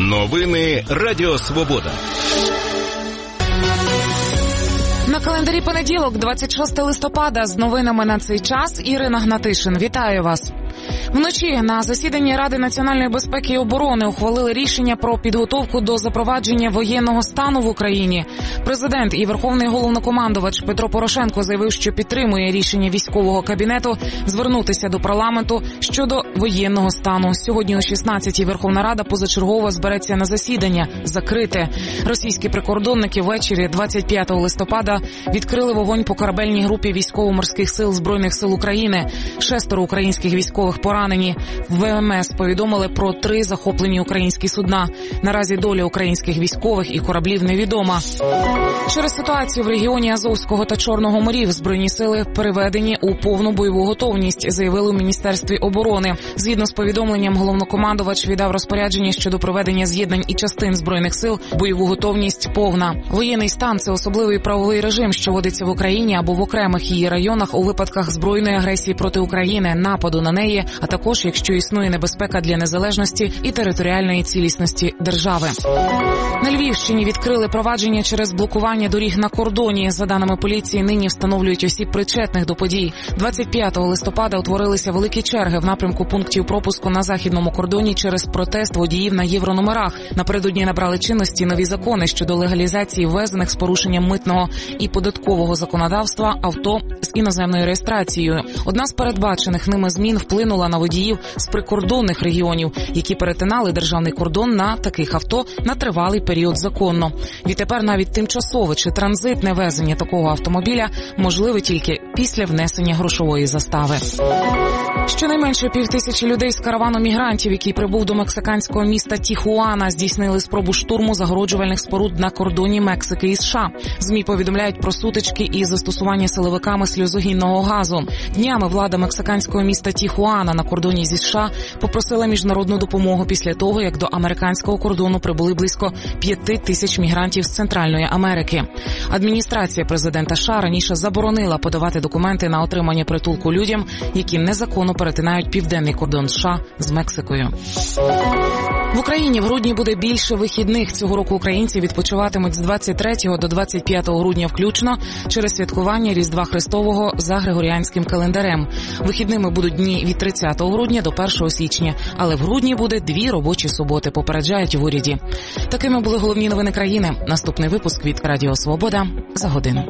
Новини Радіо Свобода. На календарі понеділок, 26 листопада, з новинами на цей час Ірина Гнатишин. Вітаю вас. Вночі на засіданні Ради національної безпеки і оборони ухвалили рішення про підготовку до запровадження воєнного стану в Україні. Президент і Верховний Головнокомандувач Петро Порошенко заявив, що підтримує рішення військового кабінету звернутися до парламенту щодо воєнного стану. Сьогодні о 16-й Верховна Рада позачергово збереться на засідання закрите. Російські прикордонники ввечері 25 листопада відкрили вогонь по корабельній групі військово-морських сил Збройних сил України. 6 українських військових поранені. В ВМС повідомили про 3 захоплені українські судна. Наразі доля українських військових і кораблів невідома. Через ситуацію в регіоні Азовського та Чорного морів Збройні сили переведені у повну бойову готовність, заявили у Міністерстві оборони. Згідно з повідомленням, головнокомандувач віддав розпорядження щодо проведення з'єднань і частин Збройних сил. Бойову готовність повна. Воєнний стан – це особливий правовий режим, що вводиться в Україні або в окремих її районах у випадках збройної агресії проти України, нападу на неї, а також якщо існує небезпека для незалежності і територіальної цілісності держави. На Львівщині відкрили провадження через блокування доріг на кордоні. За даними поліції, нині встановлюють осіб причетних до подій. 25 листопада утворилися великі черги в напрямку пунктів пропуску на західному кордоні через протест водіїв на єврономерах. Напередодні набрали чинності нові закони щодо легалізації ввезених з порушенням митного і податкового законодавства авто з іноземною реєстрацією. Одна з передбачених ними змін вплинула на водіїв з прикордонних регіонів, які перетинали державний кордон на таких авто на тривалий період законно. Відтепер навіть тимчасове чи транзитне везення такого автомобіля можливе тільки після внесення грошової застави. Щонайменше 5000 людей з каравану мігрантів, який прибув до мексиканського міста Тіхуана, здійснили спробу штурму загороджувальних споруд на кордоні Мексики і США. ЗМІ повідомляють про сутички і застосування силовиками сльозогінного газу. Днями влада мексиканського міста Тіхуана на кордоні зі США попросила міжнародну допомогу після того, як до американського кордону прибули близько 5000 мігрантів з Центральної Америки. Адміністрація президента США раніше заборонила подавати документи на отримання притулку людям, які незаконно перетинають південний кордон США з Мексикою. В Україні в грудні буде більше вихідних. Цього року українці відпочиватимуть з 23 до 25 грудня включно через святкування Різдва Христового за григоріанським календарем. Вихідними будуть дні від 30 грудня до 1 січня, але в грудні буде 2 робочі суботи, попереджають в уряді. Такими були головні новини країни. Наступний випуск від Радіо Свобода за годину.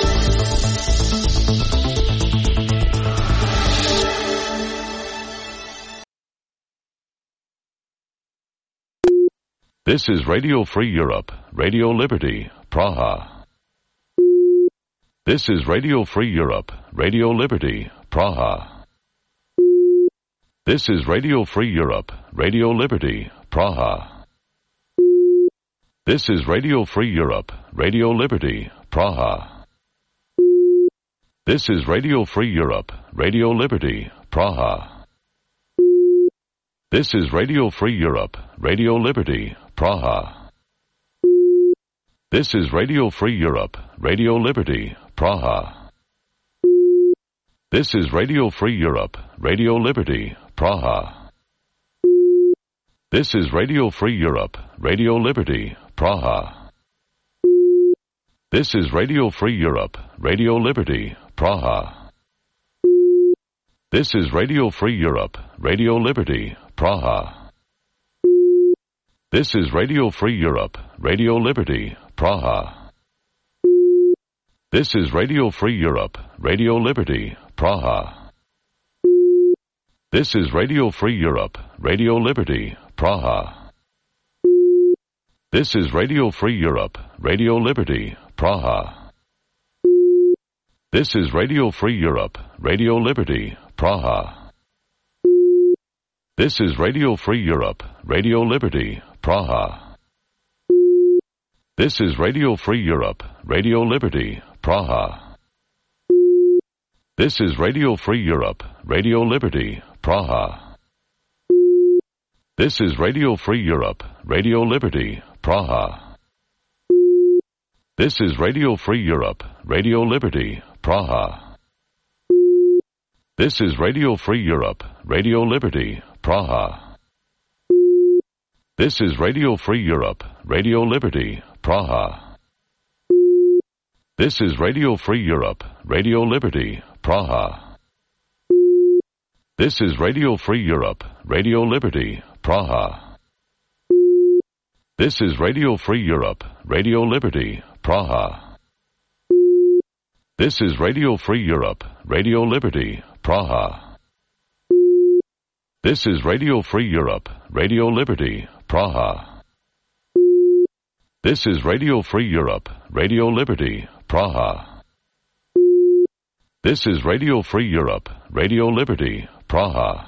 This is Radio Free Europe, Radio Liberty, Praha. This is Radio Free Europe, Radio Liberty, Praha. This is Radio Free Europe, Radio Liberty, Praha. This is Radio Free Europe, Radio Liberty, Praha. This is Radio Free Europe, Radio Liberty, Praha. This is Radio Free Europe, Radio Liberty, Praha. This is Radio Free Europe, Radio Liberty, Praha. This is Radio Free Europe, Radio Liberty, Praha. This is Radio Free Europe, Radio Liberty, Praha. This is Radio Free Europe, Radio Liberty, Praha. This is Radio Free Europe, Radio Liberty, Praha. This is Radio Free Europe, Radio Liberty, Praha. This is Radio Free Europe, Radio Liberty, Praha. This is Radio Free Europe, Radio Liberty, Praha. This is Radio Free Europe, Radio Liberty, Praha. This is Radio Free Europe, Radio Liberty, Praha. This is Radio Free Europe, Radio Liberty, Praha. This is Radio Free Europe, Radio Liberty, Praha. This is Radio Free Europe, Radio Liberty, Praha. This is Radio Free Europe, Radio Liberty, Praha. This is Radio Free Europe, Radio Liberty, Praha. This is Radio Free Europe, Radio Liberty, Praha. This is Radio Free Europe, Radio Liberty, Praha. This is Radio Free Europe, Radio Liberty, Praha. This is Radio Free Europe, Radio Liberty, Praha. This is Radio Free Europe, Radio Liberty, Praha. This is Radio Free Europe, Radio Liberty, Praha. This is Radio Free Europe, Radio Liberty, Praha. This is Radio Free Europe, Radio Liberty, Praha. This is Radio Free Europe, Radio Liberty, Praha.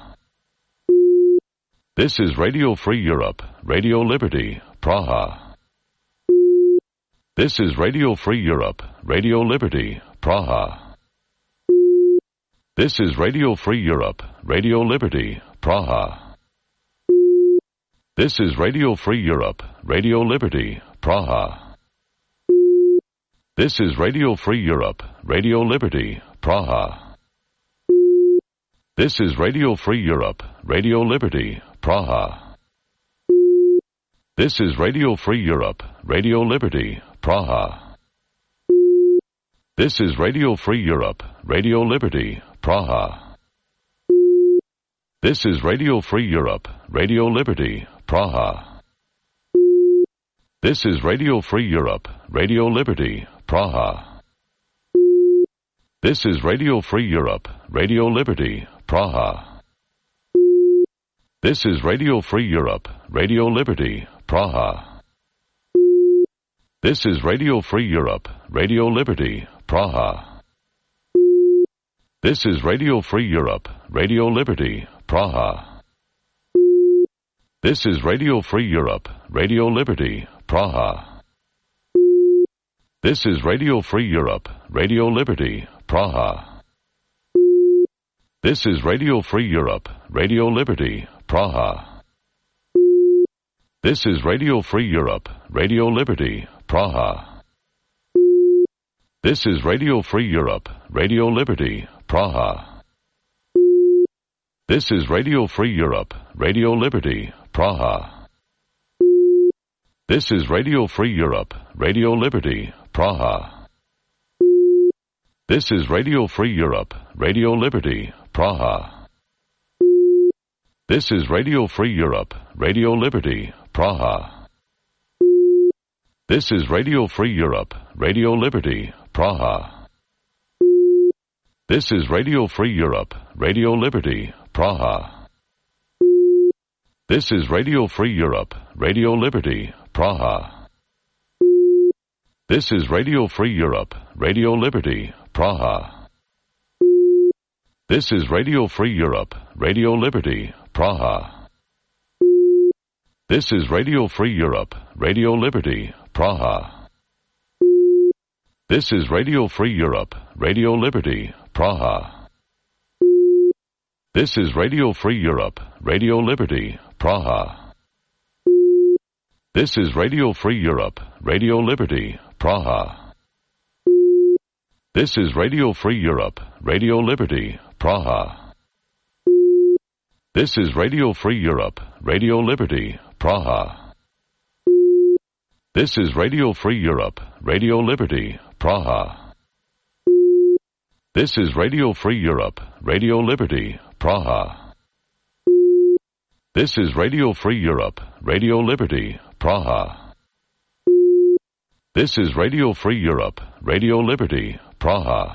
This is Radio Free Europe, Radio Liberty, Praha. This is Radio Free Europe, Radio Liberty, Praha. This is Radio Free Europe, Radio Liberty, Praha. This is Radio Free Europe, Radio Liberty, Praha. This is Radio Free Europe, Radio Liberty, Praha. This is Radio Free Europe, Radio Liberty, Praha. This is Radio Free Europe, Radio Liberty, Praha. This is Radio Free Europe, Radio Liberty, Praha. This is Radio Free Europe, Radio Liberty, Praha. This is Radio Free Europe, Radio Liberty, Praha. This is Radio Free Europe, Radio Liberty, Praha. This is Radio Free Europe, Radio Liberty, Praha. This is Radio Free Europe, Radio Liberty, Praha. This is Radio Free Europe, Radio Liberty, Praha. This is Radio Free Europe, Radio Liberty, Praha. This is Radio Free Europe, Radio Liberty, Praha. This is Radio Free Europe, Radio Liberty, Praha. This is Radio Free Europe, Radio Liberty, Praha. This is Radio Free Europe, Radio Liberty, Praha. This is Radio Free Europe, Radio Liberty, Praha. This is Radio Free Europe, Radio Liberty, Praha. This is Radio Free Europe, Radio Liberty, Praha. This is Radio Free Europe, Radio Liberty, Praha. This is Radio Free Europe, Radio Liberty, Praha. This is Radio Free Europe, Radio Liberty, Praha. This is Radio Free Europe, Radio Liberty, Praha. This is Radio Free Europe, Radio Liberty, Praha. This is Radio Free Europe, Radio Liberty, Praha. This is Radio Free Europe, Radio Liberty, Praha. This is Radio Free Europe, Radio Liberty, Praha. This is Radio Free Europe, Radio Liberty, Praha. This is Radio Free Europe, Radio Liberty, Praha. This is Radio Free Europe, Radio Liberty, Praha. This is Radio Free Europe, Radio Liberty, Praha. This is Radio Free Europe, Radio Liberty, Praha. This is Radio Free Europe, Radio Liberty, Praha. This is Radio Free Europe, Radio Liberty, Praha. This is Radio Free Europe, Radio Liberty, Praha.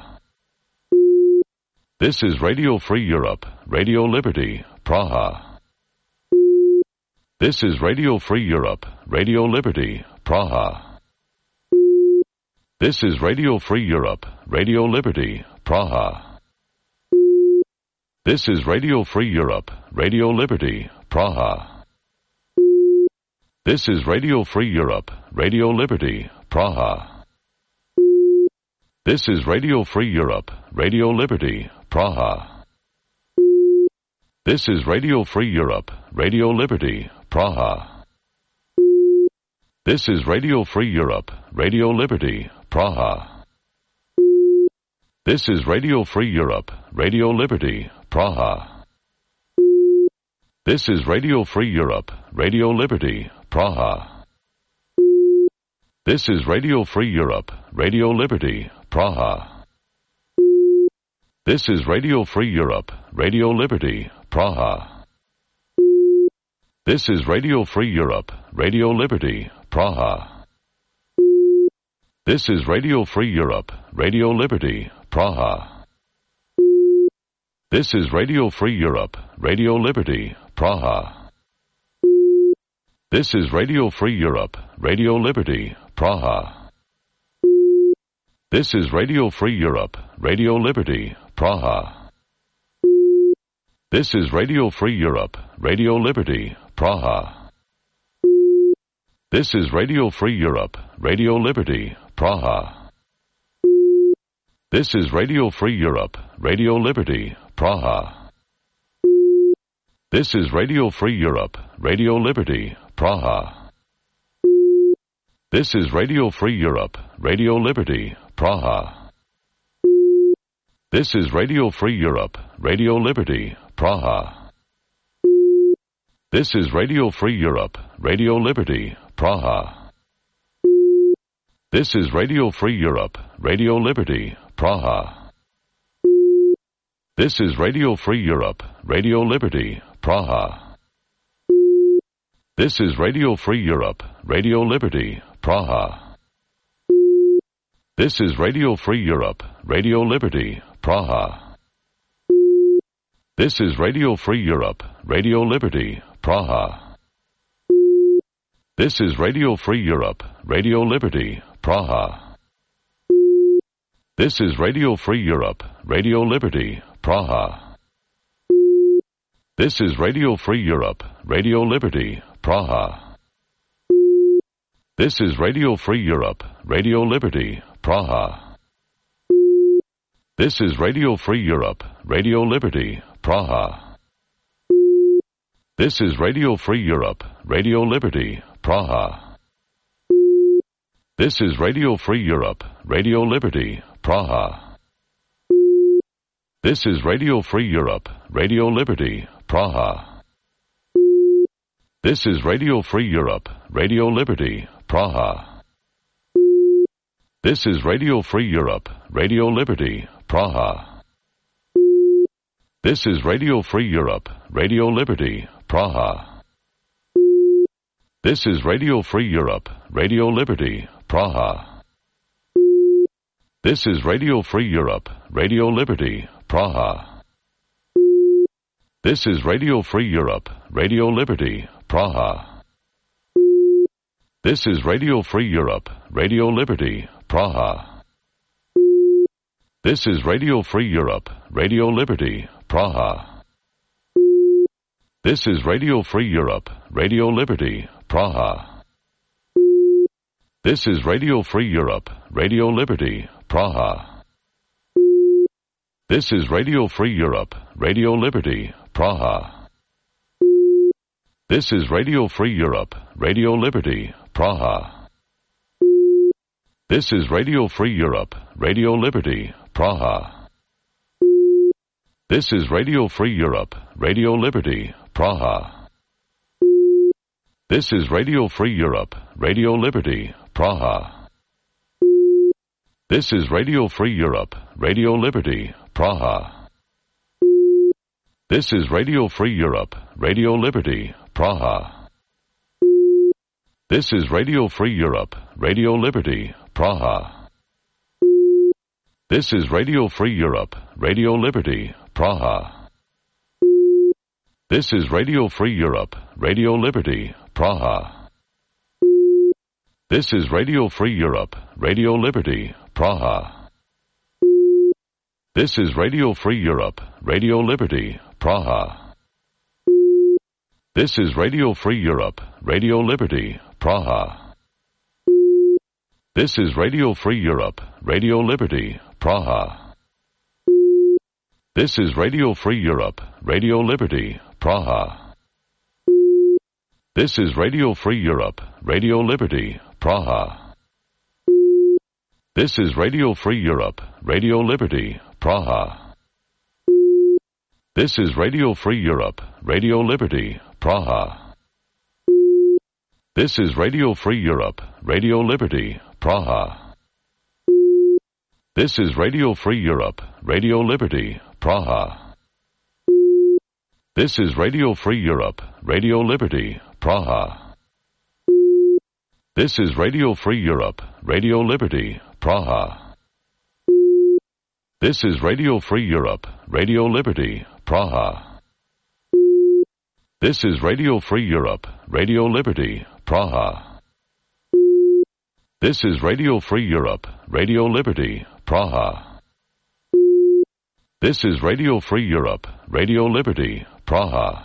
This is Radio Free Europe, Radio Liberty, Praha. This is Radio Free Europe, Radio Liberty, Praha. This is Radio Free Europe, Radio Liberty, Praha. This is Radio Free Europe, Radio Liberty, Praha. This is Radio Free Europe, Radio Liberty, Praha. This is Radio Free Europe, Radio Liberty, Praha. This is Radio Free Europe, Radio Liberty, Praha. This is Radio Free Europe, Radio Liberty, Praha. This is Radio Free Europe, Radio Liberty, Praha. This is Radio Free Europe, Radio Liberty, Praha. This is Radio Free Europe, Radio Liberty, Praha. This is Radio Free Europe, Radio Liberty, Praha. This is Radio Free Europe, Radio Liberty, Praha. This is Radio Free Europe, Radio Liberty, Praha. This is Radio Free Europe, Radio Liberty, Praha. This is Radio Free Europe, Radio Liberty, Praha. This is Radio Free Europe, Radio Liberty, Praha. This is Radio Free Europe, Radio Liberty, Praha. This is Radio Free Europe, Radio Liberty, Praha. This is Radio Free Europe, Radio Liberty, Praha. This is Radio Free Europe, Radio Liberty, Praha. This is Radio Free Europe, Radio Liberty, Praha. This is Radio Free Europe, Radio Liberty, Praha. This is Radio Free Europe, Radio Liberty, Praha. This is Radio Free Europe, Radio Liberty, Praha. This is Radio Free Europe, Radio Liberty, Praha. This is Radio Free Europe, Radio Liberty, Praha. This is Radio Free Europe, Radio Liberty, Praha. This is Radio Free Europe, Radio Liberty, Praha. This is Radio Free Europe, Radio Liberty, Praha. This is Radio Free Europe, Radio Liberty, Praha. This is Radio Free Europe, Radio Liberty, Praha. This is Radio Free Europe, Radio Liberty, Praha. This is Radio Free Europe, Radio Liberty, Praha. This is Radio Free Europe, Radio Liberty, Praha. This is Radio Free Europe, Radio Liberty, Praha. This is Radio Free Europe, Radio Liberty, Praha. This is Radio Free Europe, Radio Liberty, Praha. This is Radio Free Europe, Radio Liberty, Praha. This is Radio Free Europe, Radio Liberty, Praha. This is Radio Free Europe, Radio Liberty, Praha. This is Radio Free Europe, Radio Liberty, Praha. This is Radio Free Europe, Radio Liberty, Praha. This is Radio Free Europe, Radio Liberty, Praha. This is Radio Free Europe, Radio Liberty, Praha. This is Radio Free Europe, Radio Liberty, Praha. This is Radio Free Europe, Radio Liberty, Praha. This is Radio Free Europe, Radio Liberty, Praha. This is Radio Free Europe, Radio Liberty, Praha. This is Radio Free Europe, Radio Liberty, Praha. This is Radio Free Europe, Radio Liberty, Praha. This is Radio Free Europe, Radio Liberty, Praha. This is Radio Free Europe, Radio Liberty, Praha. This is Radio Free Europe, Radio Liberty, Praha. This is Radio Free Europe, Radio Liberty, Praha. This is Radio Free Europe, Radio Liberty, Praha. This is Radio Free Europe, Radio Liberty, Praha. This is Radio Free Europe, Radio Liberty, Praha. This is Radio Free Europe, Radio Liberty, Praha. This is Radio Free Europe, Radio Liberty, Praha. This is Radio Free Europe, Radio Liberty, Praha. This is Radio Free Europe, Radio Liberty, Praha. This is Radio Free Europe, Radio Liberty, Praha. This is Radio Free Europe, Radio Liberty, Praha. This is Radio Free Europe, Radio Liberty, Praha. This is Radio Free Europe, Radio Liberty, Praha. This is Radio Free Europe, Radio Liberty, Praha. This is Radio Free Europe, Radio Liberty, Praha. This is Radio Free Europe, Radio Liberty, Praha. This is Radio Free Europe, Radio Liberty, Praha. This is Radio Free Europe, Radio Liberty, Praha. This is Radio Free Europe, Radio Liberty, Praha. This is Radio Free Europe, Radio Liberty, Praha.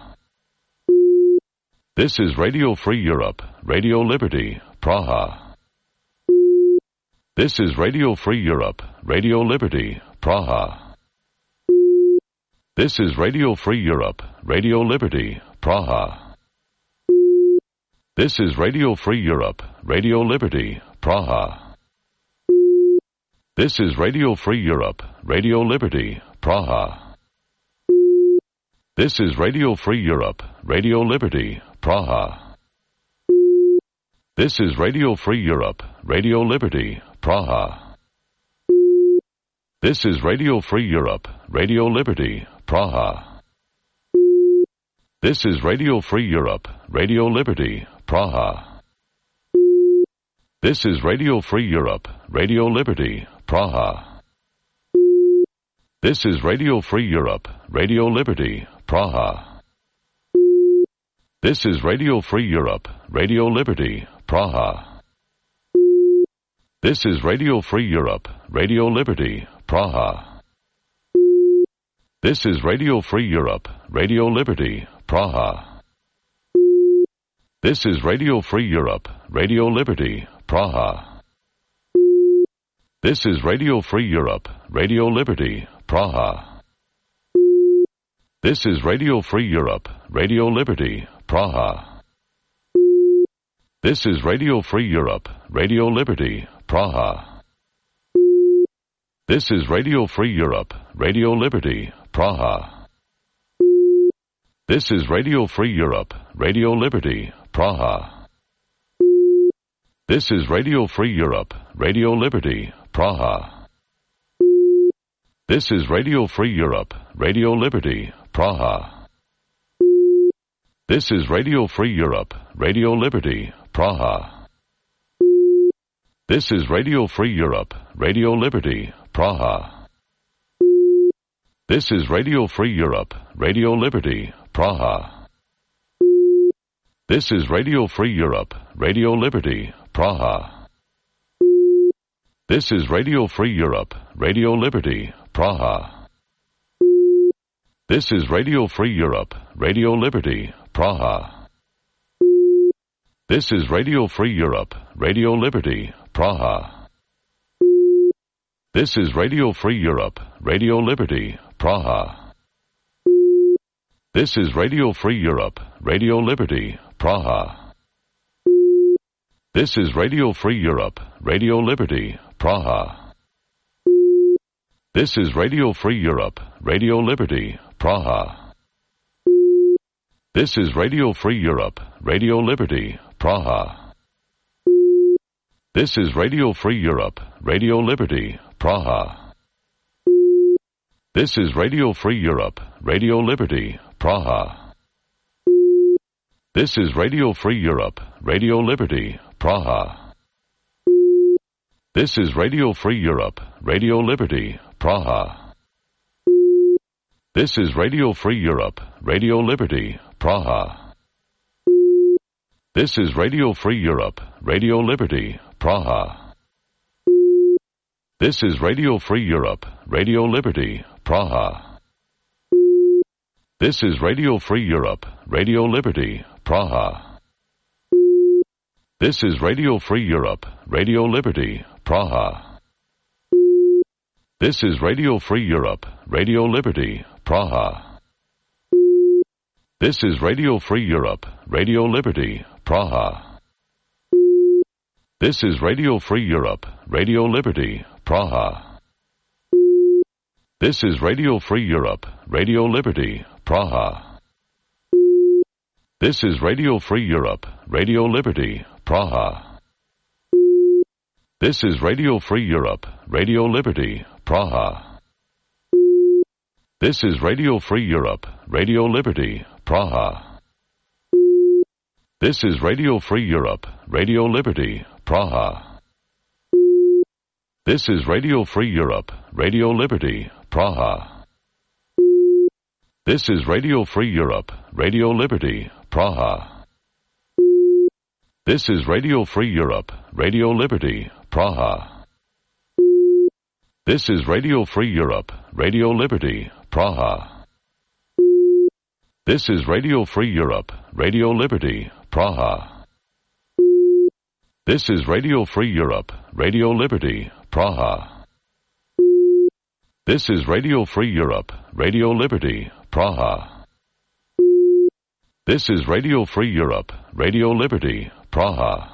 This is Radio Free Europe, Radio Liberty, Praha. This is Radio Free Europe, Radio Liberty, Praha. This is Radio Free Europe, Radio Liberty, Praha. This is Radio Free Europe, Radio Liberty, Praha. This is Radio Free Europe, Radio Liberty, Praha. This is Radio Free Europe, Radio Liberty, Praha. This is Radio Free Europe, Radio Liberty, Praha. This is Radio Free Europe, Radio Liberty, Praha. This is Radio Free Europe, Radio Liberty, Praha. This is Radio Free Europe, Radio Liberty, Praha. This is Radio Free Europe, Radio Liberty, Praha. This is Radio Free Europe, Radio Liberty, Praha. This is Radio Free Europe, Radio Liberty, Praha. This is Radio Free Europe, Radio Liberty, Praha. This is Radio Free Europe, Radio Liberty, Praha. This is Radio Free Europe, Radio Liberty, Praha. This is Radio Free Europe, Radio Liberty, Praha. This is Radio Free Europe, Radio Liberty, Praha. This is Radio Free Europe, Radio Liberty, Praha. This is Radio Free Europe, Radio Liberty, Praha. This is Radio Free Europe, Radio Liberty, Praha. This is Radio Free Europe, Radio Liberty, Praha. This is Radio Free Europe, Radio Liberty, Praha. This is Radio Free Europe, Radio Liberty, Praha. This is Radio Free Europe, Radio Liberty, Praha. This is Radio Free Europe, Radio Liberty, Praha. This is Radio Free Europe, Radio Liberty, Praha. This is Radio Free Europe, Radio Liberty, Praha. This is Radio Free Europe, Radio Liberty, Praha. This is Radio Free Europe, Radio Liberty, Praha. This is Radio Free Europe, Radio Liberty, Praha. This is Radio Free Europe, Radio Liberty, Praha. This is Radio Free Europe, Radio Liberty, Praha. This is Radio Free Europe, Radio Liberty, Praha. This is Radio Free Europe, Radio Liberty, Praha. This is Radio Free Europe, Radio Liberty, Praha. This is Radio Free Europe, Radio Liberty, Praha. This is Radio Free Europe, Radio Liberty, Praha. This is Radio Free Europe, Radio Liberty, Praha. This is Radio Free Europe, Radio Liberty, Praha. This is Radio Free Europe, Radio Liberty, Praha. This is Radio Free Europe, Radio Liberty, Praha. This is Radio Free Europe, Radio Liberty, Praha. This is Radio Free Europe, Radio Liberty, Praha. This is Radio Free Europe, Radio Liberty, Praha. This is Radio Free Europe, Radio Liberty, Praha. This is Radio Free Europe, Radio Liberty, Praha. This is Radio Free Europe, Radio Liberty, Praha. This is Radio Free Europe, Radio Liberty, Praha. This is Radio Free Europe, Radio Liberty, Praha. This is Radio Free Europe, Radio Liberty, Praha. This is Radio Free Europe, Radio Liberty, Praha. This is Radio Free Europe, Radio Liberty, Praha. This is Radio Free Europe, Radio Liberty, Praha. This is Radio Free Europe, Radio Liberty, Praha. This is Radio Free Europe, Radio Liberty, Praha. This is Radio Free Europe, Radio Liberty, Praha. This is Radio Free Europe, Radio Liberty, Praha. This is Radio Free Europe, Radio Liberty, Praha.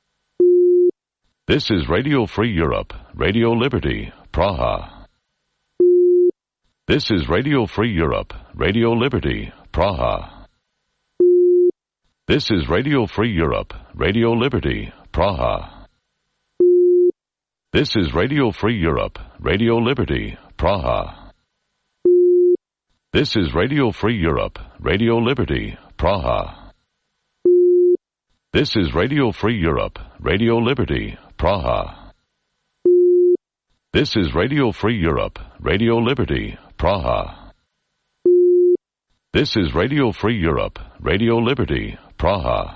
This is Radio Free Europe, Radio Liberty, Praha. This is Radio Free Europe, Radio Liberty, Praha. This is Radio Free Europe, Radio Liberty, Praha. This is Radio Free Europe, Radio Liberty, Praha. This is Radio Free Europe, Radio Liberty, Praha. This is Radio Free Europe, Radio Liberty, Praha. This is Radio Free Europe, Radio Liberty, Praha. This is Radio Free Europe, Radio Liberty, Praha.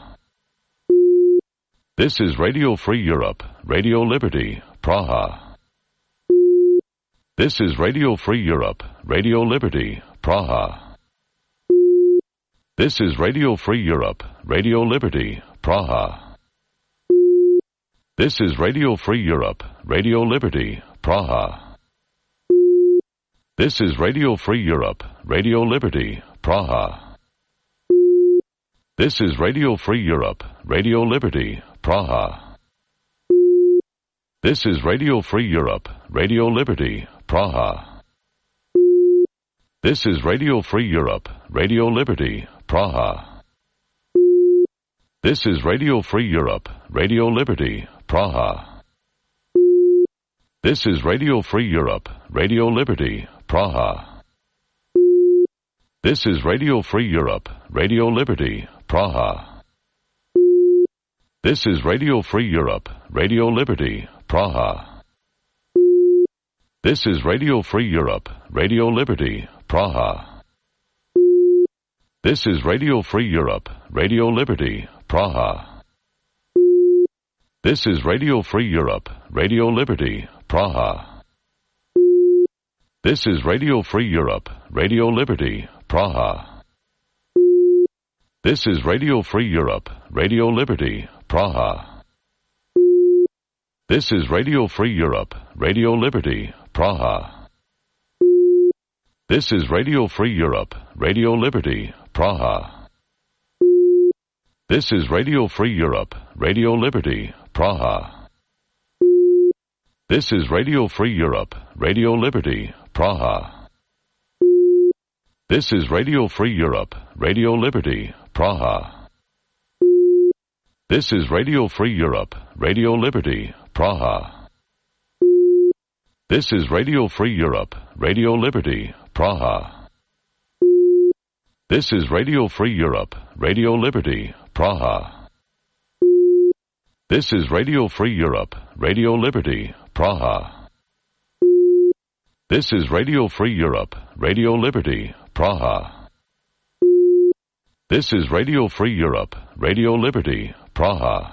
This is Radio Free Europe, Radio Liberty, Praha. This is Radio Free Europe, Radio Liberty, Praha. This is Radio Free Europe, Radio Liberty, Praha. This is Radio Free Europe, Radio Liberty, Praha. This is Radio Free Europe, Radio Liberty, Praha. This is Radio Free Europe, Radio Liberty, Praha. This is Radio Free Europe, Radio Liberty, Praha. This is Radio Free Europe, Radio Liberty, Praha. This is Radio Free Europe, Radio Liberty, Praha. This is Radio Free Europe, Radio Liberty, Praha. This is Radio Free Europe, Radio Liberty, Praha. This is Radio Free Europe, Radio Liberty, Praha. This is Radio Free Europe, Radio Liberty, Praha. This is Radio Free Europe, Radio Liberty, Praha. This is Radio Free Europe, Radio Liberty, Praha. This is Radio Free Europe, Radio Liberty, Praha. This is Radio Free Europe, Radio Liberty, Praha. This is Radio Free Europe, Radio Liberty, Praha. This is Radio Free Europe, Radio Liberty, Praha. This is Radio Free Europe, Radio Liberty, Praha. This is Radio Free Europe, Radio Liberty, Praha. This is Radio Free Europe, Radio Liberty, Praha. This is Radio Free Europe, Radio Liberty, Praha. This is Radio Free Europe, Radio Liberty, Praha. This is Radio Free Europe, Radio Liberty, Praha. This is Radio Free Europe, Radio Liberty, Praha. This is Radio Free Europe, Radio Liberty, Praha. This is Radio Free Europe, Radio Liberty, Praha.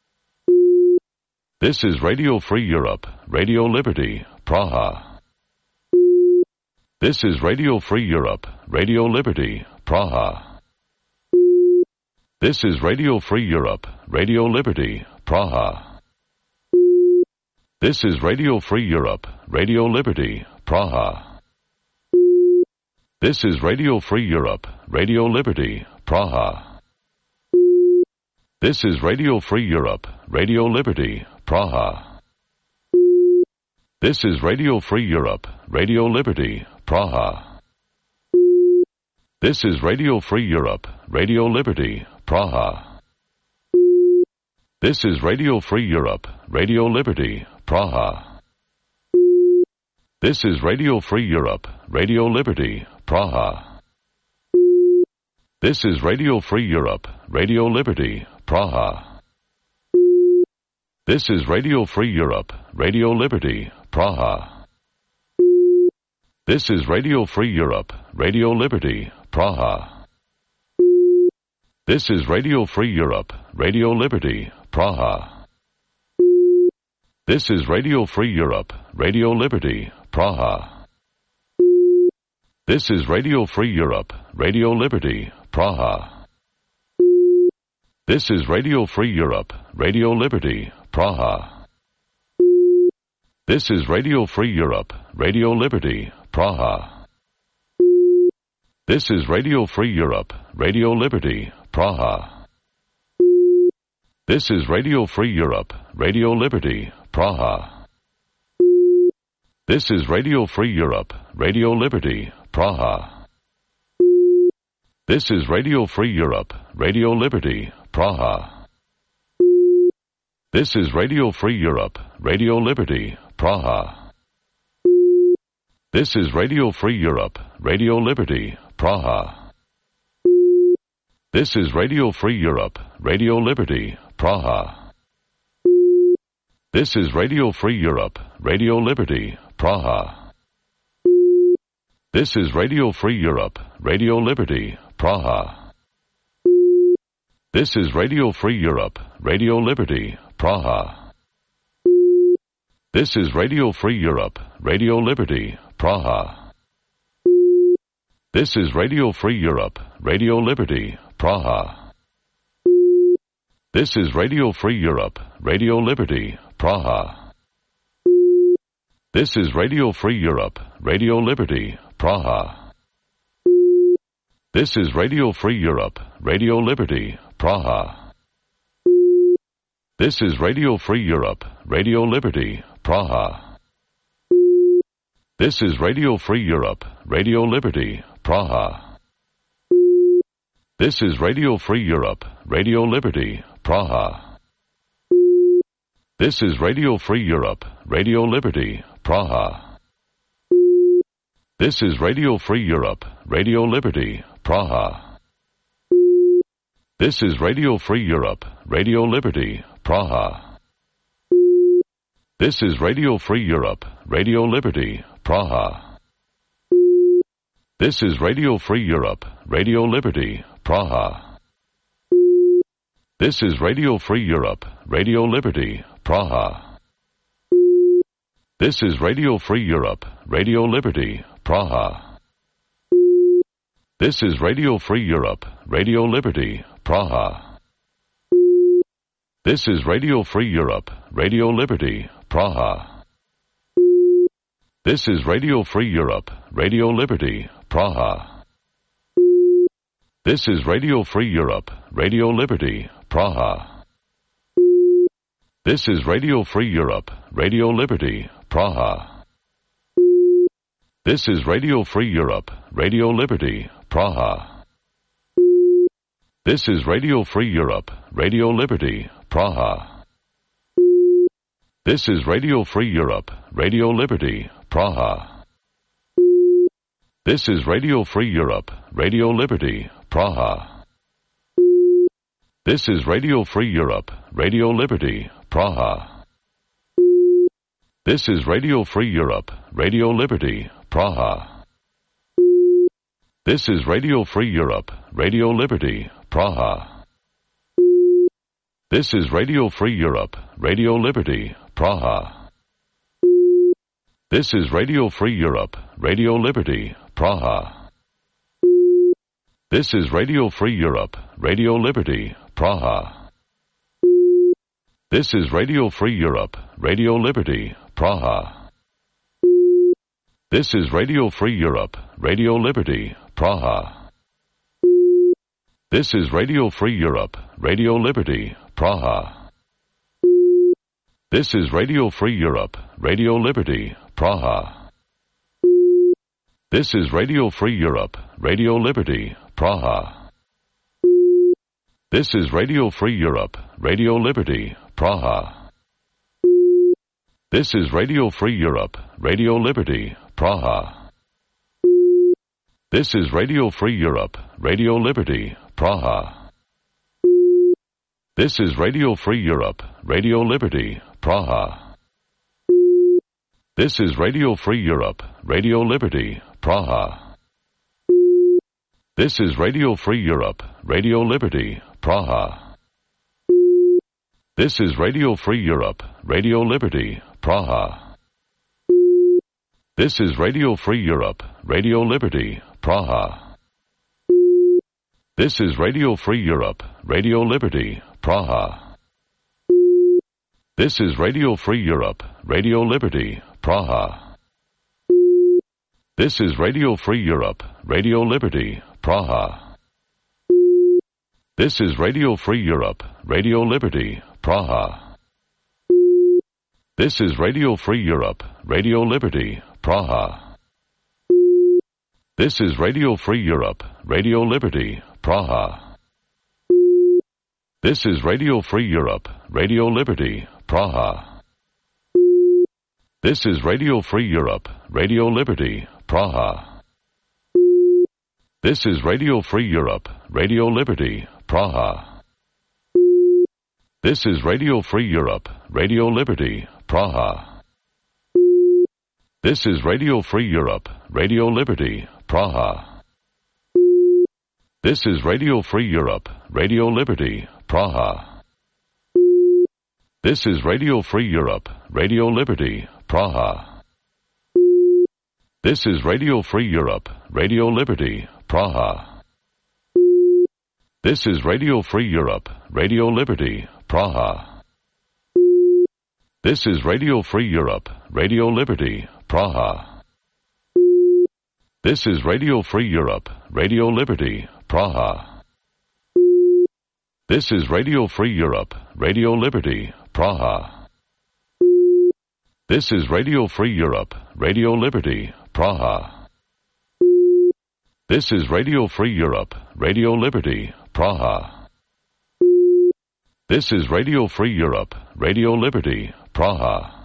This is Radio Free Europe, Radio Liberty, Praha. This is Radio Free Europe, Radio Liberty, Praha. This is Radio Free Europe, Radio Liberty, Praha. This is Radio Free Europe, Radio Liberty, Praha. This is Radio Free Europe, Radio Liberty, Praha. This is Radio Free Europe, Radio Liberty, Praha. This is Radio Free Europe, Radio Liberty, Praha. This is Radio Free Europe, Radio Liberty, Praha. This is Radio Free Europe, Radio Liberty, Praha. This is Radio Free Europe, Radio Liberty, Praha. This is Radio Free Europe, Radio Liberty, Praha. This is Radio Free Europe, Radio Liberty, Praha. This is Radio Free Europe, Radio Liberty, Praha. This is Radio Free Europe, Radio Liberty, Praha. This is Radio Free Europe, Radio Liberty, Praha. This is Radio Free Europe, Radio Liberty, Praha. This is Radio Free Europe, Radio Liberty, Praha. This is Radio Free Europe, Radio Liberty, Praha. This is Radio Free Europe, Radio Liberty, Praha. This is Radio Free Europe, Radio Liberty, Praha. This is Radio Free Europe, Radio Liberty, Praha. This is Radio Free Europe, Radio Liberty, Praha. This is Radio Free Europe, Radio Liberty, Praha. This is Radio Free Europe, Radio Liberty, Praha. This is Radio Free Europe, Radio Liberty, Praha. This is Radio Free Europe, Radio Liberty, Praha. This is Radio Free Europe, Radio Liberty, Praha. This is Radio Free Europe, Radio Liberty, Praha. This is Radio Free Europe, Radio Liberty, Praha. This is Radio Free Europe, Radio Liberty, Praha. This is Radio Free Europe, Radio Liberty, Praha. This is Radio Free Europe, Radio Liberty, Praha. This is Radio Free Europe, Radio Liberty, Praha. This is Radio Free Europe, Radio Liberty, Praha. This is Radio Free Europe, Radio Liberty, Praha. This is Radio Free Europe, Radio Liberty, Praha. This is Radio Free Europe, Radio Liberty, Praha. This is Radio Free Europe, Radio Liberty, Praha. This is Radio Free Europe, Radio Liberty, Praha. This is Radio Free Europe, Radio Liberty, Praha. This is Radio Free Europe, Radio Liberty, Praha. This is Radio Free Europe, Radio Liberty, Praha. This is Radio Free Europe, Radio Liberty, Praha. This is Radio Free Europe, Radio Liberty, Praha. This is Radio Free Europe, Radio Liberty, Praha. This is Radio Free Europe, Radio Liberty, Praha. This is Radio Free Europe, Radio Liberty, Praha. This is Radio Free Europe, Radio Liberty, Praha. This is Radio Free Europe, Radio Liberty, Praha. This is Radio Free Europe, Radio Liberty, Praha. This is Radio Free Europe, Radio Liberty, Praha. This is Radio Free Europe, Radio Liberty, Praha. This is Radio Free Europe, Radio Liberty, Praha. This is Radio Free Europe, Radio Liberty, Praha. This is Radio Free Europe, Radio Liberty, Praha. This is Radio Free Europe, Radio Liberty, Praha. This is Radio Free Europe, Radio Liberty, Praha. This is Radio Free Europe, Radio Liberty, Praha. This is Radio Free Europe, Radio Liberty, Praha. This is Radio Free Europe, Radio Liberty, Praha. This is Radio Free Europe, Radio Liberty, Praha. This is Radio Free Europe, Radio Liberty, Praha. This is Radio Free Europe, Radio Liberty, Praha. This is Radio Free Europe, Radio Liberty, Praha. This is Radio Free Europe, Radio Liberty, Praha. This is Radio Free Europe, Radio Liberty, Praha. This is Radio Free Europe, Radio Liberty, Praha. This is Radio Free Europe, Radio Liberty, Praha. This is Radio Free Europe, Radio Liberty, Praha. This is Radio Free Europe, Radio Liberty, Praha. This is Radio Free Europe, Radio Liberty, Praha. This is Radio Free Europe, Radio Liberty, Praha. This is Radio Free Europe, Radio Liberty, Praha. This is Radio Free Europe, Radio Liberty, Praha. This is Radio Free Europe, Radio Liberty, Praha. This is Radio Free Europe, Radio Liberty, Praha. This is Radio Free Europe, Radio Liberty, Praha. This is Radio Free Europe, Radio Liberty, Praha. This is Radio Free Europe, Radio Liberty, Praha. This is Radio Free Europe, Radio Liberty, Praha. This is Radio Free Europe, Radio Liberty, Praha. This is Radio Free Europe, Radio Liberty, Praha. This is Radio Free Europe, Radio Liberty, Praha. This is Radio Free Europe, Radio Liberty, Praha. This is Radio Free Europe, Radio Liberty, Praha. This is Radio Free Europe, Radio Liberty, Praha. This is Radio Free Europe, Radio Liberty, Praha. This is Radio Free Europe, Radio Liberty, Praha. This is Radio Free Europe, Radio Liberty, Praha. This is Radio Free Europe, Radio Liberty, Praha. This is Radio Free Europe, Radio Liberty, Praha. This is Radio Free Europe, Radio Liberty, Praha.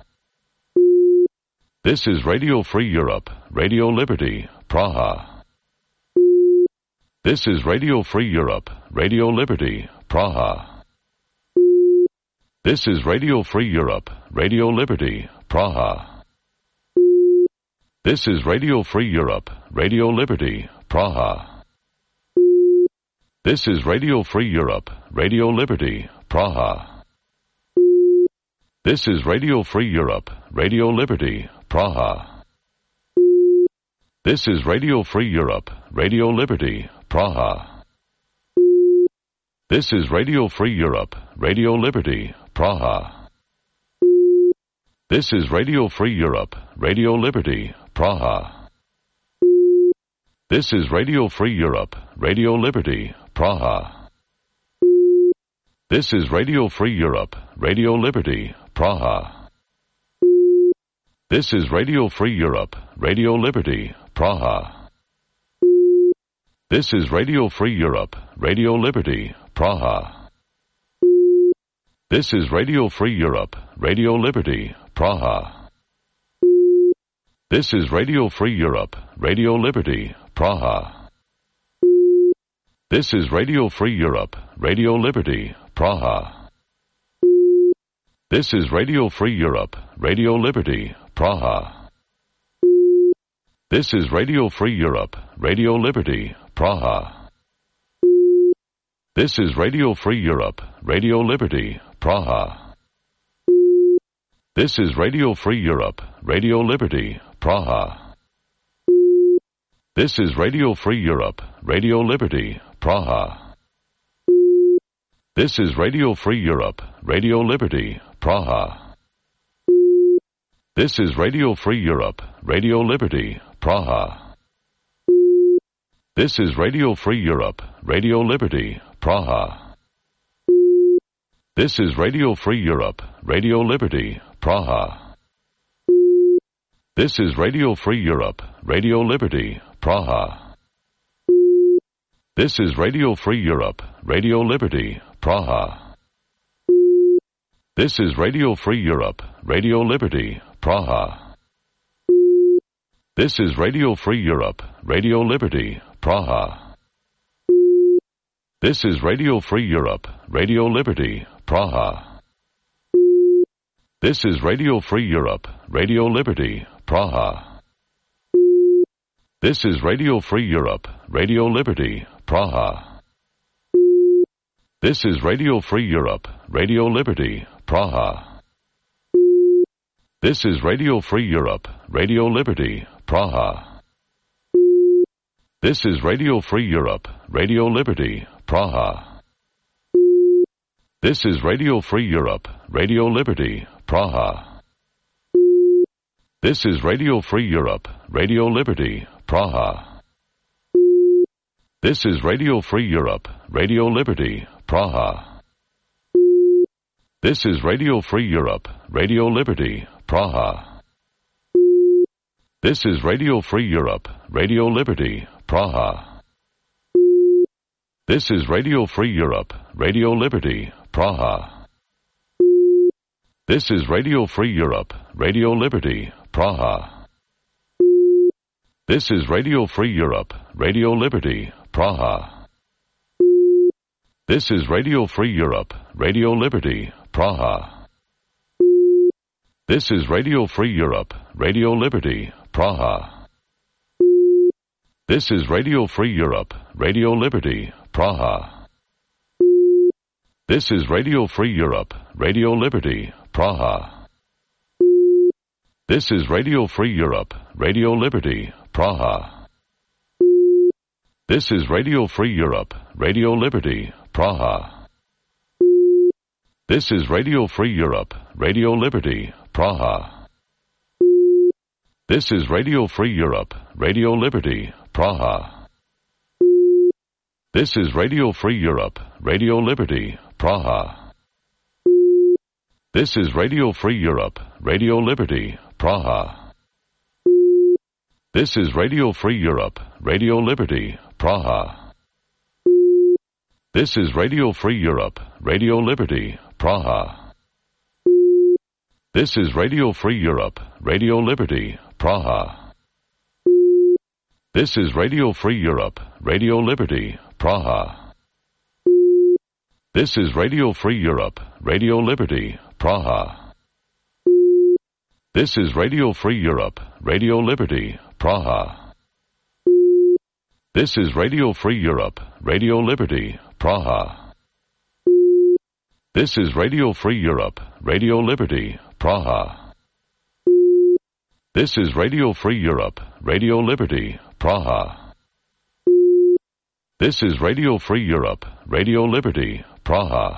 This is Radio Free Europe, Radio Liberty, Praha. This is Radio Free Europe, Radio Liberty, Praha. This is Radio Free Europe, Radio Liberty, Praha. This is Radio Free Europe, Radio Liberty, Praha. This is Radio Free Europe, Radio Liberty, Praha. This is Radio Free Europe, Radio Liberty, Praha. This is Radio Free Europe, Radio Liberty, Praha. This is Radio Free Europe, Radio Liberty, Praha. This is Radio Free Europe, Radio Liberty, Praha. This is Radio Free Europe, Radio Liberty, Praha. This is Radio Free Europe, Radio Liberty, Praha. This is Radio Free Europe, Radio Liberty, Praha. This is Radio Free Europe, Radio Liberty, Praha. This is Radio Free Europe, Radio Liberty, Praha. This is Radio Free Europe, Radio Liberty, Praha. This is Radio Free Europe, Radio Liberty, Praha. This is Radio Free Europe, Radio Liberty, Praha. This is Radio Free Europe, Radio Liberty, Praha. This is Radio Free Europe, Radio Liberty, Praha. This is Radio Free Europe, Radio Liberty, Praha. This is Radio Free Europe, Radio Liberty, Praha. This is Radio Free Europe, Radio Liberty, Praha. This is Radio Free Europe, Radio Liberty, Praha. This is Radio Free Europe, Radio Liberty, Praha. This is Radio Free Europe, Radio Liberty, Praha. This is Radio Free Europe, Radio Liberty, Praha. This is Radio Free Europe, Radio Liberty, Praha. This is Radio Free Europe, Radio Liberty, Praha. This is Radio Free Europe, Radio Liberty, Praha. This is Radio Free Europe, Radio Liberty, Praha. This is Radio Free Europe, Radio Liberty, Praha. This is Radio Free Europe, Radio Liberty, Praha. This is Radio Free Europe, Radio Liberty, Praha. This is Radio Free Europe, Radio Liberty, Praha. This is Radio Free Europe, Radio Liberty, Praha. This is Radio Free Europe, Radio Liberty, Praha. This is Radio Free Europe, Radio Liberty, Praha. This is Radio Free Europe, Radio Liberty, Praha. This is Radio Free Europe, Radio Liberty, Praha. This is Radio Free Europe, Radio Liberty, Praha. This is Radio Free Europe, Radio Liberty, Praha. This is Radio Free Europe, Radio Liberty, Praha. This is Radio Free Europe, Radio Liberty, Praha. This is Radio Free Europe, Radio Liberty, Praha. This is Radio Free Europe, Radio Liberty, Praha. This is Radio Free Europe, Radio Liberty, Praha. This is Radio Free Europe, Radio Liberty, Praha. This is Radio Free Europe, Radio Liberty, Praha. This is Radio Free Europe, Radio Liberty, Praha. This is Radio Free Europe, Radio Liberty, Praha. This is Radio Free Europe, Radio Liberty, Praha. This is Radio Free Europe, Radio Liberty, Praha. This is Radio Free Europe, Radio Liberty, Praha. This is Radio Free Europe, Radio Liberty, Praha. This is Radio Free Europe, Radio Liberty, Praha. This is Radio Free Europe, Radio Liberty, Praha. This is Radio Free Europe, Radio Liberty, Praha. This is Radio Free Europe, Radio Liberty, Praha. This is Radio Free Europe, Radio Liberty, Praha. This is Radio Free Europe, Radio Liberty, Praha. This is Radio Free Europe, Radio Liberty, Praha. This is Radio Free Europe, Radio Liberty, Praha. This is Radio Free Europe, Radio Liberty, Praha.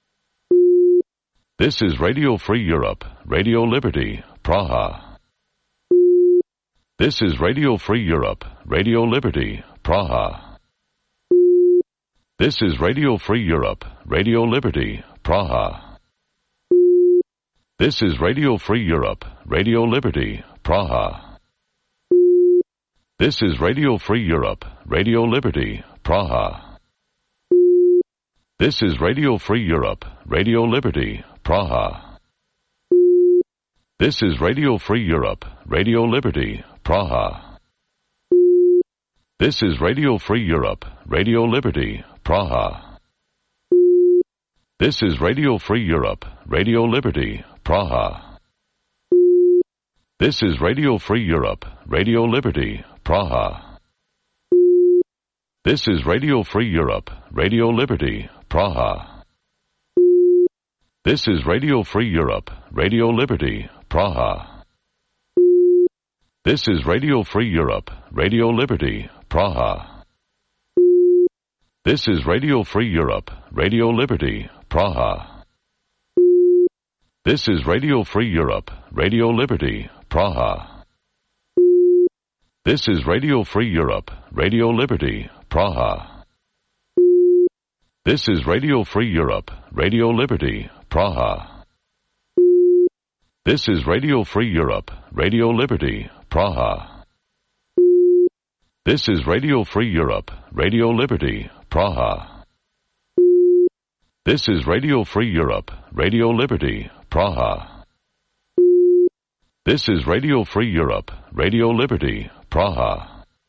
This is Radio Free Europe, Radio Liberty, Praha. This is Radio Free Europe, Radio Liberty, Praha. This is Radio Free Europe, Radio Liberty, Praha. This is Radio Free Europe, Radio Liberty, Praha. This is Radio Free Europe, Radio Liberty, Praha. This is Radio Free Europe, Radio Liberty, Praha. This is Radio Free Europe, Radio Liberty, Praha. This is Radio Free Europe, Radio Liberty, Praha. This is Radio Free Europe, Radio Liberty, Praha. This is Radio Free Europe, Radio Liberty, Praha. This is Radio Free Europe, Radio Liberty, Praha. This is Radio Free Europe, Radio Liberty, Praha. This is Radio Free Europe, Radio Liberty, Praha. This is Radio Free Europe, Radio Liberty, Praha. This is Radio Free Europe, Radio Liberty, Praha. This is Radio Free Europe, Radio Liberty, Praha. This is Radio Free Europe, Radio Liberty, Praha. This is Radio Free Europe, Radio Liberty, Praha. This is Radio Free Europe, Radio Liberty, Praha. This is Radio Free Europe, Radio Liberty, Praha. This is Radio Free Europe, Radio Liberty, Praha.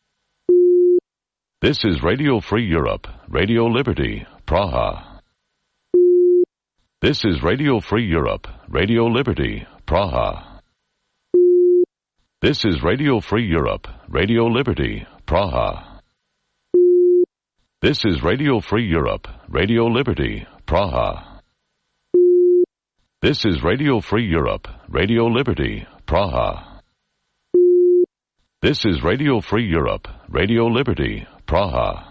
This is Radio Free Europe, Radio Liberty, Praha. This is Radio Free Europe, Radio Liberty, Praha. This is Radio Free Europe, Radio Liberty, Praha. This is Radio Free Europe, Radio Liberty, Praha. This is Radio Free Europe, Radio Liberty, Praha. This is Radio Free Europe, Radio Liberty, Praha.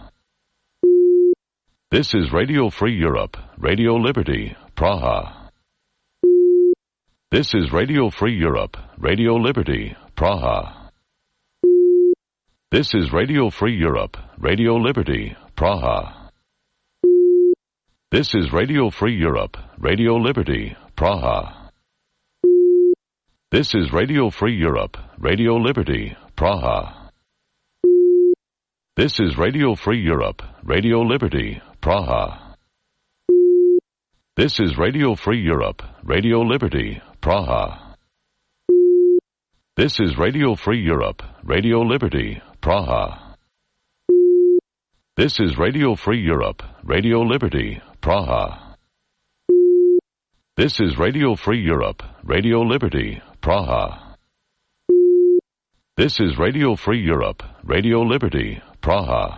This is Radio Free Europe, Radio Liberty, Praha. This is Radio Free Europe, Radio Liberty, Praha. This is Radio Free Europe, Radio Liberty, Praha. This is Radio Free Europe, Radio Liberty, Praha. This is Radio Free Europe, Radio Liberty, Praha. This is Radio Free Europe, Radio Liberty, Praha. This is Radio Free Europe, Radio Liberty, Praha. This is Radio Free Europe, Radio Liberty, Praha. This is Radio Free Europe, Radio Liberty, Praha. This is Radio Free Europe, Radio Liberty, Praha. This is Radio Free Europe, Radio Liberty, Praha.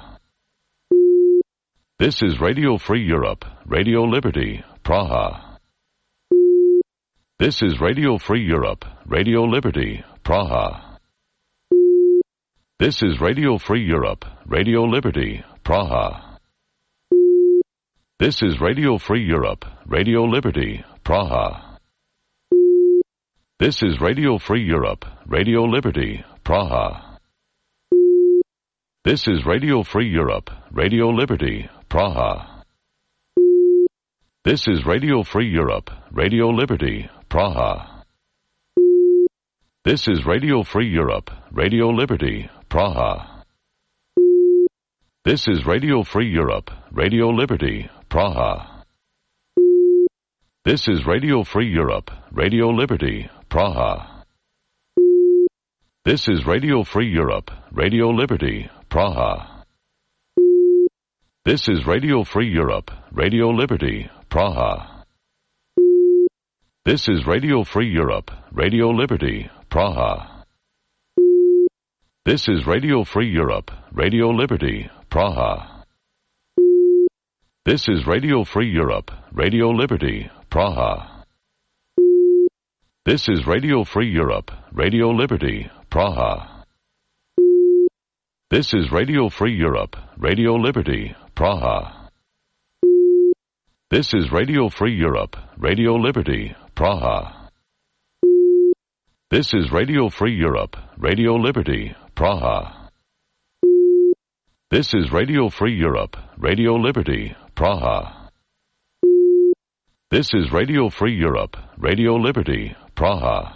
This is Radio Free Europe, Radio Liberty, Praha. This is Radio Free Europe, Radio Liberty, Praha. This is Radio Free Europe, Radio Liberty, Praha. This is Radio Free Europe, Radio Liberty, Praha. This is Radio Free Europe, Radio Liberty, Praha. This is Radio Free Europe, Radio Liberty, Praha. This is Radio Free Europe, Radio Liberty, Praha. This is Radio Free Europe, Radio Liberty, Praha. This is Radio Free Europe, Radio Liberty, Praha. This is Radio Free Europe, Radio Liberty, Praha. This is Radio Free Europe, Radio Liberty, Praha. This is Radio Free Europe, Radio Liberty, Praha. This is Radio Free Europe, Radio Liberty, Praha. This is Radio Free Europe, Radio Liberty, Praha. This is Radio Free Europe, Radio Liberty, Praha. This is Radio Free Europe, Radio Liberty, Praha. This is Radio Free Europe, Radio Liberty, Praha. This is Radio Free Europe, Radio Liberty, Praha. This is Radio Free Europe, Radio Liberty, Praha. This is Radio Free Europe, Radio Liberty, Praha. This is Radio Free Europe, Radio Liberty, Praha.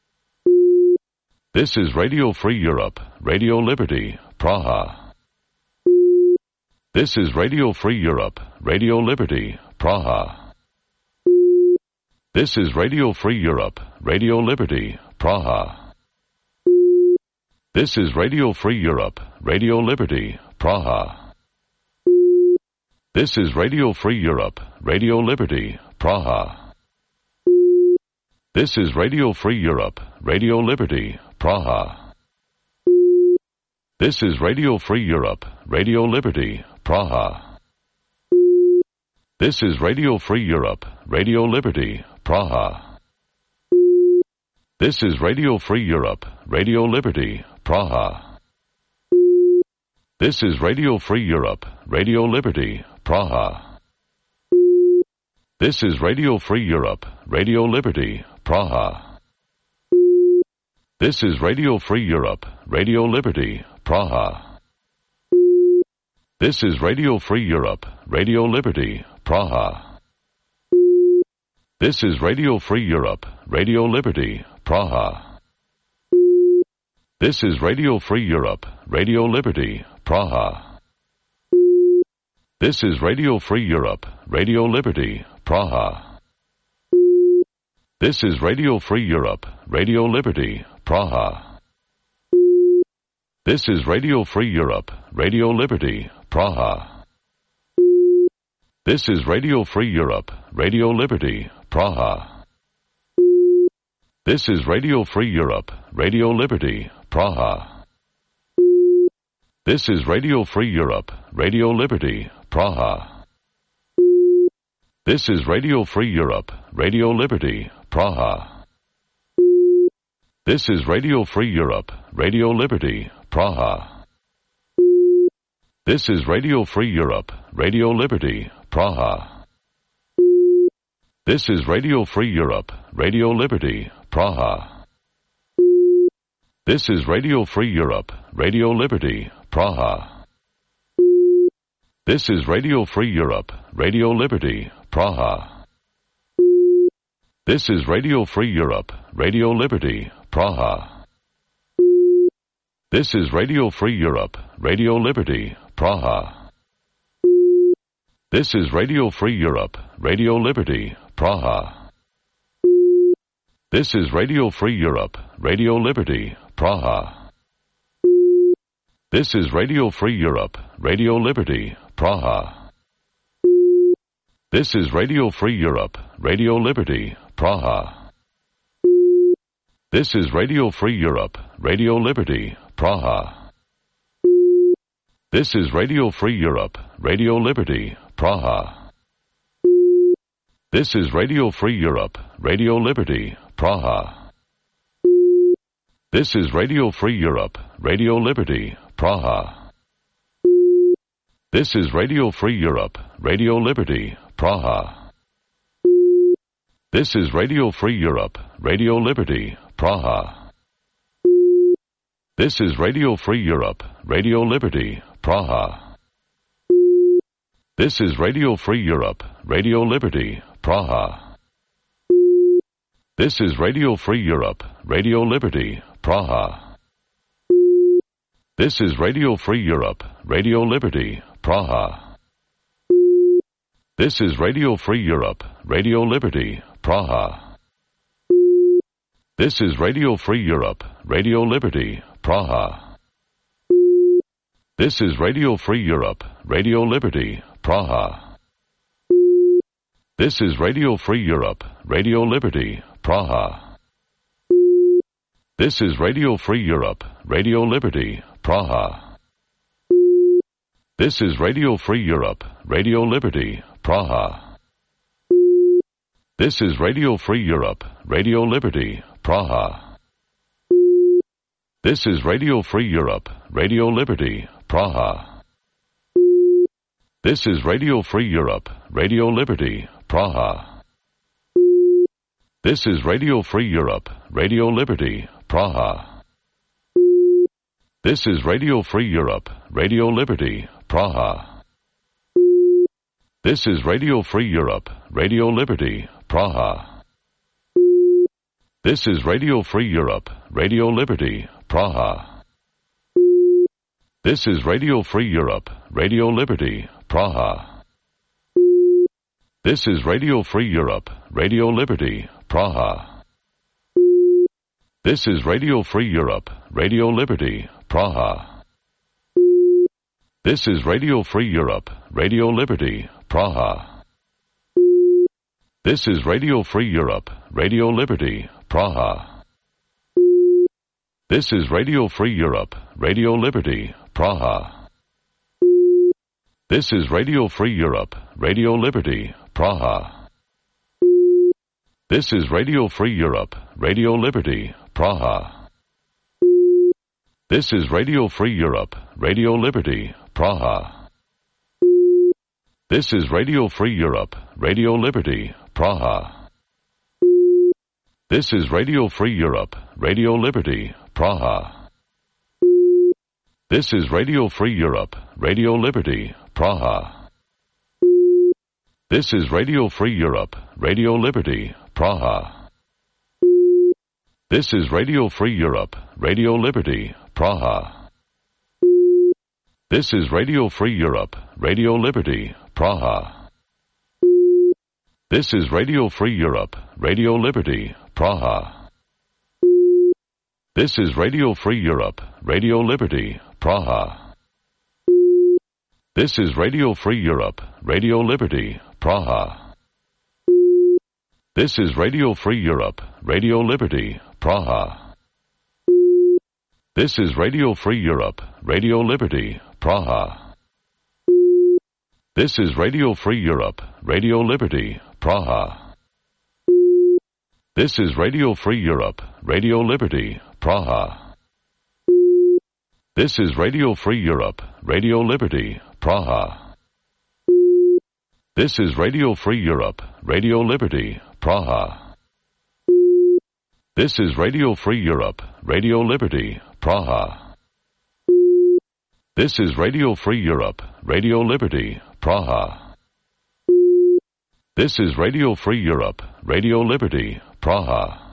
This is Radio Free Europe, Radio Liberty, Praha. This is Radio Free Europe, Radio Liberty, Praha. This is Radio Free Europe, Radio Liberty, Praha. This is Radio Free Europe, Radio Liberty, Praha. This is Radio Free Europe, Radio Liberty, Praha. This is Radio Free Europe, Radio Liberty, Praha. This is Radio Free Europe, Radio Liberty, Praha. This is Radio Free Europe, Radio Liberty, Praha. This is Radio Free Europe, Radio Liberty, Praha. This is Radio Free Europe, Radio Liberty, Praha. This is Radio Free Europe, Radio Liberty, Praha. This is Radio Free Europe, Radio Liberty, Praha. This is Radio Free Europe, Radio Liberty, Praha. This is Radio Free Europe, Radio Liberty, Praha. This is Radio Free Europe, Radio Liberty, Praha. This is Radio Free Europe, Radio Liberty, Praha. This is Radio Free Europe, Radio Liberty, Praha. This is Radio Free Europe, Radio Liberty, Praha. This is Radio Free Europe, Radio Liberty, Praha. This is Radio Free Europe, Radio Liberty, Praha. This is Radio Free Europe, Radio Liberty, Praha. This is Radio Free Europe, Radio Liberty, Praha. This is Radio Free Europe, Radio Liberty, Praha. This is Radio Free Europe, Radio Liberty, Praha. This is Radio Free Europe, Radio Liberty, Praha. This is Radio Free Europe, Radio Liberty, Praha. This is Radio Free Europe, Radio Liberty, Praha. This is Radio Free Europe, Radio Liberty, Praha. This is Radio Free Europe, Radio Liberty, Praha. This is Radio Free Europe, Radio Liberty, Praha. This is Radio Free Europe, Radio Liberty, Praha. This is Radio Free Europe, Radio Liberty, Praha. This is Radio Free Europe, Radio Liberty, Praha. This is Radio Free Europe, Radio Liberty, Praha. This is Radio Free Europe, Radio Liberty, Praha. This is Radio Free Europe, Radio Liberty, Praha. This is Radio Free Europe, Radio Liberty, Praha. This is Radio Free Europe, Radio Liberty, Praha. This is Radio Free Europe, Radio Liberty, Praha. This is Radio Free Europe, Radio Liberty, Praha. This is Radio Free Europe, Radio Liberty, Praha. This is Radio Free Europe, Radio Liberty, Praha. This is Radio Free Europe, Radio Liberty, Praha. This is Radio Free Europe, Radio Liberty, Praha. This is Radio Free Europe, Radio Liberty, Praha. This is Radio Free Europe, Radio Liberty, Praha. This is Radio Free Europe, Radio Liberty, Praha. This is Radio Free Europe, Radio Liberty, Praha. This is Radio Free Europe, Radio Liberty, Praha. This is Radio Free Europe, Radio Liberty, Praha. This is Radio Free Europe, Radio Liberty, Praha. This is Radio Free Europe, Radio Liberty, Praha. This is Radio Free Europe, Radio Liberty, Praha. This is Radio Free Europe, Radio Liberty, Praha. This is Radio Free Europe, Radio Liberty, Praha. This is Radio Free Europe, Radio Liberty, Praha. This is Radio Free Europe, Radio Liberty, Praha. This is Radio Free Europe, Radio Liberty, Praha. This is Radio Free Europe, Radio Liberty, Praha. This is Radio Free Europe, Radio Liberty, Praha. This is Radio Free Europe, Radio Liberty, Praha. This is Radio Free Europe, Radio Liberty, Praha. This is Radio Free Europe, Radio Liberty, Praha. This is Radio Free Europe, Radio Liberty, Praha. This is Radio Free Europe, Radio Liberty, Praha. This is Radio Free Europe, Radio Liberty, Praha. This is Radio Free Europe, Radio Liberty, Praha. This is Radio Free Europe, Radio Liberty, Praha. This is Radio Free Europe, Radio Liberty, Praha. This is Radio Free Europe, Radio Liberty, Praha. This is Radio Free Europe, Radio Liberty, Praha. This is Radio Free Europe, Radio Liberty, Praha. This is Radio Free Europe, Radio Liberty, Praha. This is Radio Free Europe, Radio Liberty, Praha. This is Radio Free Europe, Radio Liberty, Praha. This is Radio Free Europe, Radio Liberty, Praha. This is Radio Free Europe, Radio Liberty, Praha. This is Radio Free Europe, Radio Liberty, Praha. This is Radio Free Europe, Radio Liberty, Praha. This is Radio Free Europe, Radio Liberty, Praha. This is Radio Free Europe, Radio Liberty, Praha. This is Radio Free Europe, Radio Liberty, Praha. This is Radio Free Europe, Radio Liberty, Praha.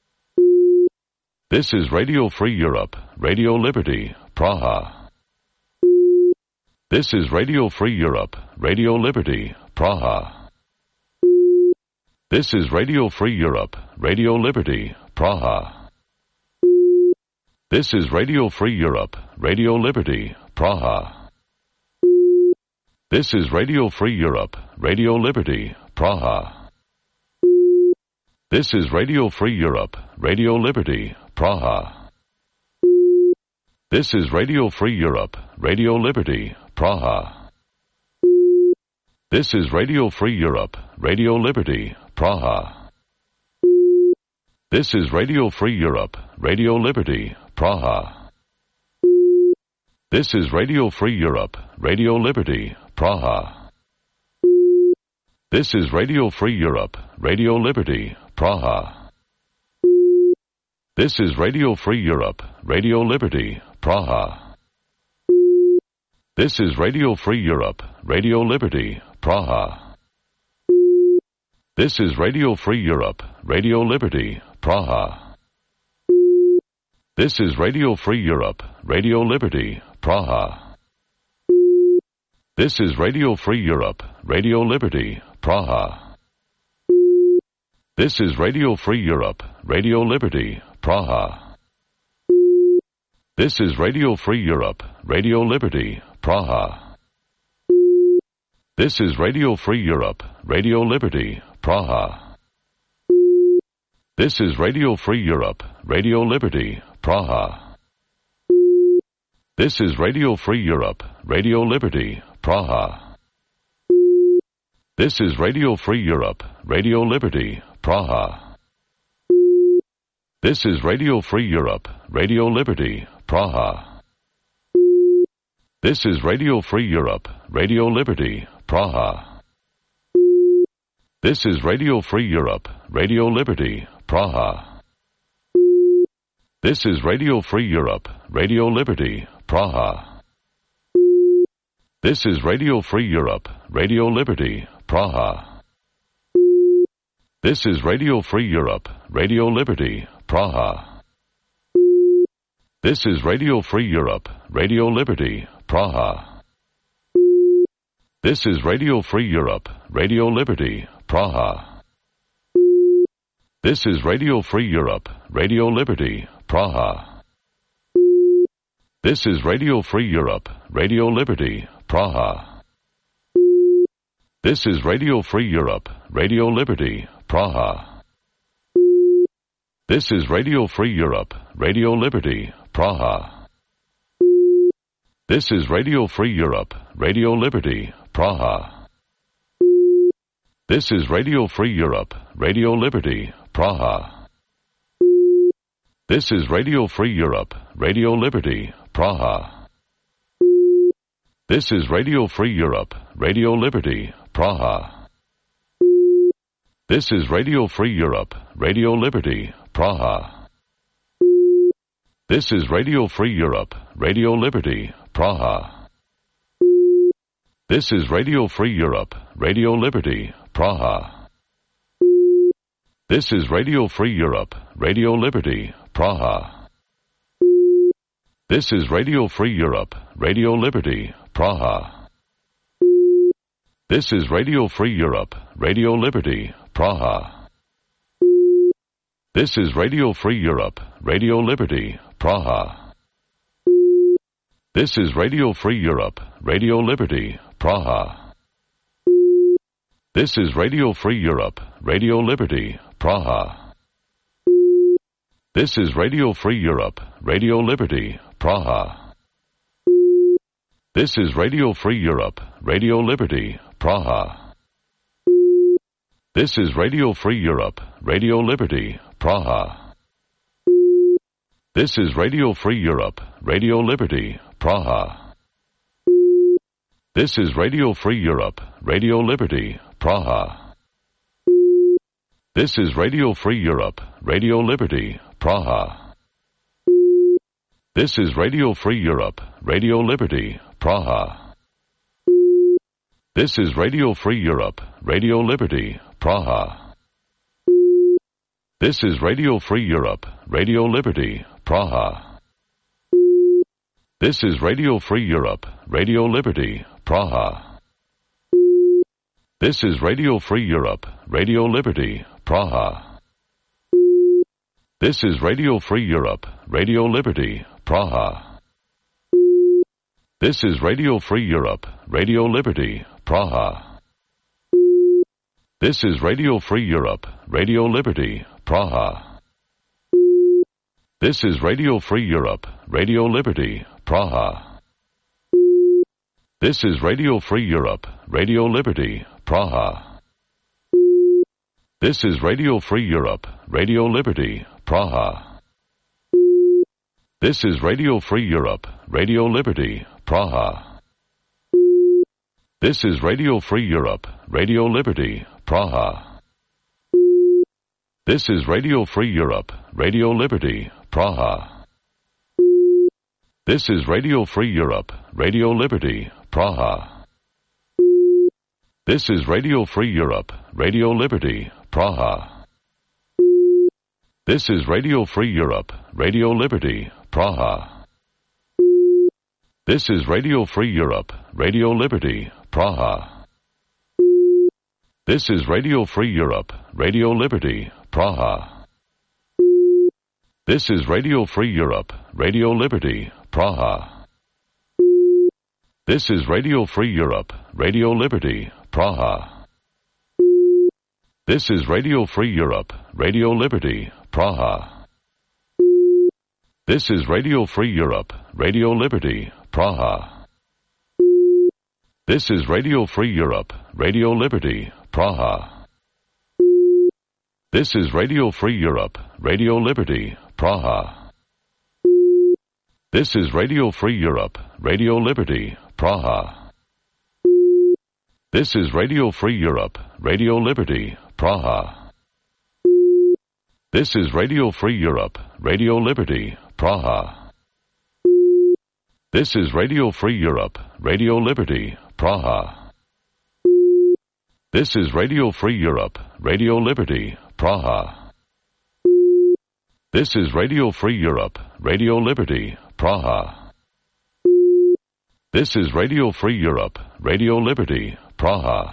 This is Radio Free Europe, Radio Liberty, Praha. This is Radio Free Europe, Radio Liberty, Praha. This is Radio Free Europe, Radio Liberty, Praha. This is Radio Free Europe, Radio Liberty, Praha. This is Radio Free Europe, Radio Liberty, Praha. This is Radio Free Europe, Radio Liberty, Praha. This is Radio Free Europe, Radio Liberty, Praha. This is Radio Free Europe, Radio Liberty, Praha. This is Radio Free Europe, Radio Liberty, Praha. This is Radio Free Europe, Radio Liberty, Praha. This is Radio Free Europe, Radio Liberty, Praha. This is Radio Free Europe, Radio Liberty, Praha. This is Radio Free Europe, Radio Liberty, Praha. This is Radio Free Europe, Radio Liberty, Praha. This is Radio Free Europe, Radio Liberty, Praha. This is Radio Free Europe, Radio Liberty, Praha. This is Radio Free Europe, Radio Liberty, Praha. This is Radio Free Europe, Radio Liberty, Praha. This is Radio Free Europe, Radio Liberty, Praha. This is Radio Free Europe, Radio Liberty, Praha. This is Radio Free Europe, Radio Liberty, Praha. This is Radio Free Europe, Radio Liberty, Praha. This is Radio Free Europe, Radio Liberty, Praha. This is Radio Free Europe, Radio Liberty, Praha. This is Radio Free Europe, Radio Liberty, Praha. This is Radio Free Europe, Radio Liberty, Praha. This is Radio Free Europe, Radio Liberty, Praha. This is Radio Free Europe, Radio Liberty, Praha. This is Radio Free Europe, Radio Liberty, Praha. This is Radio Free Europe, Radio Liberty, Praha. This is Radio Free Europe, Radio Liberty, Praha. This is Radio Free Europe, Radio Liberty, Praha. This is Radio Free Europe, Radio Liberty, Praha. This is Radio Free Europe, Radio Liberty, Praha. This is Radio Free Europe, Radio Liberty, Praha. This is Radio Free Europe, Radio Liberty, Praha. This is Radio Free Europe, Radio Liberty, Praha. This is Radio Free Europe, Radio Liberty, Praha. This is Radio Free Europe, Radio Liberty, Praha. This is Radio Free Europe, Radio Liberty, Praha. This is Radio Free Europe, Radio Liberty, Praha. This is Radio Free Europe, Radio Liberty, Praha. This is Radio Free Europe, Radio Liberty, Praha. This is Radio Free Europe, Radio Liberty, Praha. This is Radio Free Europe, Radio Liberty, Praha. This is Radio Free Europe, Radio Liberty, Praha. This is Radio Free Europe, Radio Liberty, Praha. This is Radio Free Europe, Radio Liberty, Praha. This is Radio Free Europe, Radio Liberty, Praha. This is Radio Free Europe, Radio Liberty, Praha. This is Radio Free Europe, Radio Liberty, Praha. This is Radio Free Europe, Radio Liberty, Praha. This is Radio Free Europe, Radio Liberty, Praha. This is Radio Free Europe, Radio Liberty, Praha. This is Radio Free Europe, Radio Liberty, Praha. This is Radio Free Europe, Radio Liberty, Praha. This is Radio Free Europe, Radio Liberty, Praha. This is Radio Free Europe, Radio Liberty, Praha. This is Radio Free Europe, Radio Liberty, Praha. This is Radio Free Europe, Radio Liberty, Praha. This is Radio Free Europe, Radio Liberty, Praha. This is Radio Free Europe, Radio Liberty, Praha. This is Radio Free Europe, Radio Liberty, Praha. This is Radio Free Europe, Radio Liberty, Praha. This is Radio Free Europe, Radio Liberty, Praha. This is Radio Free Europe, Radio Liberty, Praha. This is Radio Free Europe, Radio Liberty, Praha. This is Radio Free Europe, Radio Liberty, Praha. This is Radio Free Europe, Radio Liberty, Praha. This is Radio Free Europe, Radio Liberty, Praha. This is Radio Free Europe, Radio Liberty, Praha. This is Radio Free Europe, Radio Liberty, Praha. This is Radio Free Europe, Radio Liberty, Praha. This is Radio Free Europe, Radio Liberty, Praha. This is Radio Free Europe, Radio Liberty, Praha. This is Radio Free Europe, Radio Liberty, Praha. This is Radio Free Europe, Radio Liberty, Praha. This is Radio Free Europe, Radio Liberty, Praha. This is Radio Free Europe, Radio Liberty, Praha. This is Radio Free Europe, Radio Liberty, Praha. This is Radio Free Europe, Radio Liberty, Praha. This is Radio Free Europe, Radio Liberty, Praha. This is Radio Free Europe, Radio Liberty, Praha. This is Radio Free Europe, Radio Liberty, Praha. This is Radio Free Europe, Radio Liberty, Praha.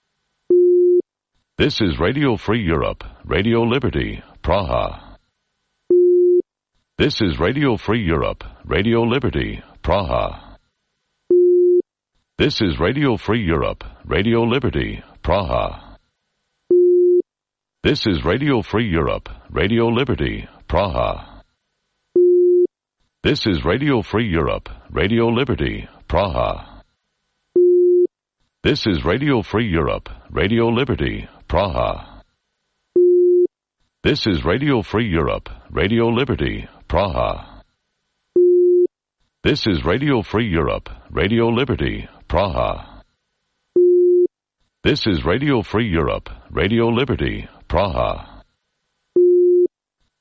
This is Radio Free Europe, Radio Liberty, Praha. This is Radio Free Europe, Radio Liberty, Praha. This is Radio Free Europe, Radio Liberty, Praha. This is Radio Free Europe, Radio Liberty, Praha. This is Radio Free Europe, Radio Liberty, Praha. This is Radio Free Europe, Radio Liberty, Praha. This is Radio Free Europe, Radio Liberty, Praha. This is Radio Free Europe, Radio Liberty, Praha. This is Radio Free Europe, Radio Liberty, Praha.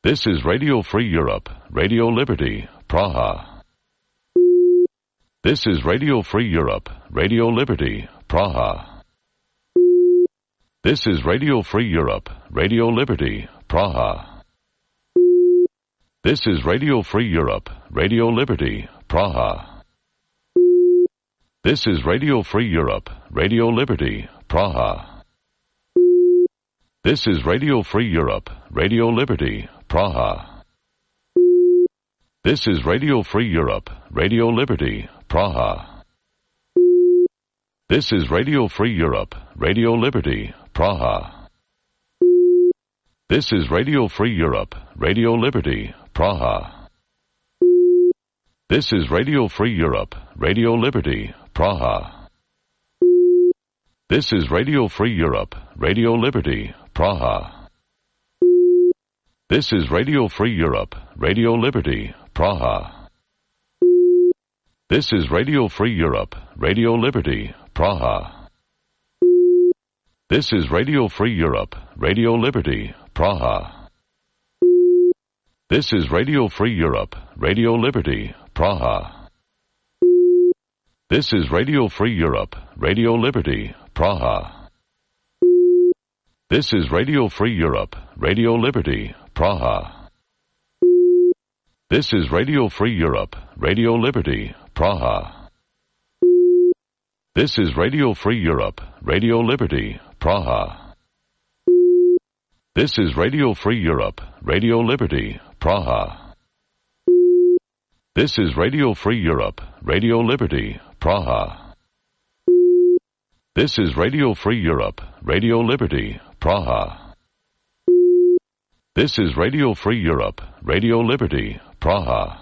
This is Radio Free Europe, Radio Liberty, Praha. This is Radio Free Europe, Radio Liberty, Praha. This is Radio Free Europe, Radio Liberty, Praha. This is Radio Free Europe, Radio Liberty, Praha. This is Radio Free Europe, Radio Liberty, Praha. This is Radio Free Europe, Radio Liberty, Praha. This is Radio Free Europe, Radio Liberty, Praha. This is Radio Free Europe, Radio Liberty, Praha. This is Radio Free Europe, Radio Liberty, Praha. This is Radio Free Europe, Radio Liberty, Praha. This is Radio Free Europe, Radio Liberty, Praha. This is Radio Free Europe, Radio Liberty, Praha. This is Radio Free Europe, Radio Liberty, Praha. This is Radio Free Europe, Radio Liberty, Praha. This is Radio Free Europe, Radio Liberty, Praha. This is Radio Free Europe, Radio Liberty, Praha. This is Radio Free Europe, Radio Liberty, Praha. This is Radio Free Europe, Radio Liberty, Praha. This is Radio Free Europe, Radio Liberty, Praha. This is Radio Free Europe, Radio Liberty, Praha. This is Radio Free Europe, Radio Liberty, Praha. This is Radio Free Europe, Radio Liberty, Praha. This is Radio Free Europe, Radio Liberty, Praha.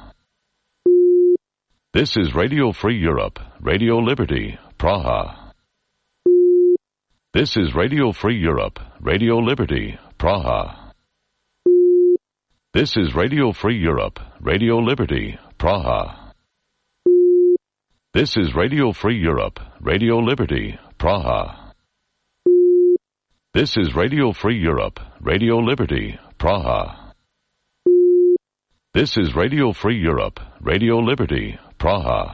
This is Radio Free Europe, Radio Liberty, Praha. This is Radio Free Europe, Radio Liberty, Praha. This is Radio Free Europe, Radio Liberty, Praha. This is Radio Free Europe, Radio Liberty, Praha. This is Radio Free Europe, Radio Liberty, Praha. This is Radio Free Europe, Radio Liberty, Praha.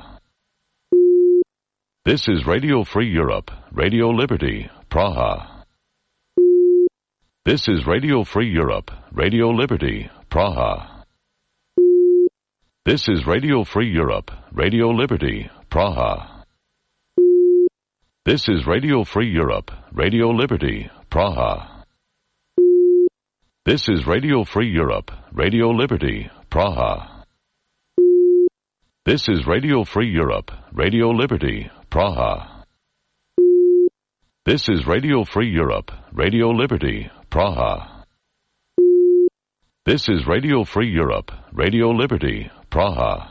This is Radio Free Europe, Radio Liberty, Praha. This is Radio Free Europe, Radio Liberty, Praha. This is Radio Free Europe, Radio Liberty, Praha. This is Radio Free Europe, Radio Liberty, Praha. This is Radio Free Europe, Radio Liberty, Praha. This is Radio Free Europe, Radio Liberty, Praha. This is Radio Free Europe, Radio Liberty, Praha. This is Radio Free Europe, Radio Liberty, Praha.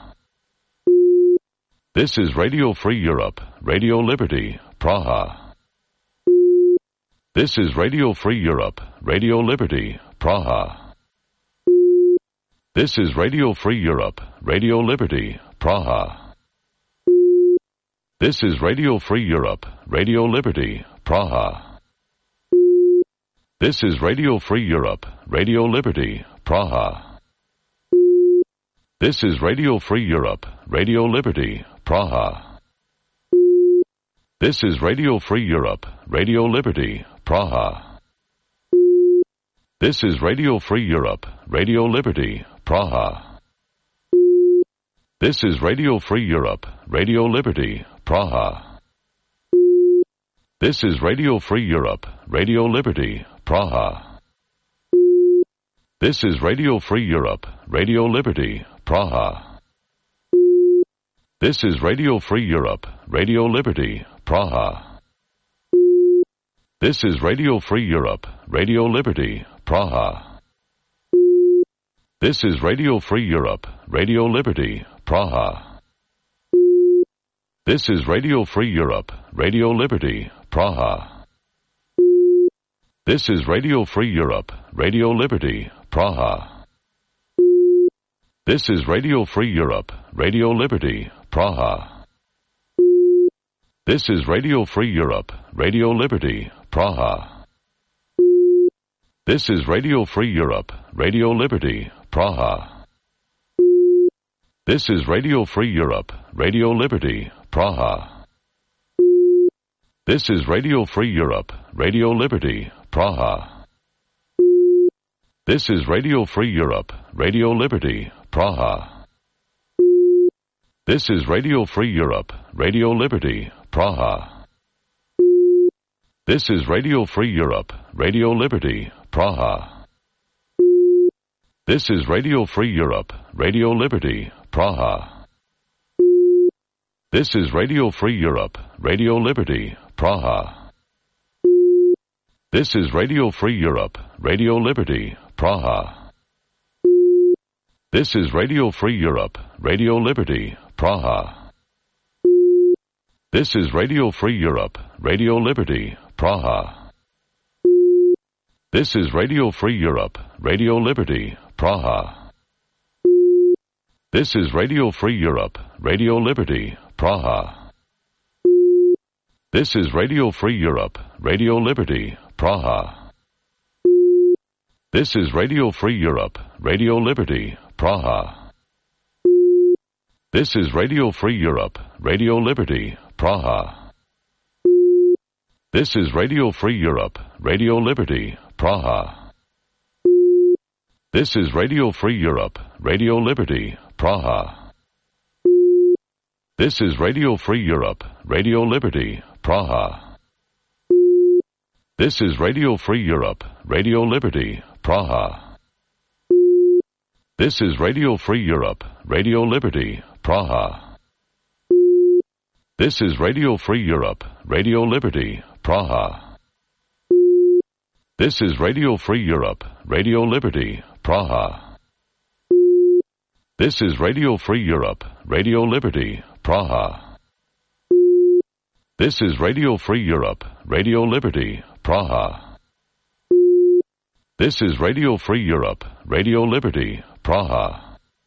This is Radio Free Europe, Radio Liberty, Praha. This is Radio Free Europe, Radio Liberty, Praha. This is Radio Free Europe, Radio Liberty, Praha. This is Radio Free Europe, Radio Liberty, Praha. This is Radio Free Europe, Radio Liberty, Praha. This is Radio Free Europe, Radio Liberty, Praha. This is Radio Free Europe, Radio Liberty, Praha. This is Radio Free Europe, Radio Liberty, Praha. This is Radio Free Europe, Radio Liberty, Praha. This is Radio Free Europe, Radio Liberty, Praha. This is Radio Free Europe, Radio Liberty, Praha. This is Radio Free Europe, Radio Liberty, Praha. This is Radio Free Europe, Radio Liberty, Praha. This is Radio Free Europe, Radio Liberty, Praha. This is Radio Free Europe, Radio Liberty, Praha. This is Radio Free Europe, Radio Liberty, Praha. This is Radio Free Europe, Radio Liberty, Praha. This is Radio Free Europe, Radio Liberty, Praha. This is Radio Free Europe, Radio Liberty, Praha. This is Radio Free Europe, Radio Liberty, Praha. This is Radio Free Europe, Radio Liberty, Praha. This is Radio Free Europe, Radio Liberty, Praha. This is Radio Free Europe, Radio Liberty, Praha. This is Radio Free Europe, Radio Liberty, Praha. This is Radio Free Europe, Radio Liberty, Praha. This is Radio Free Europe, Radio Liberty, Praha. This is Radio Free Europe, Radio Liberty, Praha. This is Radio Free Europe, Radio Liberty, Praha. This is Radio Free Europe, Radio Liberty, Praha. This is Radio Free Europe, Radio Liberty, Praha. This is Radio Free Europe, Radio Liberty, Praha. This is Radio Free Europe, Radio Liberty, Praha. This is Radio Free Europe, Radio Liberty, Praha. This is Radio Free Europe, Radio Liberty, Praha. This is Radio Free Europe, Radio Liberty, Praha. This is Radio Free Europe, Radio Liberty, Praha. This is Radio Free Europe, Radio Liberty, Praha. This is Radio Free Europe, Radio Liberty, Praha. This is Radio Free Europe, Radio Liberty, Praha. This is Radio Free Europe, Radio Liberty, Praha. This is Radio Free Europe, Radio Liberty, Praha. This is Radio Free Europe, Radio Liberty, Praha. This is Radio Free Europe, Radio Liberty, Praha. This is Radio Free Europe, Radio Liberty, Praha.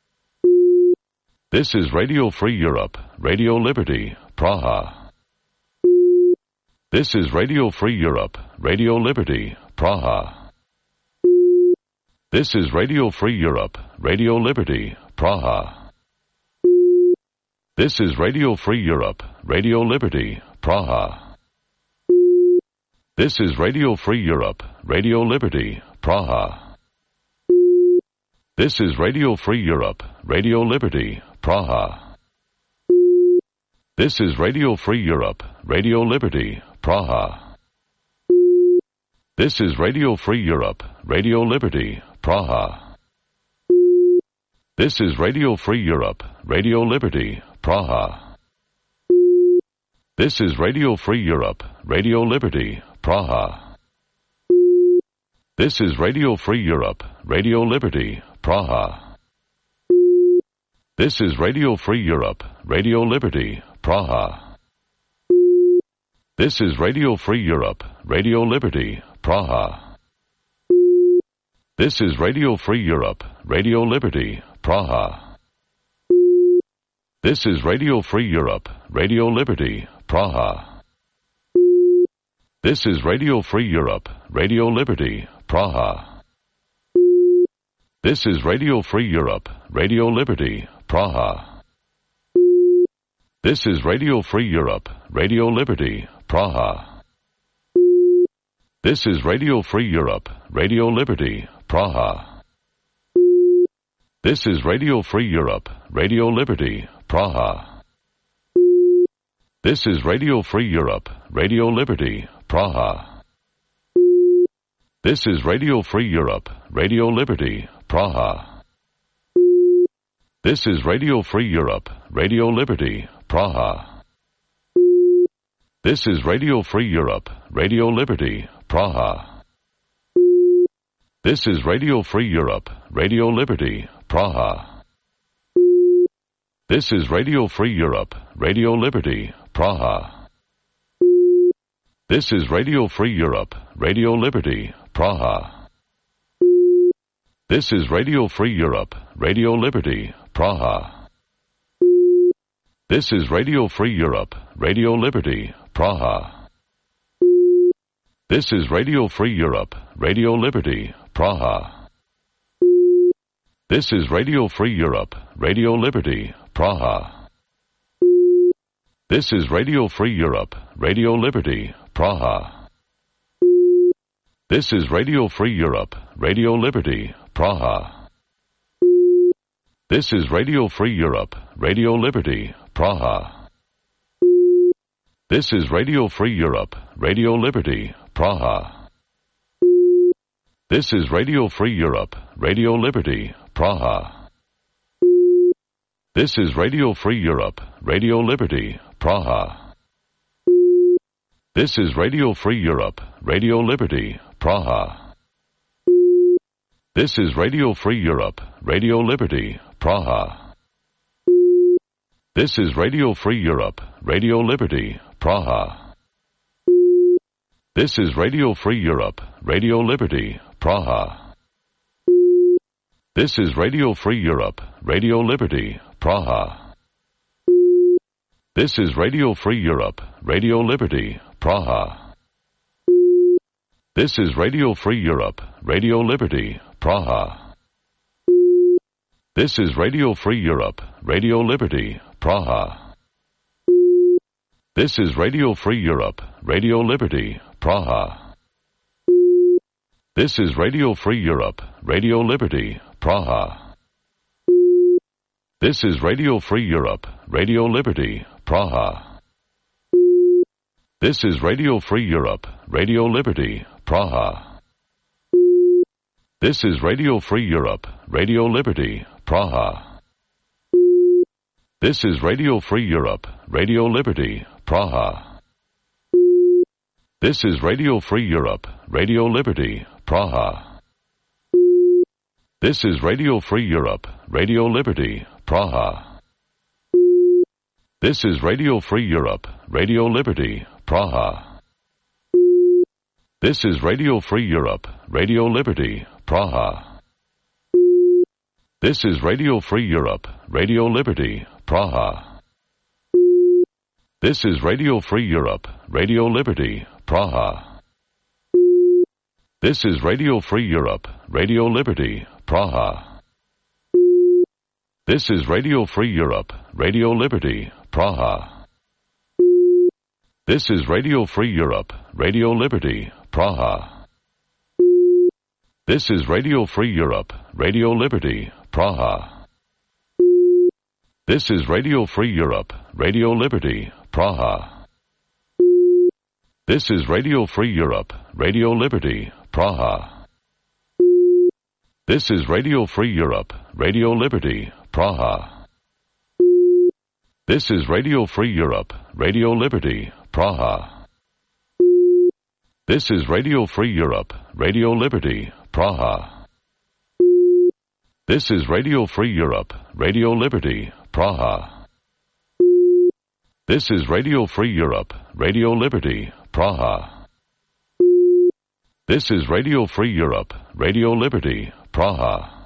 This is Radio Free Europe, Radio Liberty, Praha. This is Radio Free Europe, Radio Liberty, Praha. This is Radio Free Europe, Radio Liberty, Praha. This is Radio Free Europe, Radio Liberty, Praha. This is Radio Free Europe, Radio Liberty, Praha. This is Radio Free Europe, Radio Liberty, Praha. This is Radio Free Europe, Radio Liberty, Praha. This is Radio Free Europe, Radio Liberty, Praha. This is Radio Free Europe, Radio Liberty, Praha. This is Radio Free Europe, Radio Liberty, Praha. This is Radio Free Europe, Radio Liberty, Praha. This is Radio Free Europe, Radio Liberty, Praha. This is Radio Free Europe, Radio Liberty, Praha. This is Radio Free Europe, Radio Liberty, Praha. This is Radio Free Europe, Radio Liberty, Praha. This is Radio Free Europe, Radio Liberty, Praha. This is Radio Free Europe, Radio Liberty, Praha. This is Radio Free Europe, Radio Liberty, Praha. This is Radio Free Europe, Radio Liberty, Praha. This is Radio Free Europe, Radio Liberty, Praha. This is Radio Free Europe, Radio Liberty, Praha. This is Radio Free Europe, Radio Liberty, Praha. This is Radio Free Europe, Radio Liberty, Praha. This is Radio Free Europe, Radio Liberty, Praha. This is Radio Free Europe, Radio Liberty, Praha. This is Radio Free Europe, Radio Liberty, Praha. This is Radio Free Europe, Radio Liberty, Praha. This is Radio Free Europe, Radio Liberty, Praha. This is Radio Free Europe, Radio Liberty, Praha. This is Radio Free Europe, Radio Liberty, Praha. This is Radio Free Europe, Radio Liberty, Praha. This is Radio Free Europe, Radio Liberty, Praha. This is Radio Free Europe, Radio Liberty, Praha. This is Radio Free Europe, Radio Liberty, Praha. This is Radio Free Europe, Radio Liberty, Praha. This is Radio Free Europe, Radio Liberty, Praha. This is Radio Free Europe, Radio Liberty, Praha. This is Radio Free Europe, Radio Liberty, Praha. This is Radio Free Europe, Radio Liberty, Praha. This is Radio Free Europe, Radio Liberty, Praha. This is Radio Free Europe, Radio Liberty, Praha. This is Radio Free Europe, Radio Liberty, Praha. This is Radio Free Europe, Radio Liberty, Praha. This is Radio Free Europe, Radio Liberty, Praha. This is Radio Free Europe, Radio Liberty, Praha. This is Radio Free Europe, Radio Liberty, Praha. This is Radio Free Europe, Radio Liberty, Praha. This is Radio Free Europe, Radio Liberty, Praha. This is Radio Free Europe, Radio Liberty, Praha. This is Radio Free Europe, Radio Liberty, Praha. This is Radio Free Europe, Radio Liberty, Praha. This is Radio Free Europe, Radio Liberty, Praha. This is Radio Free Europe, Radio Liberty, Praha. This is Radio Free Europe, Radio Liberty, Praha. This is Radio Free Europe, Radio Liberty, Praha. This is Radio Free Europe, Radio Liberty, Praha. This is Radio Free Europe, Radio Liberty, Praha. This is Radio Free Europe, Radio Liberty, Praha. This is Radio Free Europe, Radio Liberty, Praha. This is Radio Free Europe, Radio Liberty, Praha. This is Radio Free Europe, Radio Liberty, Praha. This is Radio Free Europe, Radio Liberty, Praha. This is Radio Free Europe, Radio Liberty, Praha. This is Radio Free Europe, Radio Liberty, Praha. This is Radio Free Europe, Radio Liberty, Praha. This is Radio Free Europe, Radio Liberty, Praha. This is Radio Free Europe, Radio Liberty, Praha. This is Radio Free Europe, Radio Liberty, Praha. This is Radio Free Europe, Radio Liberty, Praha.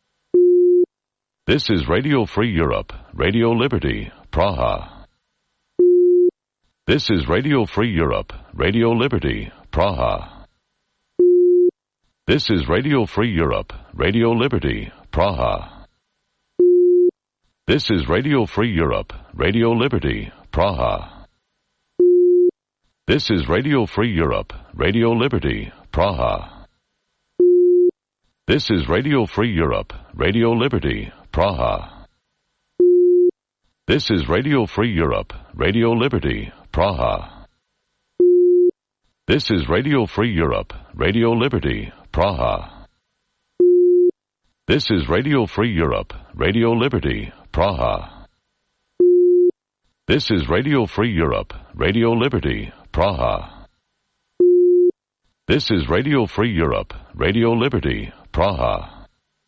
This is Radio Free Europe, Radio Liberty, Praha. This is Radio Free Europe, Radio Liberty, Praha. This is Radio Free Europe, Radio Liberty, Praha. This is Radio Free Europe, Radio Liberty, Praha. This is Radio Free Europe, Radio Liberty, Praha. This is Radio Free Europe, Radio Liberty, Praha. This is Radio Free Europe, Radio Liberty, Praha. This is Radio Free Europe, Radio Liberty, Praha. This is Radio Free Europe, Radio Liberty, Praha. This is Radio Free Europe, Radio Liberty, Praha. This is Radio Free Europe, Radio Liberty, Praha.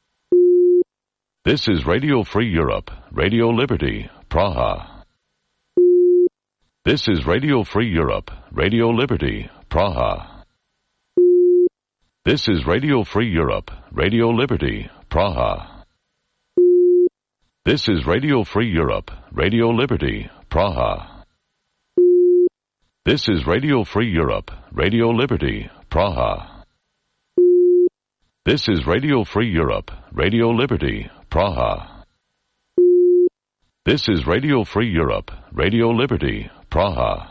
This is Radio Free Europe, Radio Liberty, Praha. This is Radio Free Europe, Radio Liberty, Praha. This is Radio Free Europe, Radio Liberty, Praha. This is Radio Free Europe, Radio Liberty, Praha. This is Radio Free Europe, Radio Liberty, Praha. This is Radio Free Europe, Radio Liberty, Praha. This is Radio Free Europe, Radio Liberty, Praha.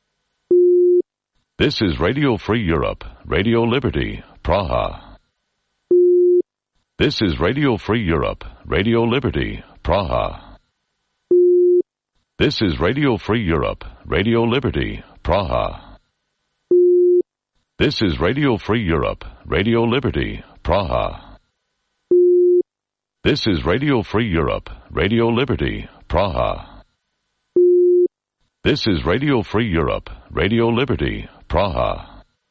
This is Radio Free Europe, Radio Liberty, Praha. This is Radio Free Europe, Radio Liberty, Praha. This is Radio Free Europe, Radio Liberty, Praha. This is Radio Free Europe, Radio Liberty, Praha. This is Radio Free Europe, Radio Liberty, Praha. This is Radio Free Europe, Radio Liberty, Praha.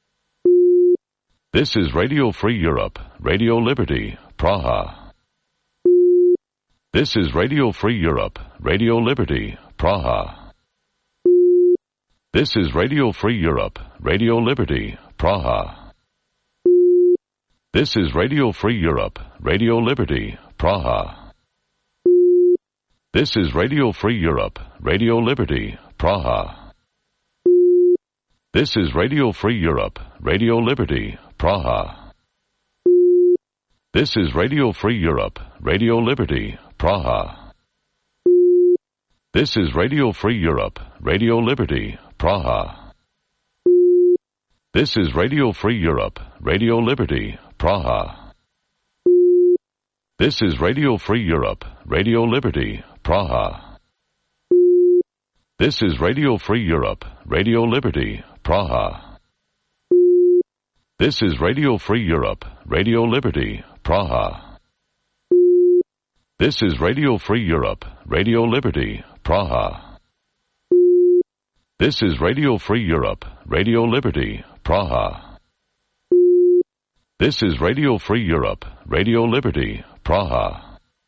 This is Radio Free Europe, Radio Liberty, Praha. This is Radio Free Europe, Radio Liberty, Praha. This is Radio Free Europe, Radio Liberty, Praha. This is Radio Free Europe, Radio Liberty, Praha. This is Radio Free Europe, Radio Liberty, Praha. This is Radio Free Europe, Radio Liberty, Praha. This is Radio Free Europe, Radio Liberty, Praha. This is Radio Free Europe, Radio Liberty, Praha. This is Radio Free Europe, Radio Liberty, Praha. This is Radio Free Europe, Radio Liberty, Praha. This is Radio Free Europe, Radio Liberty, Praha. This is Radio Free Europe, Radio Liberty, Praha. This is Radio Free Europe, Radio Liberty, Praha. This is Radio Free Europe, Radio Liberty, Praha. This is Radio Free Europe, Radio Liberty, Praha.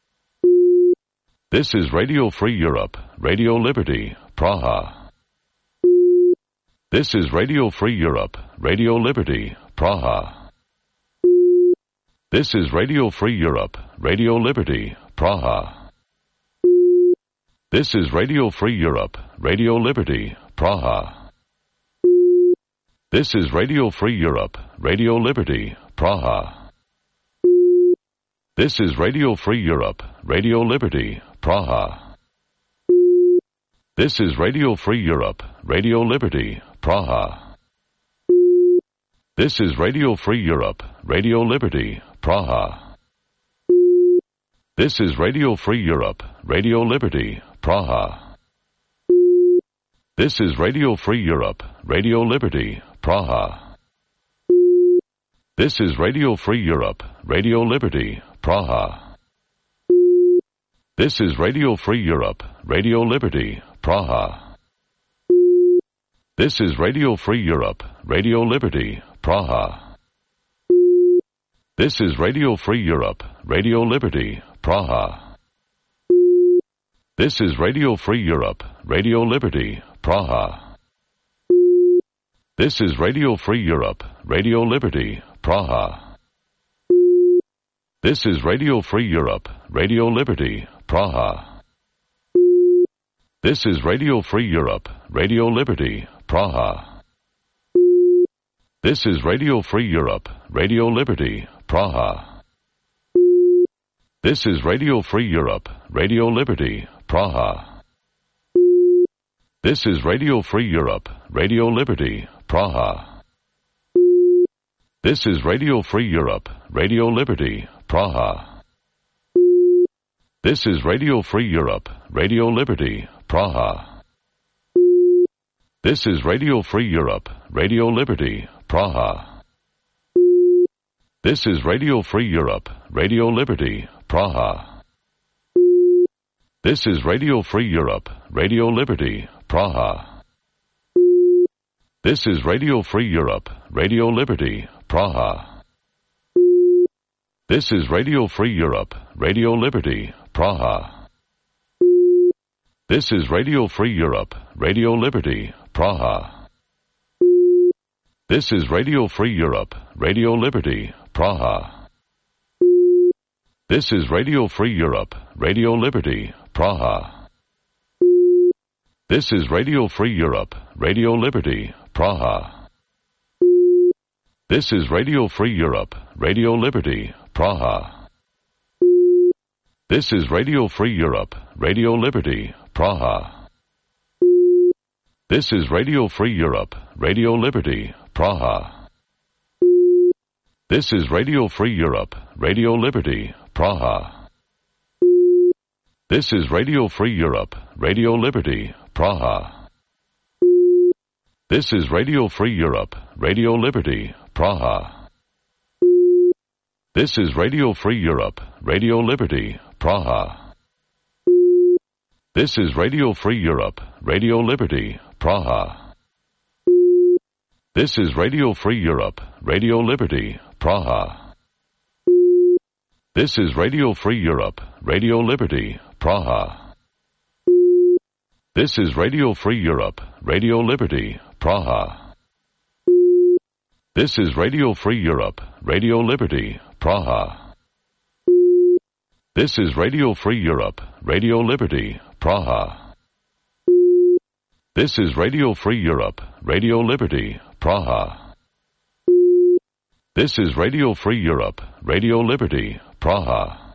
This is Radio Free Europe, Radio Liberty, Praha. This is Radio Free Europe, Radio Liberty, Praha. This is Radio Free Europe, Radio Liberty, Praha. This is Radio Free Europe, Radio Liberty, Praha. This is Radio Free Europe, Radio Liberty, Praha. This is Radio Free Europe, Radio Liberty, Praha. This is Radio Free Europe, Radio Liberty, Praha. This is Radio Free Europe, Radio Liberty, Praha. This is Radio Free Europe, Radio Liberty, Praha. This is Radio Free Europe, Radio Liberty, Praha. This is Radio Free Europe, Radio Liberty, Praha. This is Radio Free Europe, Radio Liberty, Praha. This is Radio Free Europe, Radio Liberty, Praha. This is Radio Free Europe, Radio Liberty, Praha. This is Radio Free Europe, Radio Liberty, Praha. This is Radio Free Europe, Radio Liberty, Praha. This is Radio Free Europe, Radio Liberty, Praha. This is Radio Free Europe, Radio Liberty, Praha. This is Radio Free Europe, Radio Liberty, Praha. This is Radio Free Europe, Radio Liberty, Praha. This is Radio Free Europe, Radio Liberty, Praha. This is Radio Free Europe, Radio Liberty, Praha. This is Radio Free Europe, Radio Liberty, Praha. This is Radio Free Europe, Radio Liberty, Praha. This is Radio Free Europe, Radio Liberty, Praha. This is Radio Free Europe, Radio Liberty, Praha. This is Radio Free Europe, Radio Liberty, Praha. This is Radio Free Europe, Radio Liberty, Praha. This is Radio Free Europe, Radio Liberty, Praha. This is Radio Free Europe, Radio Liberty, Praha. This is Radio Free Europe, Radio Liberty, Praha. This is Radio Free Europe, Radio Liberty, Praha. This is Radio Free Europe, Radio Liberty, Praha. This is Radio Free Europe, Radio Liberty, Praha. This is Radio Free Europe, Radio Liberty, Praha. This is Radio Free Europe, Radio Liberty, Praha. This is Radio Free Europe, Radio Liberty, Praha. This is Radio Free Europe, Radio Liberty, Praha. This is Radio Free Europe, Radio Liberty, Praha. This is Radio Free Europe, Radio Liberty, Praha. This is Radio Free Europe, Radio Liberty, Praha. This is Radio Free Europe, Radio Liberty, Praha. This is Radio Free Europe, Radio Liberty, Praha. This is Radio Free Europe, Radio Liberty, Praha. This is Radio Free Europe, Radio Liberty, Praha. This is Radio Free Europe, Radio Liberty, Praha. This is Radio Free Europe, Radio Liberty, Praha.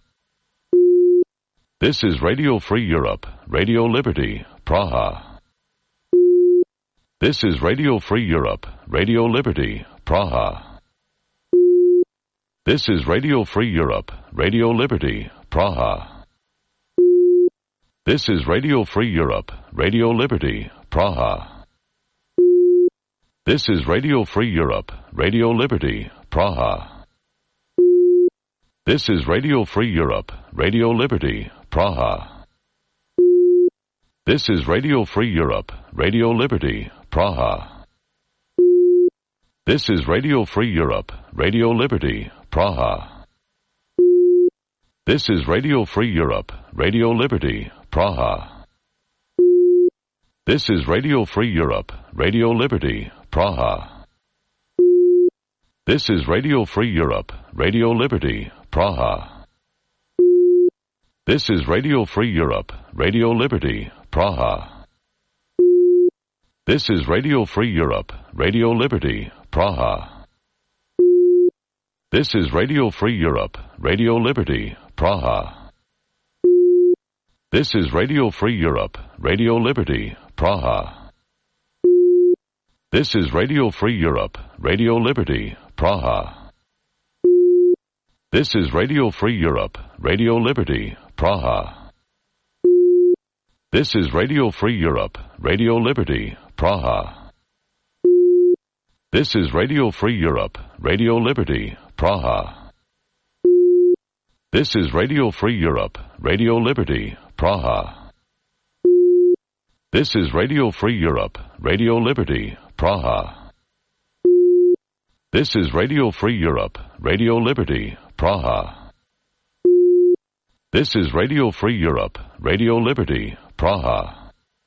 This is Radio Free Europe, Radio Liberty, Praha. This is Radio Free Europe, Radio Liberty, Praha. This is Radio Free Europe, Radio Liberty, Praha. This is Radio Free Europe, Radio Liberty, Praha. This is Radio Free Europe, Radio Liberty, Praha. This is Radio Free Europe, Radio Liberty, Praha. This is Radio Free Europe, Radio Liberty, Praha. This is Radio Free Europe, Radio Liberty, Praha. This is Radio Free Europe, Radio Liberty, Praha. This is Radio Free Europe, Radio Liberty, Praha. This is Radio Free Europe, Radio Liberty, Praha. This is Radio Free Europe, Radio Liberty, Praha. This is Radio Free Europe, Radio Liberty, Praha. This is Radio Free Europe, Radio Liberty, Praha. This is Radio Free Europe, Radio Liberty, Praha. This is Radio Free Europe, Radio Liberty, Praha. This is Radio Free Europe, Radio Liberty, Praha. This is Radio Free Europe, Radio Liberty, Praha. This is Radio Free Europe, Radio Liberty, Praha. This is Radio Free Europe, Radio Liberty, Praha. This is Radio Free Europe, Radio Liberty, Praha. This is Radio Free Europe, Radio Liberty, Praha. This is Radio Free Europe, Radio Liberty, Praha.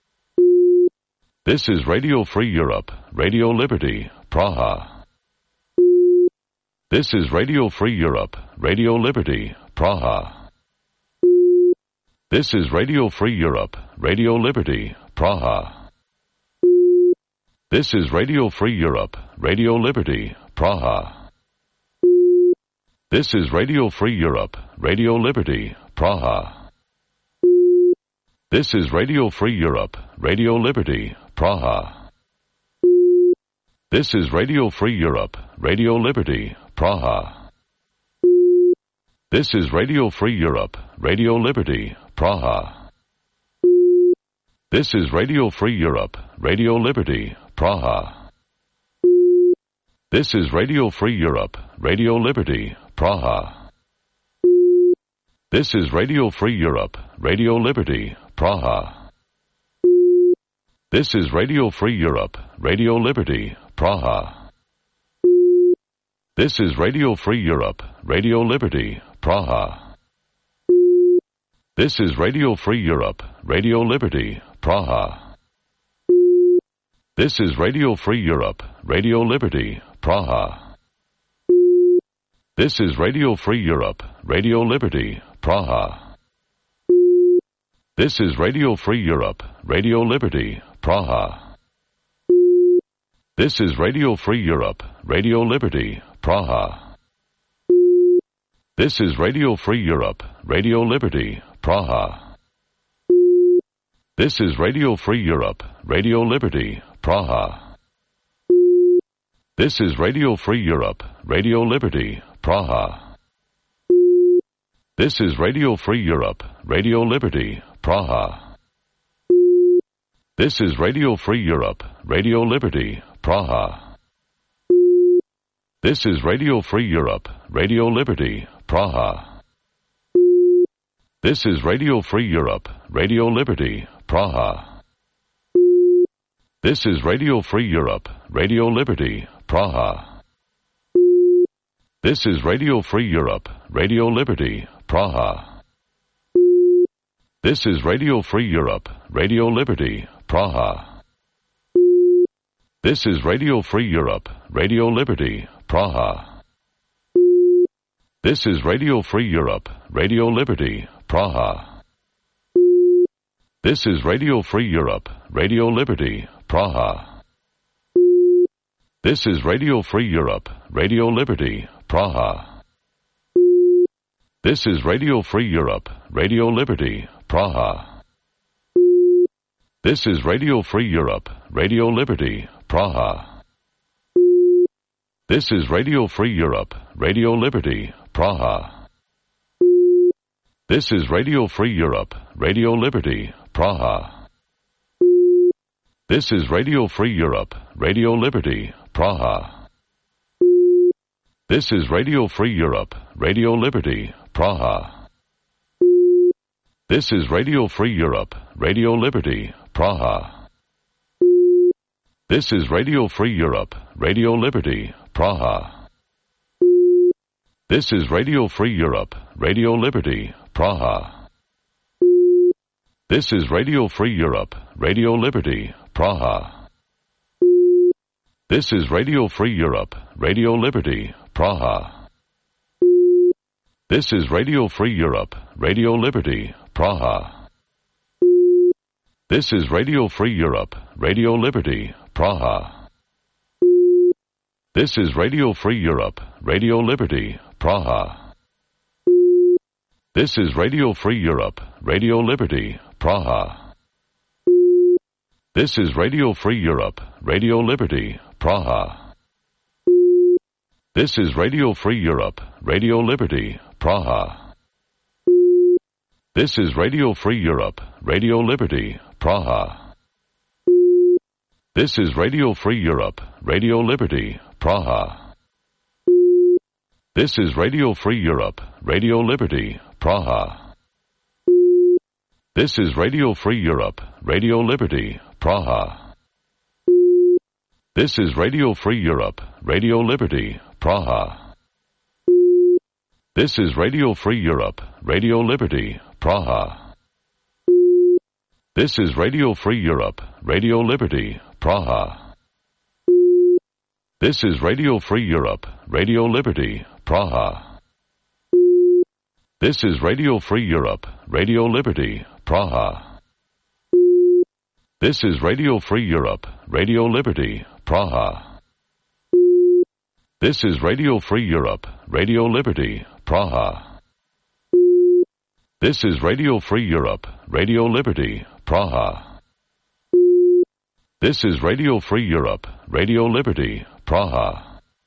This is Radio Free Europe, Radio Liberty, Praha. This is Radio Free Europe, Radio Liberty, Praha. This is Radio Free Europe, Radio Liberty, Praha. This is Radio Free Europe, Radio Liberty, Praha. This is Radio Free Europe, Radio Liberty, Praha. This is Radio Free Europe, Radio Liberty, Praha. This is Radio Free Europe, Radio Liberty, Praha. This is Radio Free Europe, Radio Liberty, Praha. This is Radio Free Europe, Radio Liberty, Praha. This is Radio Free Europe, Radio Liberty, Praha. This is Radio Free Europe, Radio Liberty, Praha. This is Radio Free Europe, Radio Liberty, Praha. This is Radio Free Europe, Radio Liberty, Praha. This is Radio Free Europe, Radio Liberty, Praha. This is Radio Free Europe, Radio Liberty, Praha. This is Radio Free Europe, Radio Liberty, Praha. This is Radio Free Europe, Radio Liberty, Praha. This is Radio Free Europe, Radio Liberty, Praha. This is Radio Free Europe, Radio Liberty, Praha. This is Radio Free Europe, Radio Liberty, Praha. This is Radio Free Europe, Radio Liberty, Praha. This is Radio Free Europe, Radio Liberty, Praha. This is Radio Free Europe, Radio Liberty, Praha. This is Radio Free Europe, Radio Liberty, Praha. This is Radio Free Europe, Radio Liberty, Praha. This is Radio Free Europe, Radio Liberty, Praha. This is Radio Free Europe, Radio Liberty, Praha. This is Radio Free Europe, Radio Liberty, Praha. This is Radio Free Europe, Radio Liberty, Praha. This is Radio Free Europe, Radio Liberty, Praha. This is Radio Free Europe, Radio Liberty, Praha. This is Radio Free Europe, Radio Liberty, Praha. This is Radio Free Europe, Radio Liberty, Praha. This is Radio Free Europe, Radio Liberty, Praha. This is Radio Free Europe, Radio Liberty, Praha. This is Radio Free Europe, Radio Liberty, Praha. This is Radio Free Europe, Radio Liberty, Praha. This is Radio Free Europe, Radio Liberty, Praha. This is Radio Free Europe, Radio Liberty, Praha. This is Radio Free Europe, Radio Liberty, Praha. This is Radio Free Europe, Radio Liberty, Praha. This is Radio Free Europe, Radio Liberty, Praha. This is Radio Free Europe, Radio Liberty, Praha. This is Radio Free Europe, Radio Liberty, Praha. This is Radio Free Europe, Radio Liberty, Praha. This is Radio Free Europe, Radio Liberty, Praha. This is Radio Free Europe, Radio Liberty, Praha. This is Radio Free Europe, Radio Liberty, Praha. This is Radio Free Europe, Radio Liberty, Praha. This is Radio Free Europe, Radio Liberty, Praha. This is Radio Free Europe, Radio Liberty, Praha. This is Radio Free Europe, Radio Liberty, Praha. This is Radio Free Europe, Radio Liberty, Praha. This is Radio Free Europe, Radio Liberty, Praha. This is Radio Free Europe, Radio Liberty, Praha. This is Radio Free Europe, Radio Liberty, Praha. This is Radio Free Europe, Radio Liberty, Praha. This is Radio Free Europe, Radio Liberty, Praha. This is Radio Free Europe, Radio Liberty, Praha. This is Radio Free Europe, Radio Liberty, Praha. This is Radio Free Europe, Radio Liberty, Praha. This is Radio Free Europe, Radio Liberty, Praha.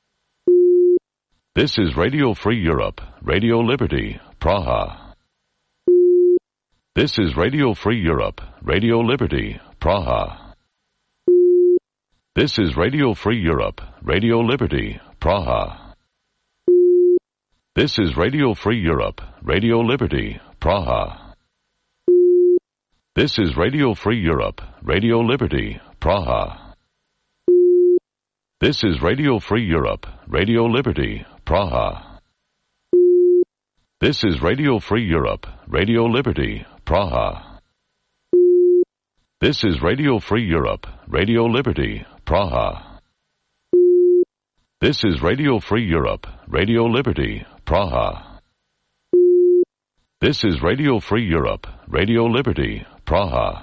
This is Radio Free Europe, Radio Liberty, Praha. This is Radio Free Europe, Radio Liberty, Praha. This is Radio Free Europe, Radio Liberty, Praha. This is Radio Free Europe, Radio Liberty, Praha. This is Radio Free Europe, Radio Liberty, Praha. This is Radio Free Europe, Radio Liberty, Praha. This is Radio Free Europe, Radio Liberty, Praha. This is Radio Free Europe, Radio Liberty, Praha. This is Radio Free Europe, Radio Liberty, Praha. This is Radio Free Europe, Radio Liberty, Praha.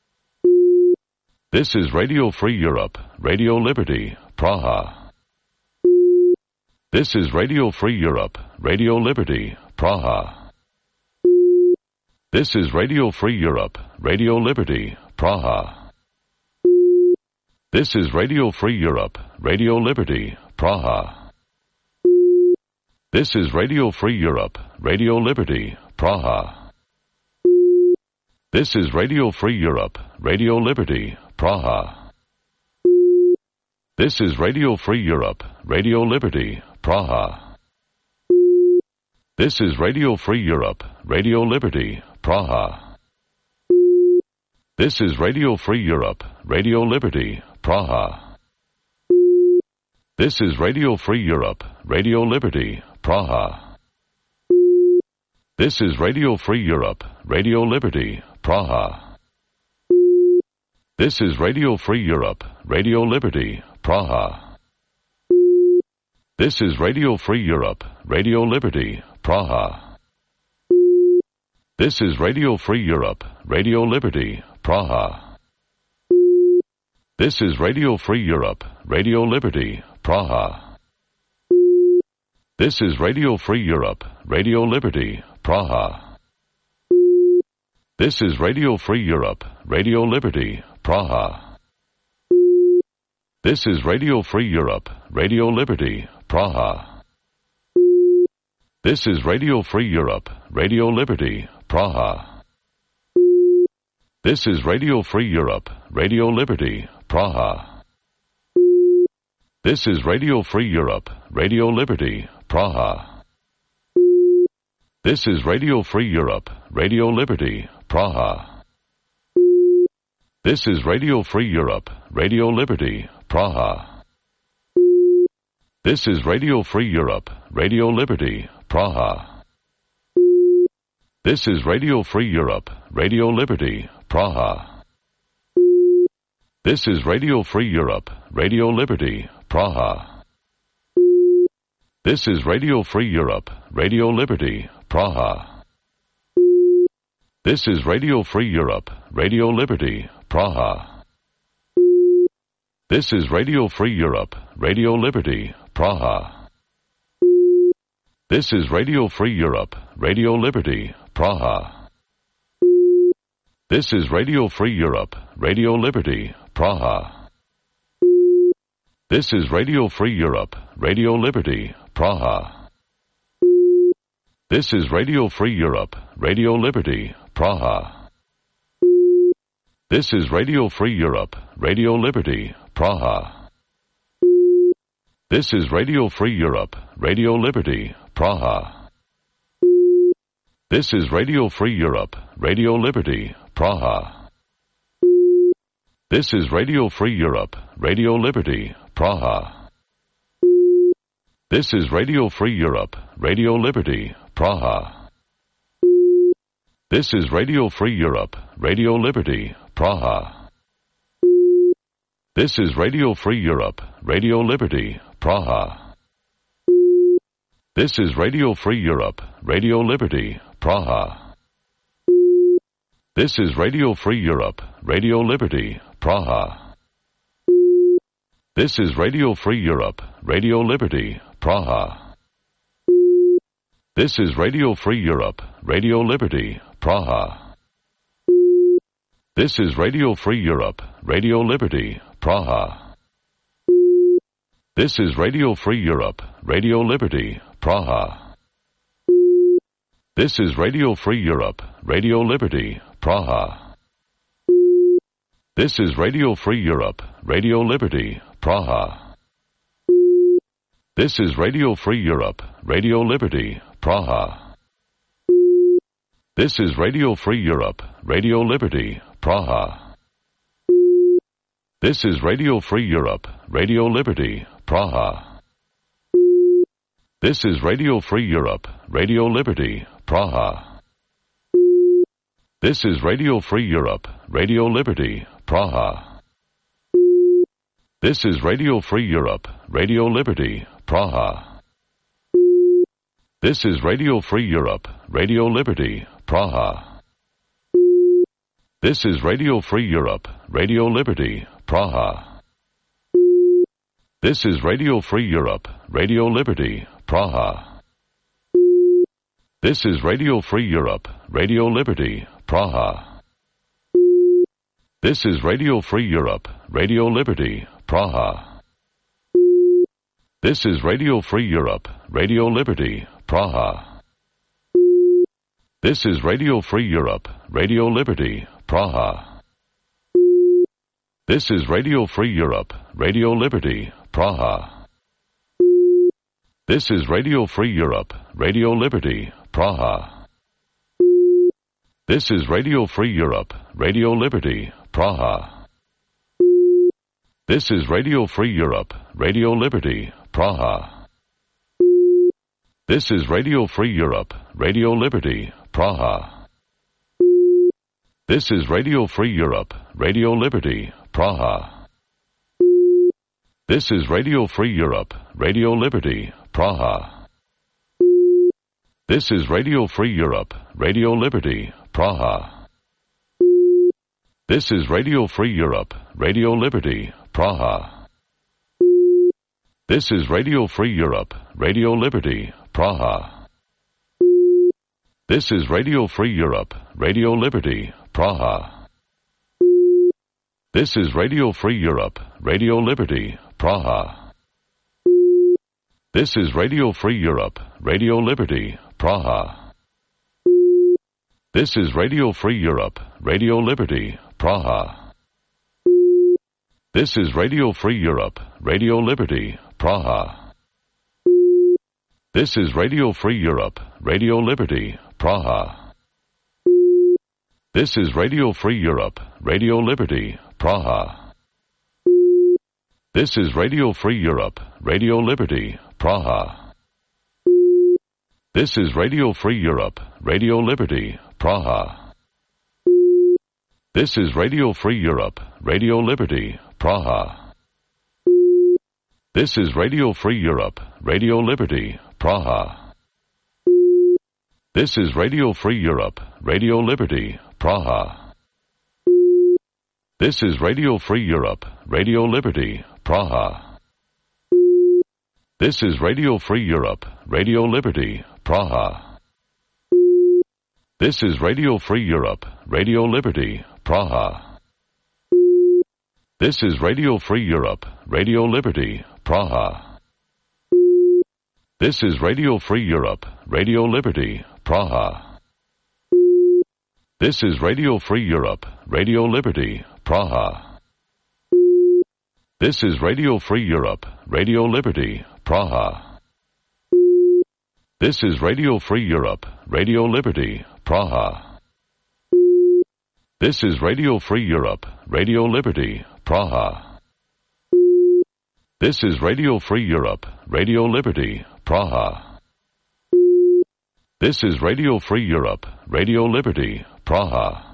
This is Radio Free Europe, Radio Liberty, Praha. This is Radio Free Europe, Radio Liberty, Praha. This is Radio Free Europe, Radio Liberty, Praha. This is Radio Free Europe, Radio Liberty, Praha. This is Radio Free Europe, Radio Liberty, Praha. This is Radio Free Europe, Radio Liberty, Praha. This is Radio Free Europe, Radio Liberty, Praha. This is Radio Free Europe, Radio Liberty, Praha. This is Radio Free Europe, Radio Liberty, Praha. This is Radio Free Europe, Radio Liberty, Praha. This is Radio Free Europe, Radio Liberty, Praha. This is Radio Free Europe, Radio Liberty, Praha. This is Radio Free Europe, Radio Liberty, Praha. This is Radio Free Europe, Radio Liberty, Praha. This is Radio Free Europe, Radio Liberty, Praha. This is Radio Free Europe, Radio Liberty, Praha. This is Radio Free Europe, Radio Liberty, Praha. This is Radio Free Europe, Radio Liberty, Praha. This is Radio Free Europe, Radio Liberty, Praha. This is Radio Free Europe, Radio Liberty, Praha. This is Radio Free Europe, Radio Liberty, Praha. This is Radio Free Europe, Radio Liberty, Praha. This is Radio Free Europe, Radio Liberty, Praha. This is Radio Free Europe, Radio Liberty, Praha. This is Radio Free Europe, Radio Liberty, Praha. This is Radio Free Europe, Radio Liberty, Praha. This is Radio Free Europe, Radio Liberty, Praha. This is Radio Free Europe, Radio Liberty, Praha. This is Radio Free Europe, Radio Liberty, Praha. This is Radio Free Europe, Radio Liberty, Praha. This is Radio Free Europe, Radio Liberty, Praha. This is Radio Free Europe, Radio Liberty, Praha. This is Radio Free Europe, Radio Liberty, Praha. This is Radio Free Europe, Radio Liberty, Praha. This is Radio Free Europe, Radio Liberty, Praha. This is Radio Free Europe, Radio Liberty, Praha. This is Radio Free Europe, Radio Liberty, Praha. This is Radio Free Europe, Radio Liberty, Praha. This is Radio Free Europe, Radio Liberty, Praha. This is Radio Free Europe, Radio Liberty, Praha. This is Radio Free Europe, Radio Liberty, Praha. This is Radio Free Europe, Radio Liberty, Praha. This is Radio Free Europe, Radio Liberty, Praha. This is Radio Free Europe, Radio Liberty, Praha. This is Radio Free Europe, Radio Liberty, Praha. This is Radio Free Europe, Radio Liberty, Praha. This is Radio Free Europe, Radio Liberty, Praha. This is Radio Free Europe, Radio Liberty, Praha. This is Radio Free Europe, Radio Liberty, Praha. This is Radio Free Europe, Radio Liberty, Praha. This is Radio Free Europe, Radio Liberty, Praha. This is Radio Free Europe, Radio Liberty, Praha. This is Radio Free Europe, Radio Liberty, Praha. This is Radio Free Europe, Radio Liberty, Praha. This is Radio Free Europe, Radio Liberty, Praha. This is Radio Free Europe, Radio Liberty, Praha. This is Radio Free Europe, Radio Liberty, Praha. This is Radio Free Europe, Radio Liberty, Praha. This is Radio Free Europe, Radio Liberty, Praha. This is Radio Free Europe, Radio Liberty, Praha. This is Radio Free Europe, Radio Liberty, Praha. This is Radio Free Europe, Radio Liberty, Praha. This is Radio Free Europe, Radio Liberty, Praha. This is Radio Free Europe, Radio Liberty, Praha. This is Radio Free Europe, Radio Liberty, Praha. This is Radio Free Europe, Radio Liberty, Praha. This is Radio Free Europe, Radio Liberty, Praha. This is Radio Free Europe, Radio Liberty, Praha. This is Radio Free Europe, Radio Liberty, Praha. This is Radio Free Europe, Radio Liberty, Praha. This is Radio Free Europe, Radio Liberty, Praha. This is Radio Free Europe, Radio Liberty, Praha. This is Radio Free Europe, Radio Liberty, Praha. This is Radio Free Europe, Radio Liberty, Praha. This is Radio Free Europe, Radio Liberty, Praha. This is Radio Free Europe, Radio Liberty, Praha. This is Radio Free Europe, Radio Liberty, Praha. This is Radio Free Europe, Radio Liberty, Praha. This is Radio Free Europe, Radio Liberty, Praha. This is Radio Free Europe, Radio Liberty, Praha. This is Radio Free Europe, Radio Liberty, Praha. This is Radio Free Europe, Radio Liberty, Praha. This is Radio Free Europe, Radio Liberty, Praha. This is Radio Free Europe, Radio Liberty, Praha. This is Radio Free Europe, Radio Liberty, Praha. This is Radio Free Europe, Radio Liberty, Praha. This is Radio Free Europe, Radio Liberty, Praha. This is Radio Free Europe, Radio Liberty, Praha. This is Radio Free Europe, Radio Liberty, Praha. This is Radio Free Europe, Radio Liberty, Praha. This is Radio Free Europe, Radio Liberty, Praha. This is Radio Free Europe, Radio Liberty, Praha. This is Radio Free Europe, Radio Liberty, Praha. This is Radio Free Europe, Radio Liberty, Praha.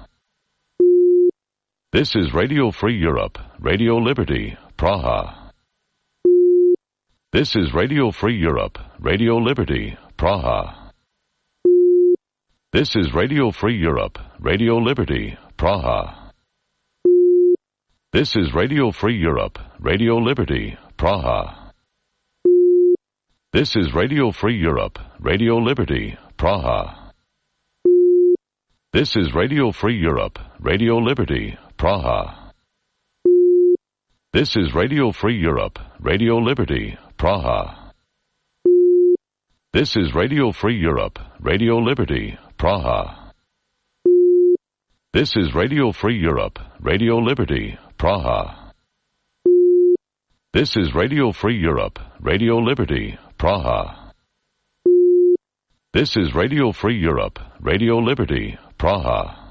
This is Radio Free Europe, Radio Liberty, Praha. This is Radio Free Europe, Radio Liberty, Praha. This is Radio Free Europe, Radio Liberty, Praha. This is Radio Free Europe, Radio Liberty, Praha. This is Radio Free Europe, Radio Liberty, Praha. This is Radio Free Europe, Radio Liberty, Praha. This is Radio Free Europe, Radio Liberty, Praha. This is Radio Free Europe, Radio Liberty, Praha. This is Radio Free Europe, Radio Liberty, Praha. This is Radio Free Europe, Radio Liberty, Praha. This is Radio Free Europe, Radio Liberty, Praha.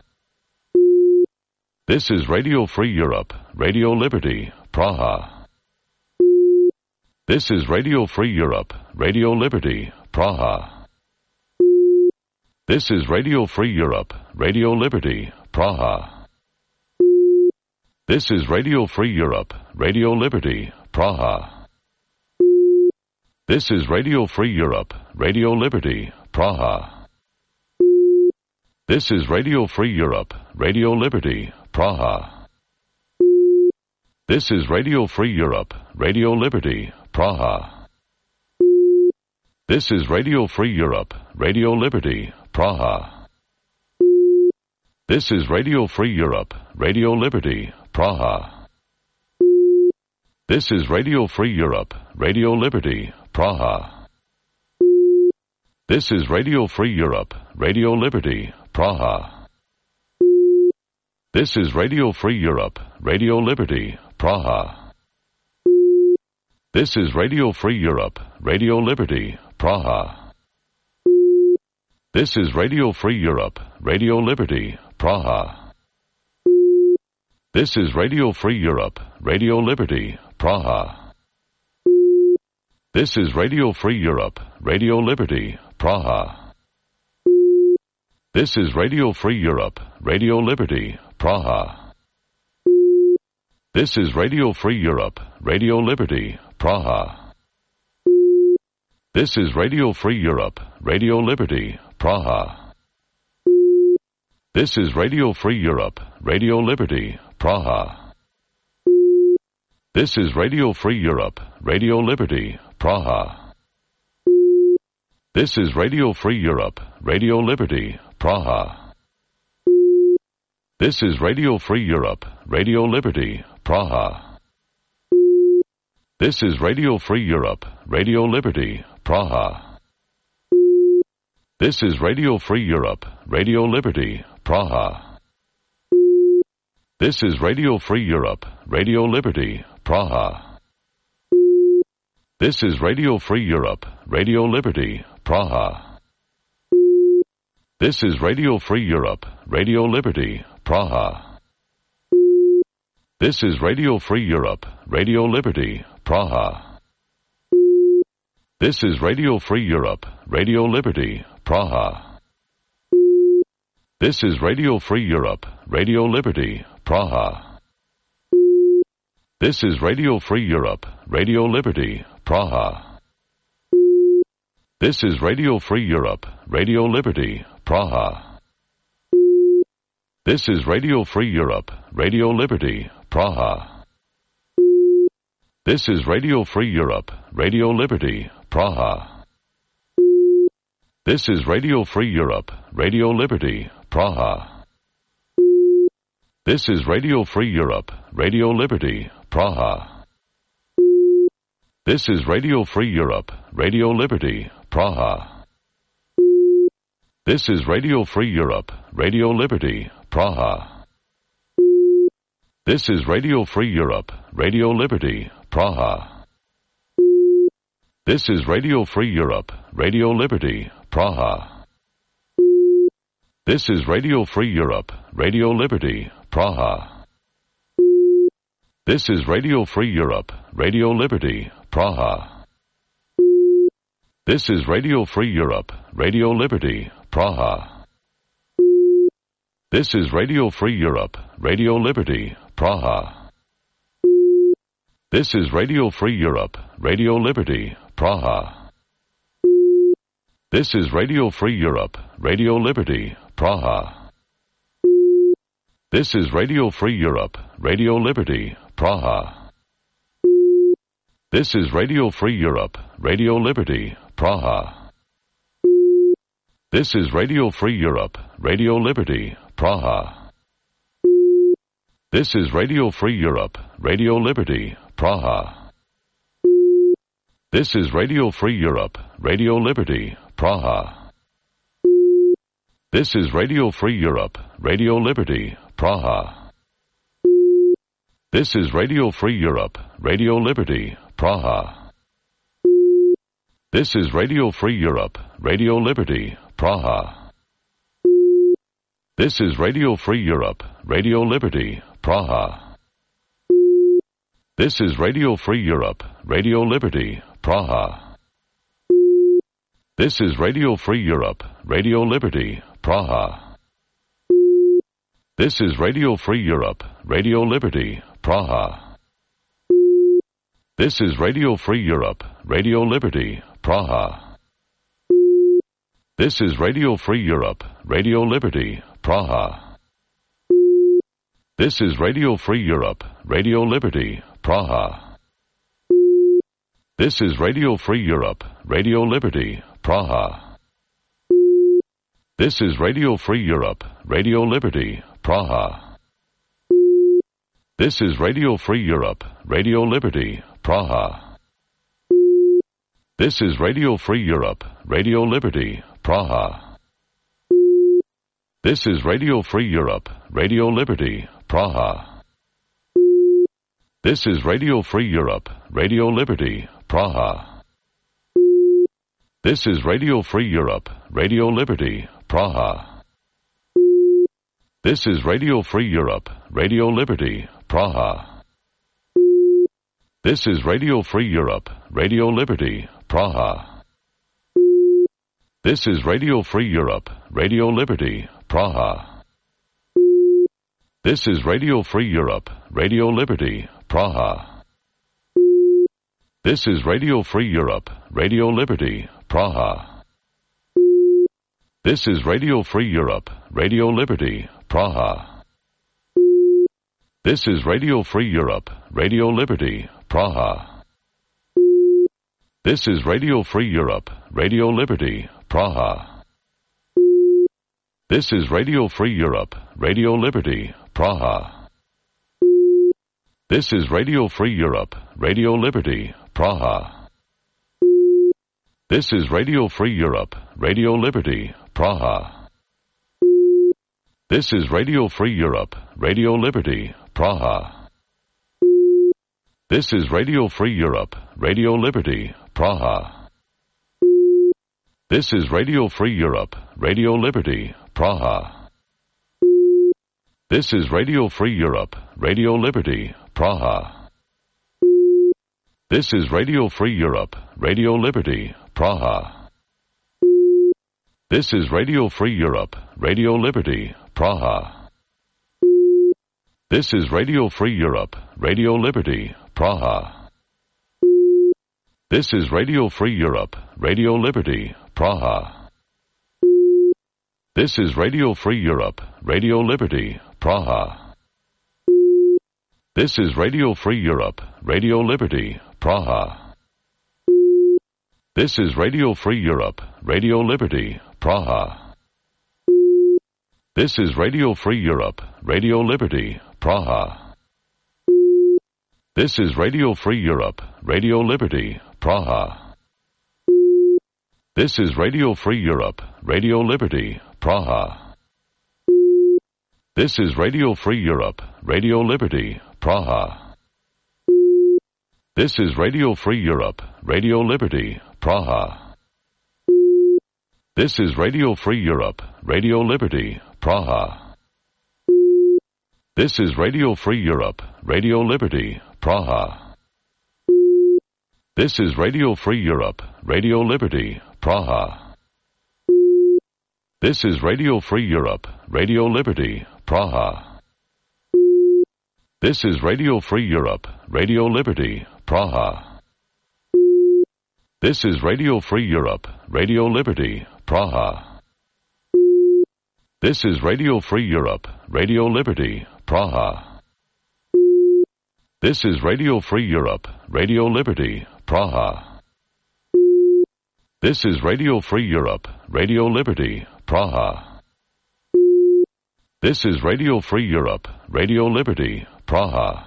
This is Radio Free Europe, Radio Liberty, Praha. This is Radio Free Europe, Radio Liberty, Praha. This is Radio Free Europe, Radio Liberty, Praha. This is Radio Free Europe, Radio Liberty, Praha. This is Radio Free Europe, Radio Liberty, Praha. This is Radio Free Europe, Radio Liberty, Praha. This is Radio Free Europe, Radio Liberty, Praha. This is Radio Free Europe, Radio Liberty, Praha. This is Radio Free Europe, Radio Liberty, Praha. This is Radio Free Europe, Radio Liberty, Praha. This is Radio Free Europe, Radio Liberty, Praha. This is Radio Free Europe, Radio Liberty, Praha. This is Radio Free Europe, Radio Liberty, Praha. This is Radio Free Europe, Radio Liberty, Praha. This is Radio Free Europe, Radio Liberty, Praha. This is Radio Free Europe, Radio Liberty, Praha. This is Radio Free Europe, Radio Liberty, Praha. This is Radio Free Europe, Radio Liberty, Praha. This is Radio Free Europe, Radio Liberty, Praha. This is Radio Free Europe, Radio Liberty, Praha. This is Radio Free Europe, Radio Liberty, Praha. This is Radio Free Europe, Radio Liberty, Praha. This is Radio Free Europe, Radio Liberty, Praha. This is Radio Free Europe, Radio Liberty, Praha. This is Radio Free Europe, Radio Liberty, Praha. This is Radio Free Europe, Radio Liberty, Praha. This is Radio Free Europe, Radio Liberty, Praha. This is Radio Free Europe, Radio Liberty, Praha. This is Radio Free Europe, Radio Liberty, Praha. This is Radio Free Europe, Radio Liberty, Praha. This is Radio Free Europe, Radio Liberty, Praha. This is Radio Free Europe, Radio Liberty, Praha. This is Radio Free Europe, Radio Liberty, Praha. This is Radio Free Europe, Radio Liberty, Praha. This is Radio Free Europe, Radio Liberty, Praha. This is Radio Free Europe, Radio Liberty, Praha. This is Radio Free Europe, Radio Liberty, Praha. This is Radio Free Europe, Radio Liberty, Praha. This is Radio Free Europe, Radio Liberty, Praha. This is Radio Free Europe, Radio Liberty, Praha. This is Radio Free Europe, Radio Liberty, Praha. This is Radio Free Europe, Radio Liberty, Praha. This is Radio Free Europe, Radio Liberty, Praha. This is Radio Free Europe, Radio Liberty, Praha. This is Radio Free Europe, Radio Liberty, Praha. This is Radio Free Europe, Radio Liberty, Praha. This is Radio Free Europe, Radio Liberty, Praha. This is Radio Free Europe, Radio Liberty, Praha. This is Radio Free Europe, Radio Liberty, Praha. This is Radio Free Europe, Radio Liberty, Praha. This is Radio Free Europe, Radio Liberty, Praha. This is Radio Free Europe, Radio Liberty, Praha. This is Radio Free Europe, Radio Liberty, Praha. This is Radio Free Europe, Radio Liberty, Praha. This is Radio Free Europe, Radio Liberty, Praha. This is Radio Free Europe, Radio Liberty, Praha. This is Radio Free Europe, Radio Liberty, Praha. This is Radio Free Europe, Radio Liberty, Praha. This is Radio Free Europe, Radio Liberty, Praha. This is Radio Free Europe, Radio Liberty, Praha. This is Radio Free Europe, Radio Liberty, Praha. This is Radio Free Europe, Radio Liberty, Praha. This is Radio Free Europe, Radio Liberty, Praha. This is Radio Free Europe, Radio Liberty, Praha. This is Radio Free Europe, Radio Liberty, Praha. This is Radio Free Europe, Radio Liberty, Praha. This is Radio Free Europe, Radio Liberty, Praha. This is Radio Free Europe, Radio Liberty, Praha. This is Radio Free Europe, Radio Liberty, Praha. This is Radio Free Europe, Radio Liberty, Praha. This is Radio Free Europe, Radio Liberty, Praha. This is Radio Free Europe, Radio Liberty, Praha. This is Radio Free Europe, Radio Liberty, Praha. This is Radio Free Europe, Radio Liberty, Praha. This is Radio Free Europe, Radio Liberty, Praha. This is Radio Free Europe, Radio Liberty, Praha. This is Radio Free Europe, Radio Liberty, Praha. This is Radio Free Europe, Radio Liberty, Praha. This is Radio Free Europe, Radio Liberty, Praha. This is Radio Free Europe, Radio Liberty, Praha. This is Radio Free Europe, Radio Liberty, Praha. This is Radio Free Europe, Radio Liberty, Praha. This is Radio Free Europe, Radio Liberty, Praha. This is Radio Free Europe, Radio Liberty, Praha. This is Radio Free Europe, Radio Liberty, Praha. This is Radio Free Europe, Radio Liberty, Praha. This is Radio Free Europe, Radio Liberty, Praha. This is Radio Free Europe, Radio Liberty, Praha. This is Radio Free Europe, Radio Liberty, Praha. This is Radio Free Europe, Radio Liberty, Praha. This is Radio Free Europe, Radio Liberty, Praha. This is Radio Free Europe, Radio Liberty, Praha. This is Radio Free Europe, Radio Liberty, Praha. This is Radio Free Europe, Radio Liberty, Praha. This is Radio Free Europe, Radio Liberty, Praha. This is Radio Free Europe, Radio Liberty, Praha. This is Radio Free Europe, Radio Liberty, Praha. This is Radio Free Europe, Radio Liberty, Praha. This is Radio Free Europe, Radio Liberty, Praha. This is Radio Free Europe, Radio Liberty, Praha. This is Radio Free Europe, Radio Liberty, Praha. This is Radio Free Europe, Radio Liberty, Praha. This is Radio Free Europe, Radio Liberty, Praha. This is Radio Free Europe, Radio Liberty, Praha. This is Radio Free Europe, Radio Liberty, Praha. This is Radio Free Europe, Radio Liberty, Praha.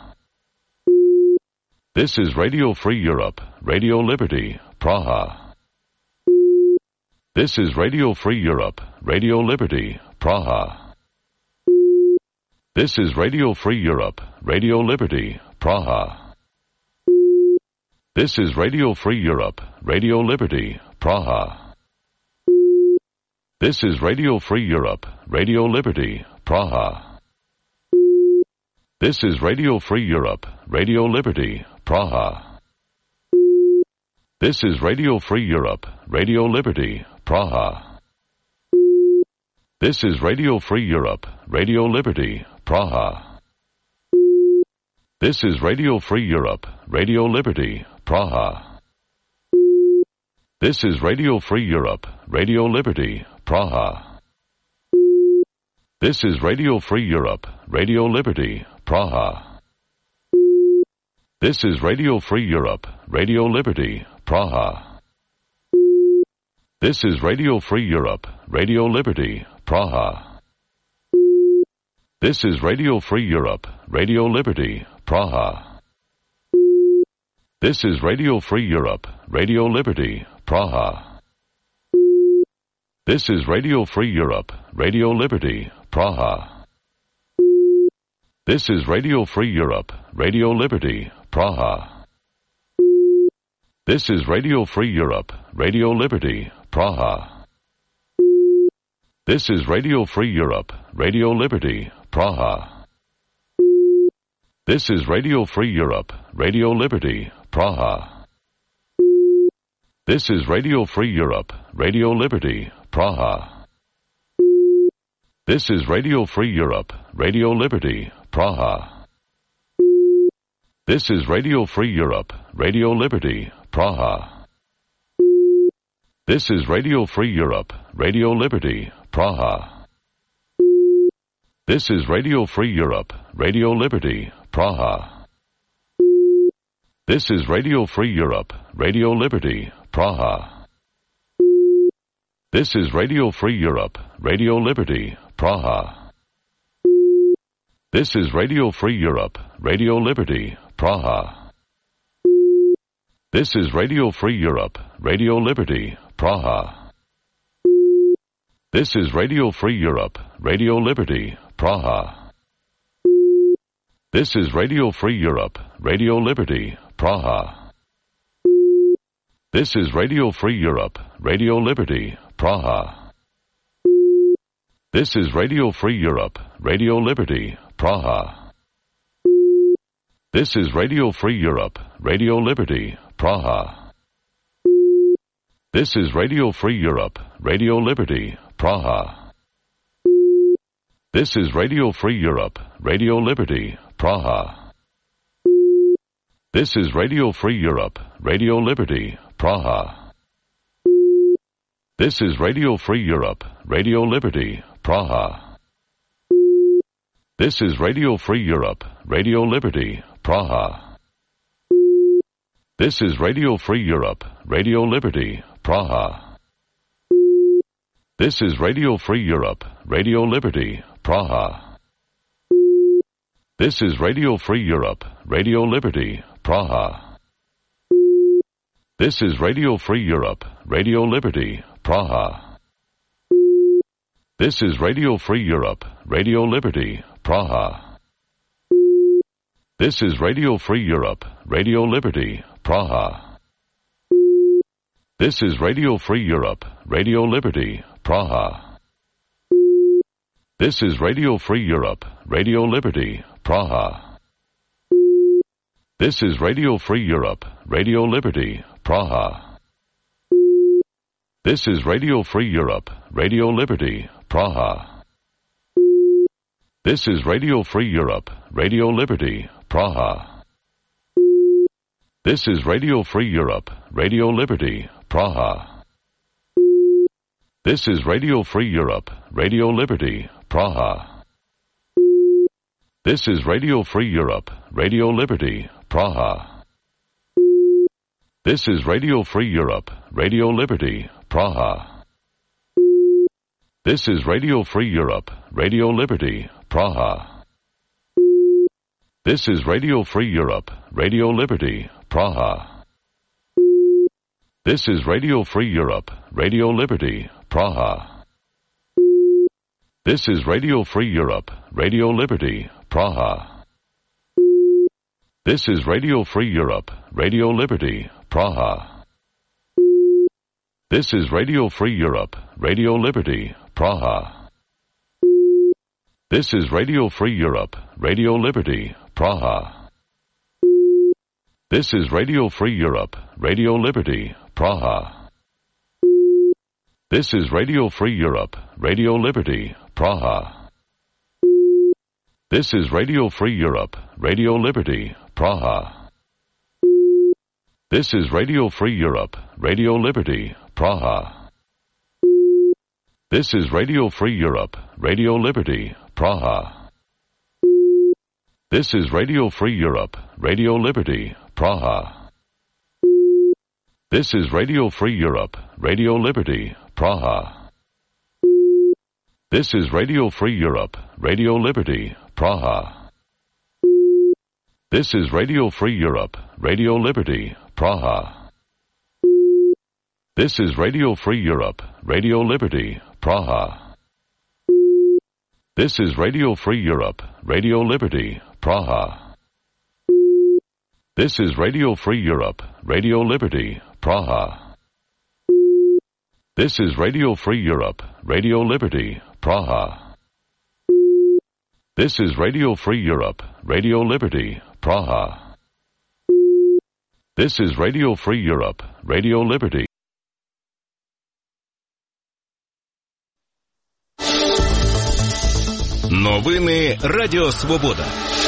This is Radio Free Europe, Radio Liberty, Praha. This is Radio Free Europe, Radio Liberty, Praha. This is Radio Free Europe, Radio Liberty, Praha. This is Radio Free Europe, Radio Liberty, Praha. This is Radio Free Europe, Radio Liberty, Praha. This is Radio Free Europe, Radio Liberty, Praha. This is Radio Free Europe, Radio Liberty, Praha. This is Radio Free Europe, Radio Liberty, Praha. This is Radio Free Europe, Radio Liberty, Praha. This is Radio Free Europe, Radio Liberty, Praha. This is Radio Free Europe, Radio Liberty, Praha. This is Radio Free Europe, Radio Liberty, Praha. This is Radio Free Europe, Radio Liberty, Praha. This is Radio Free Europe, Radio Liberty, Praha. This is Radio Free Europe, Radio Liberty, Praha. This is Radio Free Europe, Radio Liberty, Praha. This is Radio Free Europe, Radio Liberty, Praha. This is Radio Free Europe, Radio Liberty, Praha. This is Radio Free Europe, Radio Liberty, Praha. This is Radio Free Europe, Radio Liberty, Praha. This is Radio Free Europe, Radio Liberty, Praha. This is Radio Free Europe, Radio Liberty, Praha. This is Radio Free Europe, Radio Liberty, Praha. This is Radio Free Europe, Radio Liberty, Praha. This is Radio Free Europe, Radio Liberty, Praha. This is Radio Free Europe, Radio Liberty, Praha. This is Radio Free Europe, Radio Liberty, Praha. This is Radio Free Europe, Radio Liberty, Praha. This is Radio Free Europe, Radio Liberty, Praha. This is Radio Free Europe, Radio Liberty, Praha. This is Radio Free Europe, Radio Liberty, Praha. This is Radio Free Europe, Radio Liberty, Praha. This is Radio Free Europe, Radio Liberty, Praha. This is Radio Free Europe, Radio Liberty, Praha. This is Radio Free Europe, Radio Liberty, Praha. This is Radio Free Europe, Radio Liberty, Praha. This is Radio Free Europe, Radio Liberty, Praha. This is Radio Free Europe, Radio Liberty, Praha. This is Radio Free Europe, Radio Liberty, Praha. This is Radio Free Europe, Radio Liberty, Praha. This is Radio Free Europe, Radio Liberty, Praha. This is Radio Free Europe, Radio Liberty, Praha. This is Radio Free Europe, Radio Liberty, Praha. This is Radio Free Europe, Radio Liberty, Praha. This is Radio Free Europe, Radio Liberty, Praha. This is Radio Free Europe, Radio Liberty, Praha. This is Radio Free Europe, Radio Liberty, Praha. This is Radio Free Europe, Radio Liberty, Praha. This is Radio Free Europe, Radio Liberty, Praha. This is Radio Free Europe, Radio Liberty, Praha. This is Radio Free Europe, Radio Liberty, Praha. This is Radio Free Europe, Radio Liberty, Praha. This is Radio Free Europe, Radio Liberty, Praha. This is Radio Free Europe, Radio Liberty, Praha. This is Radio Free Europe, Radio Liberty, Praha. This is Radio Free Europe, Radio Liberty, Praha. This is Radio Free Europe, Radio Liberty, Praha. This is Radio Free Europe, Radio Liberty, Praha. This is Radio Free Europe, Radio Liberty, Praha. This is Radio Free Europe, Radio Liberty, Praha. This is Radio Free Europe, Radio Liberty, Praha. This is Radio Free Europe, Radio Liberty, Praha. This is Radio Free Europe, Radio Liberty, Praha. This is Radio Free Europe, Radio Liberty, Praha. This is Radio Free Europe, Radio Liberty, Praha. This is Radio Free Europe, Radio Liberty, Praha. This is Radio Free Europe, Radio Liberty, Praha. This is Radio Free Europe, Radio Liberty, Praha. This is Radio Free Europe, Radio Liberty, Praha. This is Radio Free Europe, Radio Liberty, Praha. This is Radio Free Europe, Radio Liberty, Praha. This is Radio Free Europe, Radio Liberty, Praha. This is Radio Free Europe, Radio Liberty, Praha. This is Radio Free Europe, Radio Liberty, Praha. This is Radio Free Europe, Radio Liberty, Praha. This is Radio Free Europe, Radio Liberty. Новини Радіо Свобода.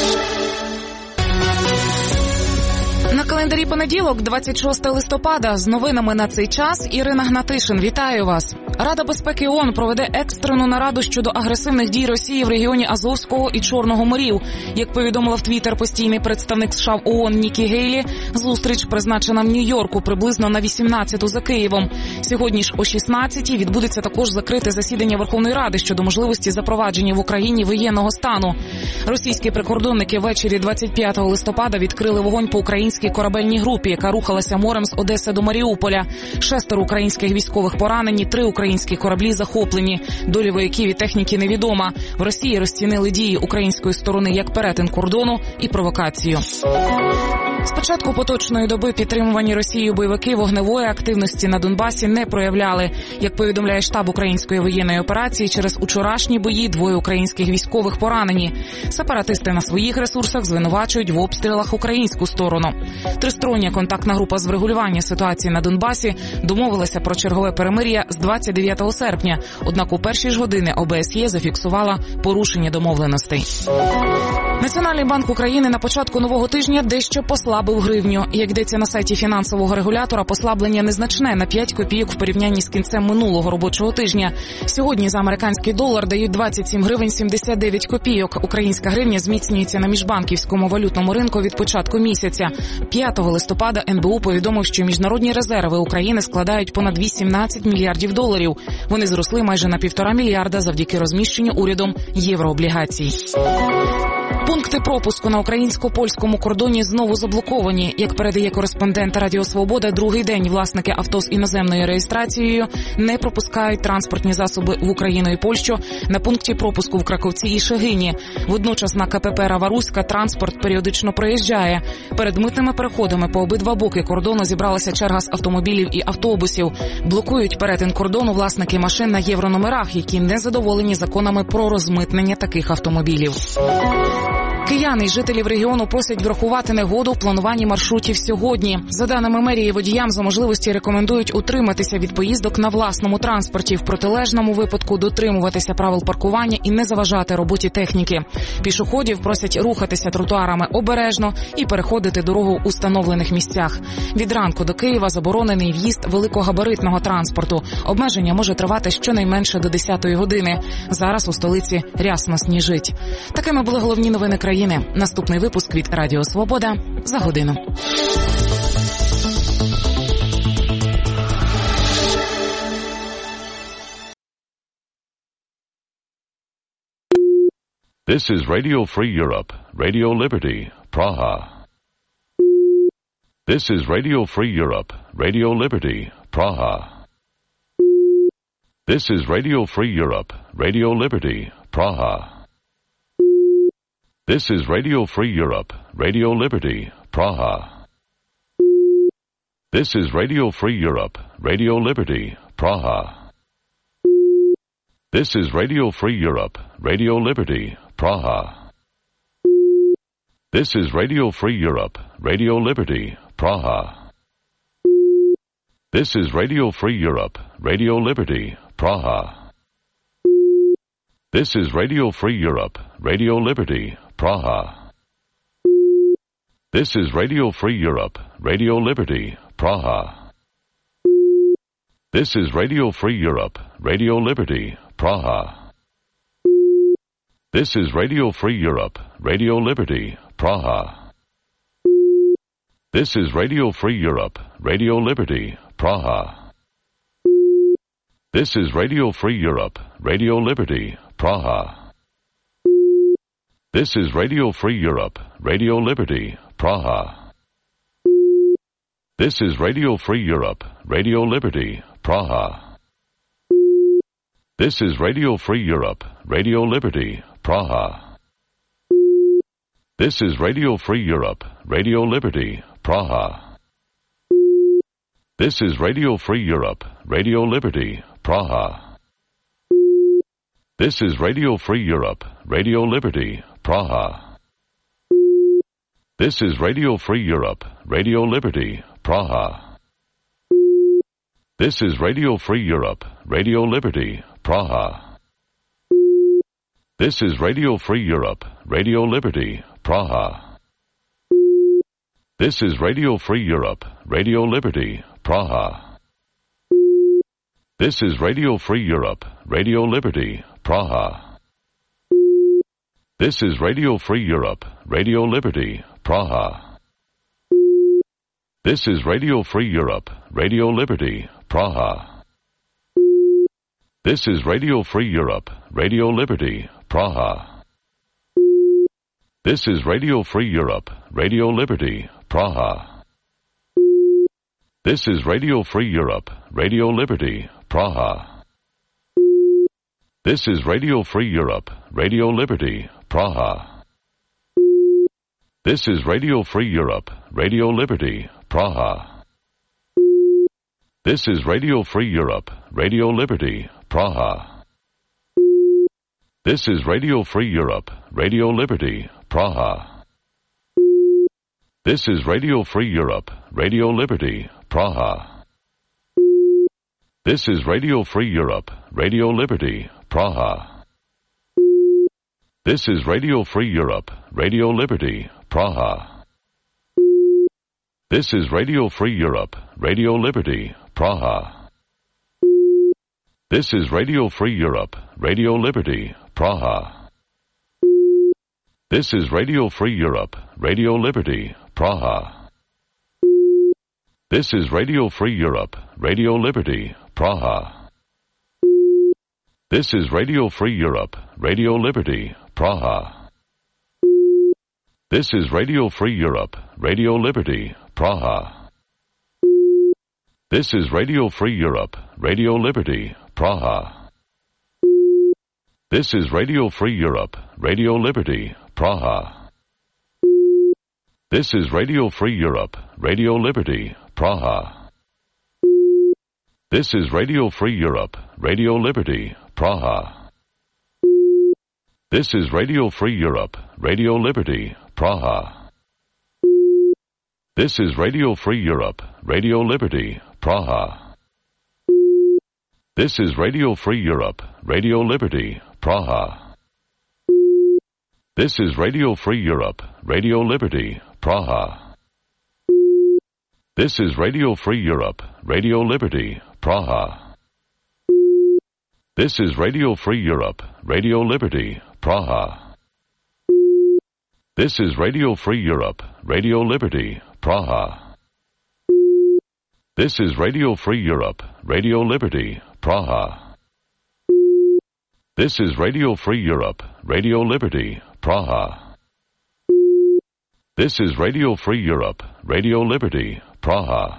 На календарі понеділок, 26 листопада. З новинами на цей час Ірина Гнатишин. Вітаю вас. Рада безпеки ООН проведе екстрену нараду щодо агресивних дій Росії в регіоні Азовського і Чорного морів. Як повідомила в Твіттер постійний представник США в ООН Нікі Гейлі, зустріч призначена в Нью-Йорку приблизно на 18-ту за Києвом. Сьогодні ж о 16-й відбудеться також закрите засідання Верховної Ради щодо можливості запровадження в Україні воєнного стану. Російські прикордонники ввечері 25 листопада відкрили вогонь по українській корабельній групі, яка рухалася морем з Одеси до Маріуполя. 6 українських військових поранені, 3 українські кораблі захоплені. Доля вояків і техніки невідома. В Росії розцінили дії української сторони як перетин кордону і провокацію. З початку поточної доби підтримувані Росією бойовики вогневої активності на Донбасі не проявляли. Як повідомляє штаб української воєнної операції, через учорашні бої 2 українських військових поранені. Сепаратисти на своїх ресурсах звинувачують в обстрілах українську сторону. Тристороння контактна група з врегулювання ситуації на Донбасі домовилася про чергове перемир'я з 29 серпня. Однак у перші ж години ОБСЄ зафіксувала порушення домовленостей. Національний банк України на початку нового тижня дещо послабив гривню. Як йдеться на сайті фінансового регулятора, послаблення незначне на 5 копійок в порівнянні з кінцем минулого робочого тижня. Сьогодні за американський долар дають 27 гривень 79 копійок. Українська гривня зміцнюється на міжбанківському валютному ринку від початку місяця. 5 листопада НБУ повідомив, що міжнародні резерви України складають понад 18 мільярдів доларів. Вони зросли майже на 1,5 мільярда завдяки розміщенню урядом єврооблігацій. Пункти пропуску на українсько-польському кордоні знову заблоковані. Як передає кореспондент Радіо Свобода, другий день власники авто з іноземною реєстрацією не пропускають транспортні засоби в Україну і Польщу на пункті пропуску в Краковці і Шегині. Водночас на КПП Раваруська транспорт періодично проїжджає. Перед митними переходами по обидва боки кордону зібралася черга з автомобілів і автобусів. Блокують перетин кордону власники машин на єврономерах, які не задоволені законами про розмитнення таких автомобілів. Кияни й жителів регіону просять врахувати негоду в плануванні маршрутів сьогодні. За даними мерії, водіям за можливості рекомендують утриматися від поїздок на власному транспорті. В протилежному випадку дотримуватися правил паркування і не заважати роботі техніки. Пішоходів просять рухатися тротуарами обережно і переходити дорогу у встановлених місцях. Від ранку до Києва заборонений в'їзд великогабаритного транспорту. Обмеження може тривати щонайменше до 10-ї години. Зараз у столиці рясно сніжить. Такими були головні новини країни. Наступний випуск від Радіо Свобода за годину. This is Radio Free Europe, Radio Liberty, Praha. This is Radio Free Europe, Radio Liberty, Praha. This is Radio Free Europe, Radio Liberty, Praha. This is Radio Free Europe, Radio Liberty, Praha. This is Radio Free Europe, Radio Liberty, Praha. This is Radio Free Europe, Radio Liberty, Praha. This is Radio Free Europe, Radio Liberty, Praha. This is Radio Free Europe, Radio Liberty, Praha. This is Radio Free Europe, Radio Liberty, Praha. This is Radio Free Europe, Radio Liberty, Praha. This is Radio Free Europe, Radio Liberty, Praha. This is Radio Free Europe, Radio Liberty, Praha. This is Radio Free Europe, Radio Liberty, Praha. This is Radio Free Europe, Radio Liberty, Praha. This is Radio Free Europe, Radio Liberty, Praha. This is Radio Free Europe, Radio Liberty, Praha. This is Radio Free Europe, Radio Liberty, Praha. This is Radio Free Europe, Radio Liberty, Praha. This is Radio Free Europe, Radio Liberty, Praha. This is Radio Free Europe, Radio Liberty, Praha. This is Radio Free Europe, Radio Liberty, Praha. This is Radio Free Europe, Radio Liberty, Praha. This is Radio Free Europe, Radio Liberty, Praha. This is Radio Free Europe, Radio Liberty, Praha. This is Radio Free Europe, Radio Liberty, Praha. This is Radio Free Europe, Radio Liberty, Praha. This is Radio Free Europe, Radio Liberty, Praha. This is Radio Free Europe, Radio Liberty, Praha. This is Radio Free Europe, Radio Liberty, Praha. This is Radio Free Europe, Radio Liberty, Praha. This is Radio Free Europe, Radio Liberty, Praha. This is Radio Free Europe, Radio Liberty, Praha. This is Radio Free Europe, Radio Liberty, Praha. This is Radio Free Europe, Radio Liberty, Praha. This is Radio Free Europe, Radio Liberty, Praha. This is Radio Free Europe, Radio Liberty, Praha. This is Radio Free Europe, Radio Liberty, Praha. This is Radio Free Europe, Radio Liberty, Praha. This is Radio Free Europe, Radio Liberty, Praha. This is Radio Free Europe, Radio Liberty, Praha. This is Radio Free Europe, Radio Liberty, Praha. This is Radio Free Europe, Radio Liberty, Praha. This is Radio Free Europe, Radio Liberty, Praha. This is Radio Free Europe, Radio Liberty, Praha. This is Radio Free Europe, Radio Liberty, Praha. This is Radio Free Europe, Radio Liberty, Praha. This is Radio Free Europe, Radio Liberty, Praha. This is Radio Free Europe, Radio Liberty, Praha. This is Radio Free Europe, Radio Liberty, Praha. This is Radio Free Europe, Radio Liberty, Praha. This is Radio Free Europe, Radio Liberty, Praha. This is Radio Free Europe, Radio Liberty, Praha. This is Radio Free Europe, Radio Liberty, Praha. This is Radio Free Europe, Radio Liberty, Praha. This is Radio Free Europe, Radio Liberty, Praha. This is Radio Free Europe, Radio Liberty, Praha. This is Radio Free Europe, Radio Liberty, Praha.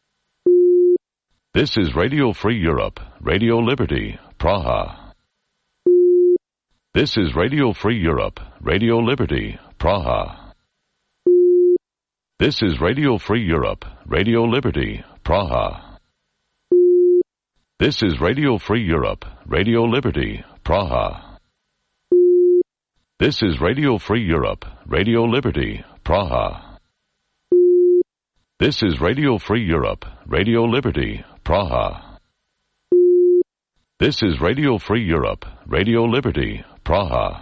This is Radio Free Europe, Radio Liberty, Praha. This is Radio Free Europe, Radio Liberty, Praha. This is Radio Free Europe, Radio Liberty, Praha. This is Radio Free Europe, Radio Liberty, Praha. This is Radio Free Europe, Radio Liberty, Praha. This is Radio Free Europe, Radio Liberty, Praha. This is Radio Free Europe, Radio Liberty, Praha.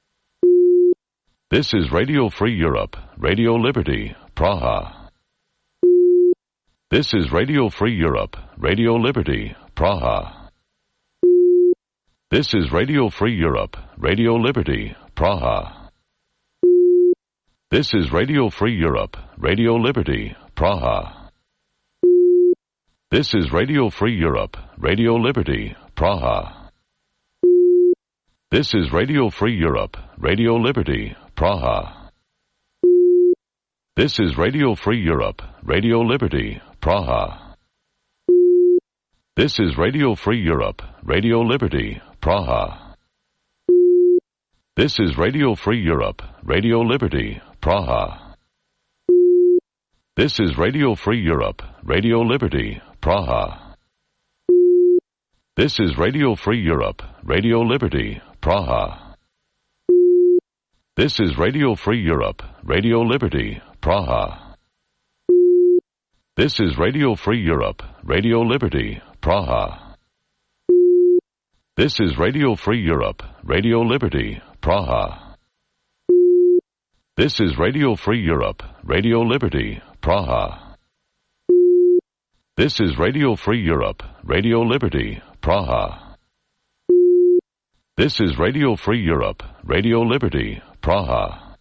This is Radio Free Europe, Radio Liberty, Praha. This is Radio Free Europe, Radio Liberty, Praha. This is Radio Free Europe, Radio Liberty, Praha. This is Radio Free Europe, Radio Liberty, Praha. This is Radio Free Europe, Radio Liberty, Praha. This is Radio Free Europe, Radio Liberty, Praha. This is Radio Free Europe, Radio Liberty, Praha. This is Radio Free Europe, Radio Liberty, Praha. This is Radio Free Europe, Radio Liberty, Praha. This is Radio Free Europe, Radio Liberty, Praha. This is Radio Free Europe, Radio Liberty, Praha. This is Radio Free Europe, Radio Liberty, Praha. This is Radio Free Europe, Radio Liberty, Praha. This is Radio Free Europe, Radio Liberty, Praha. This is Radio Free Europe, Radio Liberty, Praha. This is Radio Free Europe, Radio Liberty, Praha. This is Radio Free Europe, Radio Liberty, Praha.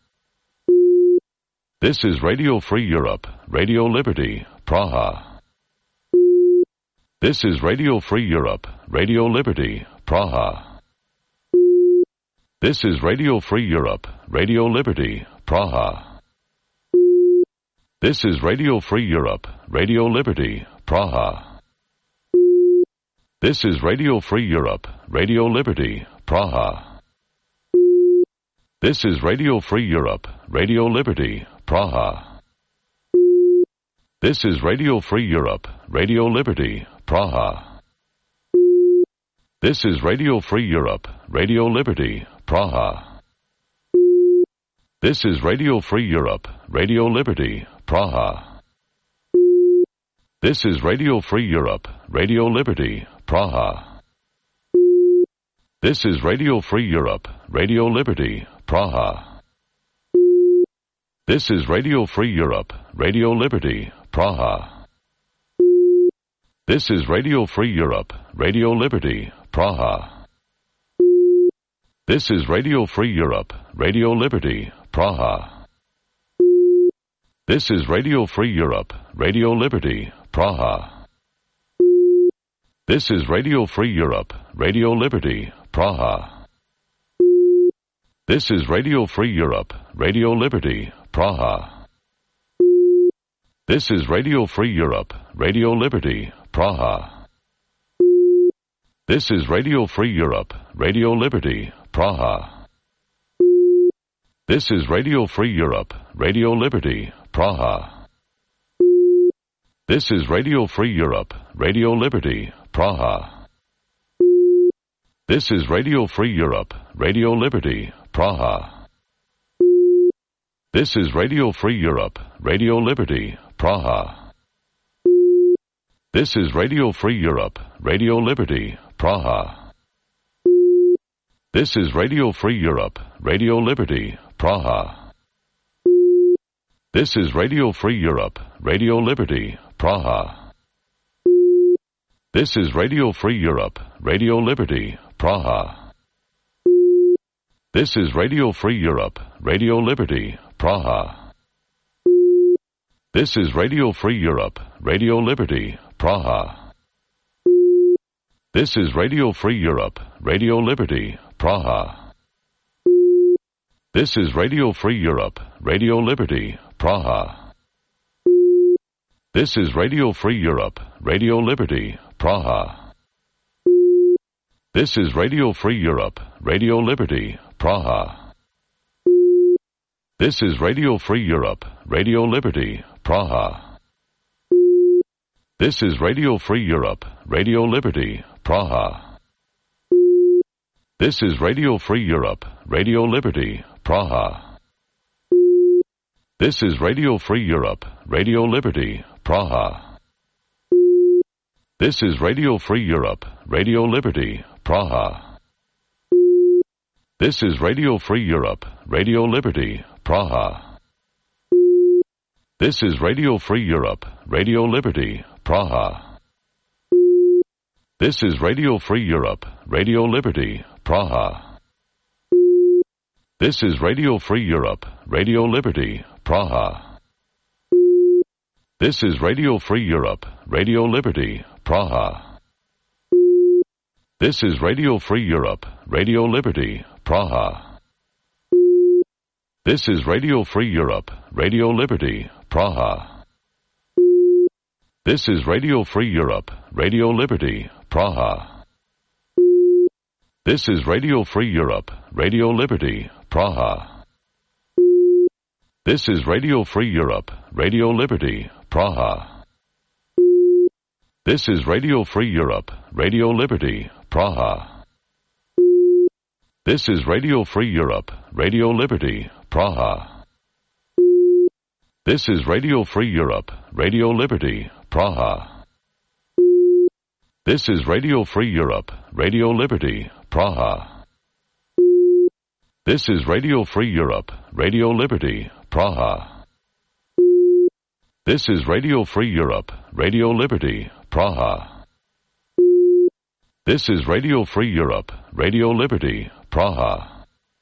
This is Radio Free Europe, Radio Liberty, Praha. This is Radio Free Europe, Radio Liberty, Praha. This is Radio Free Europe, Radio Liberty, Praha. This is Radio Free Europe, Radio Liberty, Praha. This is Radio Free Europe, Radio Liberty, Praha. This is Radio Free Europe, Radio Liberty, Praha. This is Radio Free Europe, Radio Liberty, Praha. This is Radio Free Europe, Radio Liberty, Praha. This is Radio Free Europe, Radio Liberty, Praha. This is Radio Free Europe, Radio Liberty, Praha. This is Radio Free Europe, Radio Liberty, Praha. This is Radio Free Europe, Radio Liberty, Praha. This is Radio Free Europe, Radio Liberty, Praha. This is Radio Free Europe, Radio Liberty, Praha. This is Radio Free Europe, Radio Liberty, Praha. This is Radio Free Europe, Radio Liberty, Praha. This is Radio Free Europe, Radio Liberty, Praha. This is Radio Free Europe, Radio Liberty, Praha. This is Radio Free Europe, Radio Liberty, Praha. This is Radio Free Europe, Radio Liberty, Praha. This is Radio Free Europe, Radio Liberty, Praha. This is Radio Free Europe, Radio Liberty, Praha. This is Radio Free Europe, Radio Liberty, Praha. This is Radio Free Europe, Radio Liberty, Praha. This is Radio Free Europe, Radio Liberty, Praha. This is Radio Free Europe, Radio Liberty, Praha. This is Radio Free Europe, Radio Liberty, Praha. This is Radio Free Europe, Radio Liberty, Praha. This is Radio Free Europe, Radio Liberty, Praha. This is Radio Free Europe, Radio Liberty, Praha. This is Radio Free Europe, Radio Liberty, Praha. This is Radio Free Europe, Radio Liberty, Praha. This is Radio Free Europe, Radio Liberty, Praha. This is Radio Free Europe, Radio Liberty, Praha. This is Radio Free Europe, Radio Liberty, Praha. This is Radio Free Europe, Radio Liberty, Praha. This is Radio Free Europe, Radio Liberty, Praha. This is Radio Free Europe, Radio Liberty, Praha. This is Radio Free Europe, Radio Liberty, Praha. This is Radio Free Europe, Radio Liberty, Praha. This is Radio Free Europe, Radio Liberty, Praha. This is Radio Free Europe, Radio Liberty, Praha. This is Radio Free Europe, Radio Liberty, Praha. This is Radio Free Europe, Radio Liberty, Praha. This is Radio Free Europe, Radio Liberty, Praha. This is Radio Free Europe, Radio Liberty, Praha. This is Radio Free Europe, Radio Liberty, Praha. This is Radio Free Europe, Radio Liberty, Praha. This is Radio Free Europe, Radio Liberty, Praha. This is Radio Free Europe, Radio Liberty, Praha. This is Radio Free Europe, Radio Liberty, Praha. This is Radio Free Europe, Radio Liberty, Praha. This is Radio Free Europe, Radio Liberty, Praha. This is Radio Free Europe, Radio Liberty, Praha. This is Radio Free Europe, Radio Liberty, Praha.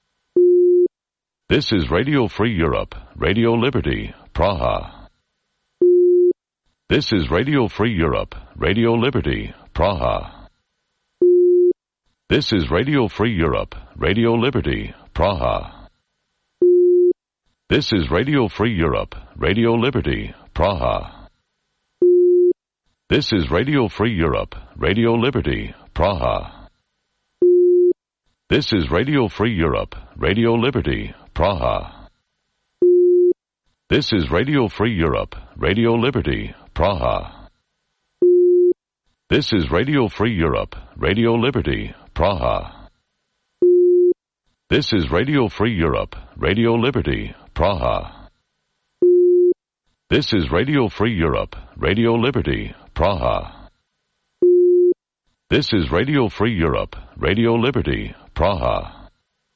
This is Radio Free Europe, Radio Liberty, Praha. This is Radio Free Europe, Radio Liberty, Praha. This is Radio Free Europe, Radio Liberty, Praha. This is Radio Free Europe, Radio Liberty, Praha. This is Radio Free Europe, Radio Liberty, Praha. This is Radio Free Europe, Radio Liberty, Praha. This is Radio Free Europe, Radio Liberty, Praha. This is Radio Free Europe, Radio Liberty, Praha. This is Radio Free Europe, Radio Liberty, Praha. This is Radio Free Europe, Radio Liberty, Praha. This is Radio Free Europe, Radio Liberty, Praha.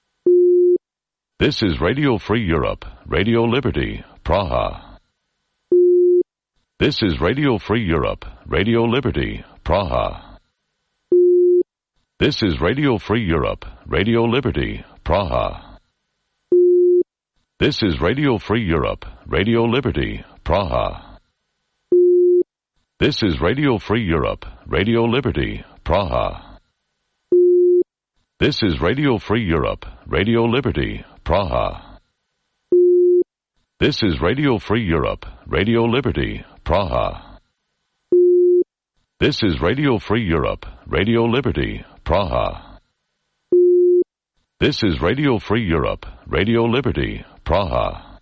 This is Radio Free Europe, Radio Liberty, Praha. This is Radio Free Europe, Radio Liberty, Praha. This is Radio Free Europe, Radio Liberty, Praha. This is Radio Free Europe, Radio Liberty, Praha. This is Radio Free Europe, Radio Liberty, Praha. This is Radio Free Europe, Radio Liberty, Praha. This is Radio Free Europe, Radio Liberty, Praha. This is Radio Free Europe, Radio Liberty, Praha. This is Radio Free Europe, Radio Liberty, Praha.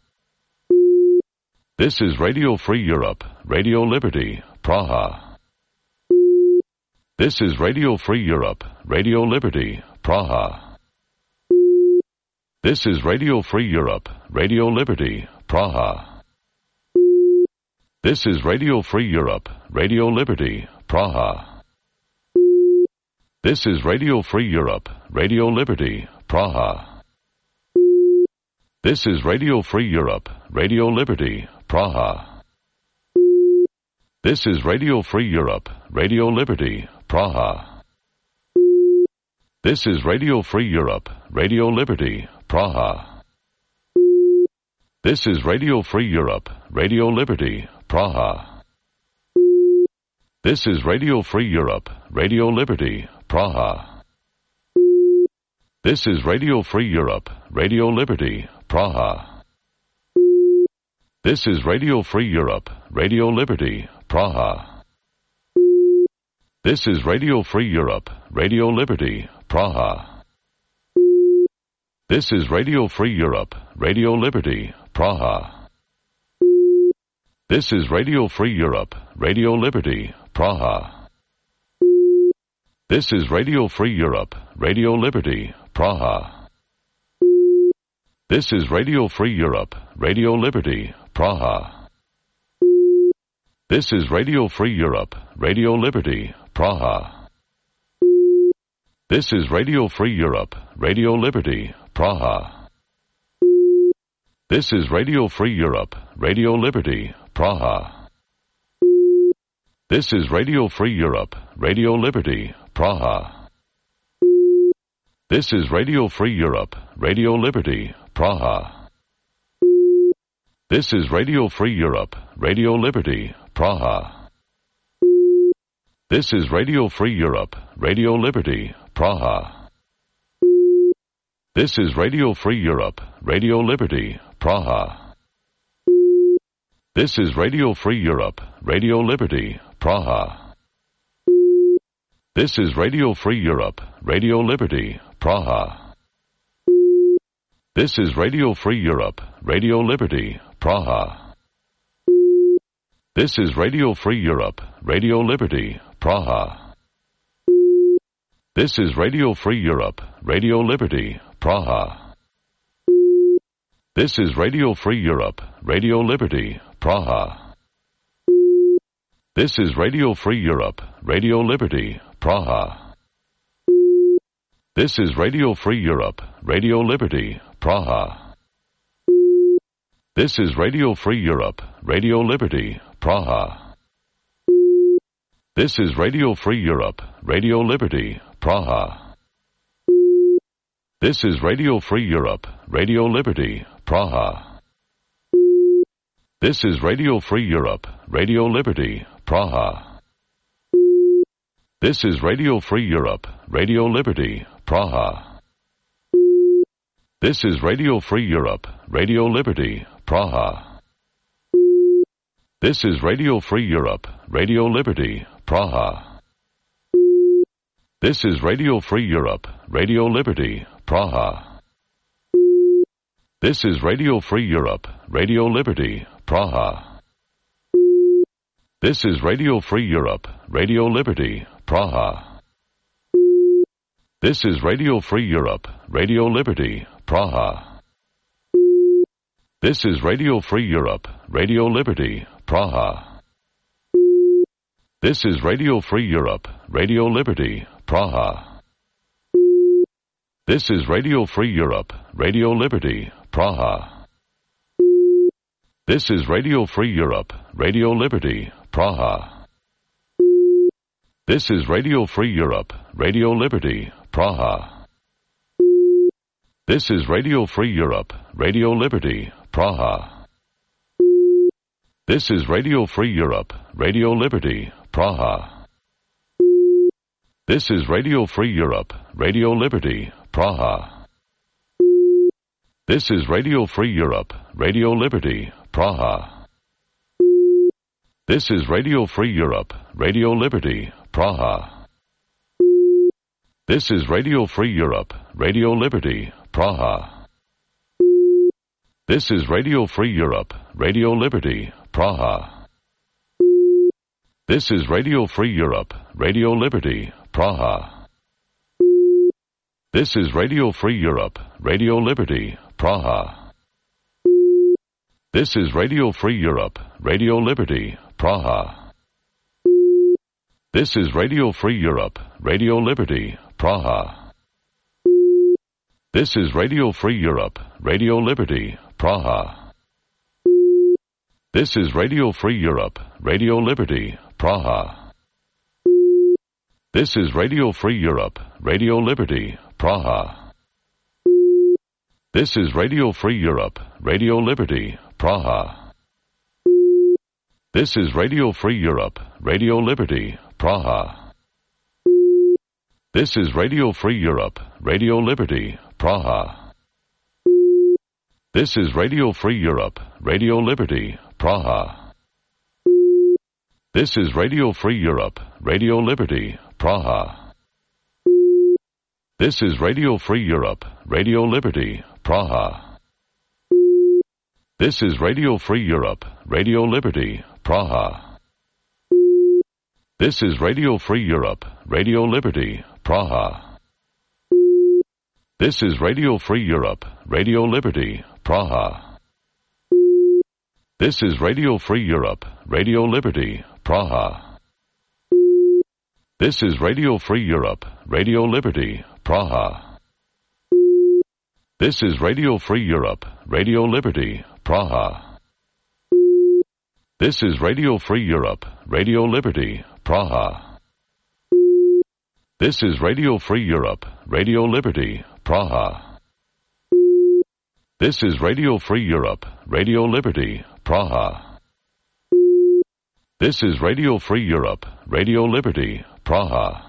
This is Radio Free Europe, Radio Liberty, Praha. This is Radio Free Europe, Radio Liberty, Praha. This is Radio Free Europe, Radio Liberty, Praha. This is Radio Free Europe, Radio Liberty, Praha. This is Radio Free Europe, Radio Liberty, Praha. This is Radio Free Europe, Radio Liberty, Praha. This is Radio Free Europe, Radio Liberty, Praha. This is Radio Free Europe, Radio Liberty, Praha. This is Radio Free Europe, Radio Liberty, Praha. This is Radio Free Europe, Radio Liberty, Praha. This is Radio Free Europe, Radio Liberty, Praha. This is Radio Free Europe, Radio Liberty, Praha. This is Radio Free Europe, Radio Liberty, Praha. This is Radio Free Europe, Radio Liberty, Praha. This is Radio Free Europe, Radio Liberty, Praha. This is Radio Free Europe, Radio Liberty, Praha. This is Radio Free Europe, Radio Liberty, Praha. This is Radio Free Europe, Radio Liberty, Praha. This is Radio Free Europe, Radio Liberty, Praha. This is Radio Free Europe, Radio Liberty, Praha. This is Radio Free Europe, Radio Liberty, Praha. This is Radio Free Europe, Radio Liberty, Praha. This is Radio Free Europe, Radio Liberty, Praha. This is Radio Free Europe, Radio Liberty, Praha. This is Radio Free Europe, Radio Liberty, Praha. This is Radio Free Europe, Radio Liberty, Praha. This is Radio Free Europe, Radio Liberty, Praha. This is Radio Free Europe, Radio Liberty, Praha. This is Radio Free Europe, Radio Liberty, Praha. This is Radio Free Europe, Radio Liberty, Praha. This is Radio Free Europe, Radio Liberty, Praha. This is Radio Free Europe, Radio Liberty, Praha. This is Radio Free Europe, Radio Liberty, Praha. This is Radio Free Europe, Radio Liberty, Praha. This is Radio Free Europe, Radio Liberty, Praha. This is Radio Free Europe, Radio Liberty, Praha. This is Radio Free Europe, Radio Liberty, Praha. This is Radio Free Europe, Radio Liberty, Praha. This is Radio Free Europe, Radio Liberty, Praha. This is Radio Free Europe, Radio Liberty, Praha. This is Radio Free Europe, Radio Liberty, Praha. This is Radio Free Europe, Radio Liberty, Praha. This is Radio Free Europe, Radio Liberty, Praha. This is Radio Free Europe, Radio Liberty, Praha. This is Radio Free Europe, Radio Liberty, Praha. This is Radio Free Europe, Radio Liberty, Praha. This is Radio Free Europe, Radio Liberty, Praha. This is Radio Free Europe, Radio Liberty, Praha. This is Radio Free Europe, Radio Liberty, Praha. This is Radio Free Europe, Radio Liberty, Praha. This is Radio Free Europe, Radio Liberty, Praha. This is Radio Free Europe, Radio Liberty, Praha. This is Radio Free Europe, Radio Liberty, Praha. This is Radio Free Europe, Radio Liberty, Praha. This is Radio Free Europe, Radio Liberty, Praha. This is Radio Free Europe, Radio Liberty, Praha. This is Radio Free Europe, Radio Liberty, Praha. This is Radio Free Europe, Radio Liberty, Praha. This is Radio Free Europe, Radio Liberty, Praha. This is Radio Free Europe, Radio Liberty, Praha. This is Radio Free Europe, Radio Liberty, Praha. This is Radio Free Europe, Radio Liberty, Praha. This is Radio Free Europe, Radio Liberty, Praha. This is Radio Free Europe, Radio Liberty, Praha. This is Radio Free Europe, Radio Liberty, Praha. This is Radio Free Europe, Radio Liberty, Praha. This is Radio Free Europe, Radio Liberty, Praha. This is Radio Free Europe, Radio Liberty, Praha. This is Radio Free Europe, Radio Liberty, Praha. This is Radio Free Europe, Radio Liberty, Praha. This is Radio Free Europe, Radio Liberty, Praha. This is Radio Free Europe, Radio Liberty, Praha. This is Radio Free Europe, Radio Liberty, Praha. This is Radio Free Europe, Radio Liberty, Praha. This is Radio Free Europe, Radio Liberty, Praha. This is Radio Free Europe, Radio Liberty, Praha. This is Radio Free Europe, Radio Liberty, Praha. This is Radio Free Europe, Radio Liberty, Praha. This is Radio Free Europe, Radio Liberty, Praha.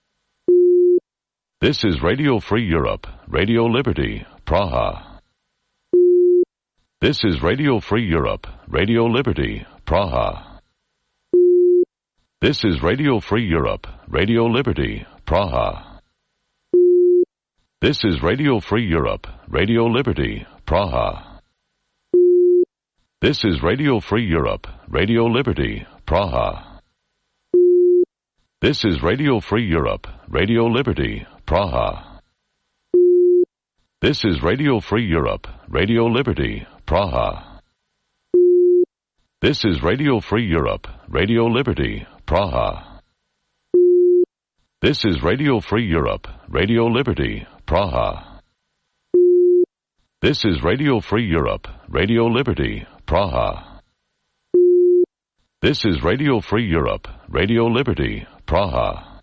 This is Radio Free Europe, Radio Liberty, Praha. This is Radio Free Europe, Radio Liberty, Praha. This is Radio Free Europe, Radio Liberty, Praha. This is Radio Free Europe, Radio Liberty, Praha. This is Radio Free Europe, Radio Liberty, Praha. This is Radio Free Europe, Radio Liberty, Praha. This is Radio Free Europe, Radio Liberty, Praha. This is Radio Free Europe, Radio Liberty, Praha. This is Radio Free Europe, Radio Liberty, Praha. This is Radio Free Europe, Radio Liberty, Praha. This is Radio Free Europe, Radio Liberty, Praha.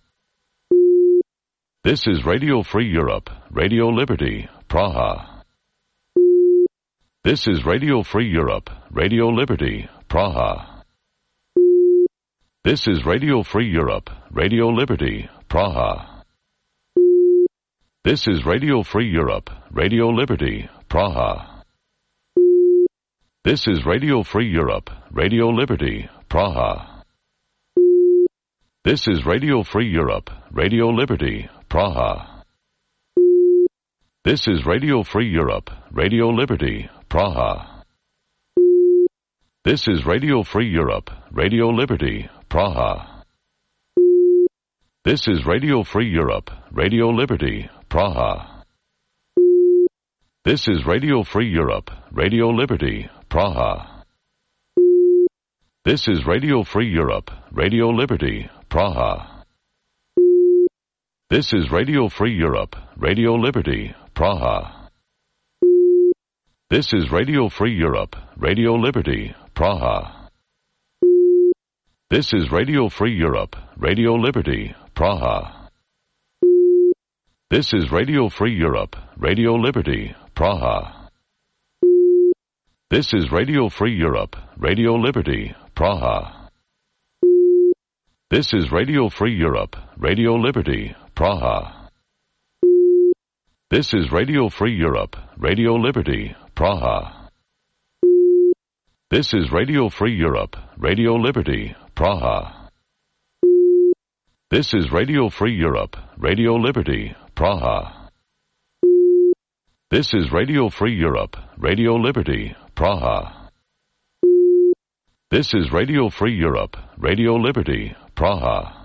This is Radio Free Europe, Radio Liberty, Praha. This is Radio Free Europe, Radio Liberty, Praha. This is Radio Free Europe, Radio Liberty, Praha. This is Radio Free Europe, Radio Liberty, Praha. This is Radio Free Europe, Radio Liberty, Praha. This is Radio Free Europe, Radio Liberty, Praha. This is Radio Free Europe, Radio Liberty, Praha. This is Radio Free Europe, Radio Liberty, Praha. This is Radio Free Europe, Radio Liberty, Praha. This is Radio Free Europe, Radio Liberty, Praha. This is Radio Free Europe, Radio Liberty, Praha. This is Radio Free Europe, Radio Liberty, Praha. This is Radio Free Europe, Radio Liberty, Praha. This is Radio Free Europe, Radio Liberty, Praha. This is Radio Free Europe, Radio Liberty, Praha. This is Radio Free Europe, Radio Liberty, Praha. This is Radio Free Europe, Radio Liberty, Praha. This is Radio Free Europe, Radio Liberty, Praha. This is Radio Free Europe, Radio Liberty, Praha. This is Radio Free Europe, Radio Liberty, Praha. This is Radio Free Europe, Radio Liberty, Praha. This is Radio Free Europe, Radio Liberty, Praha.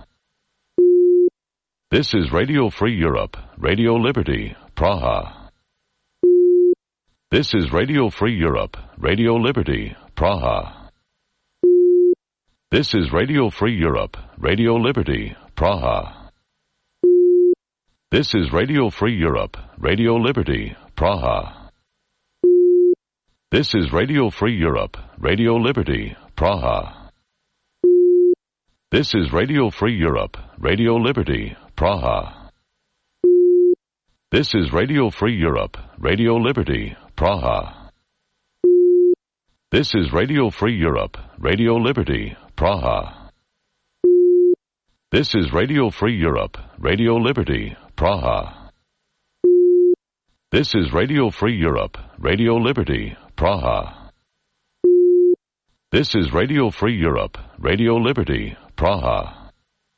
This is Radio Free Europe, Radio Liberty, Praha. This is Radio Free Europe, Radio Liberty, Praha. This is Radio Free Europe, Radio Liberty, Praha. This is Radio Free Europe, Radio Liberty, Praha. This is Radio Free Europe, Radio Liberty, Praha. This is Radio Free Europe, Radio Liberty, Praha. This is Radio Free Europe, Radio Liberty, Praha. This is Radio Free Europe, Radio Liberty, Praha. This is Radio Free Europe, Radio Liberty, Praha. This is Radio Free Europe, Radio Liberty, Praha. This is Radio Free Europe, Radio Liberty, Praha.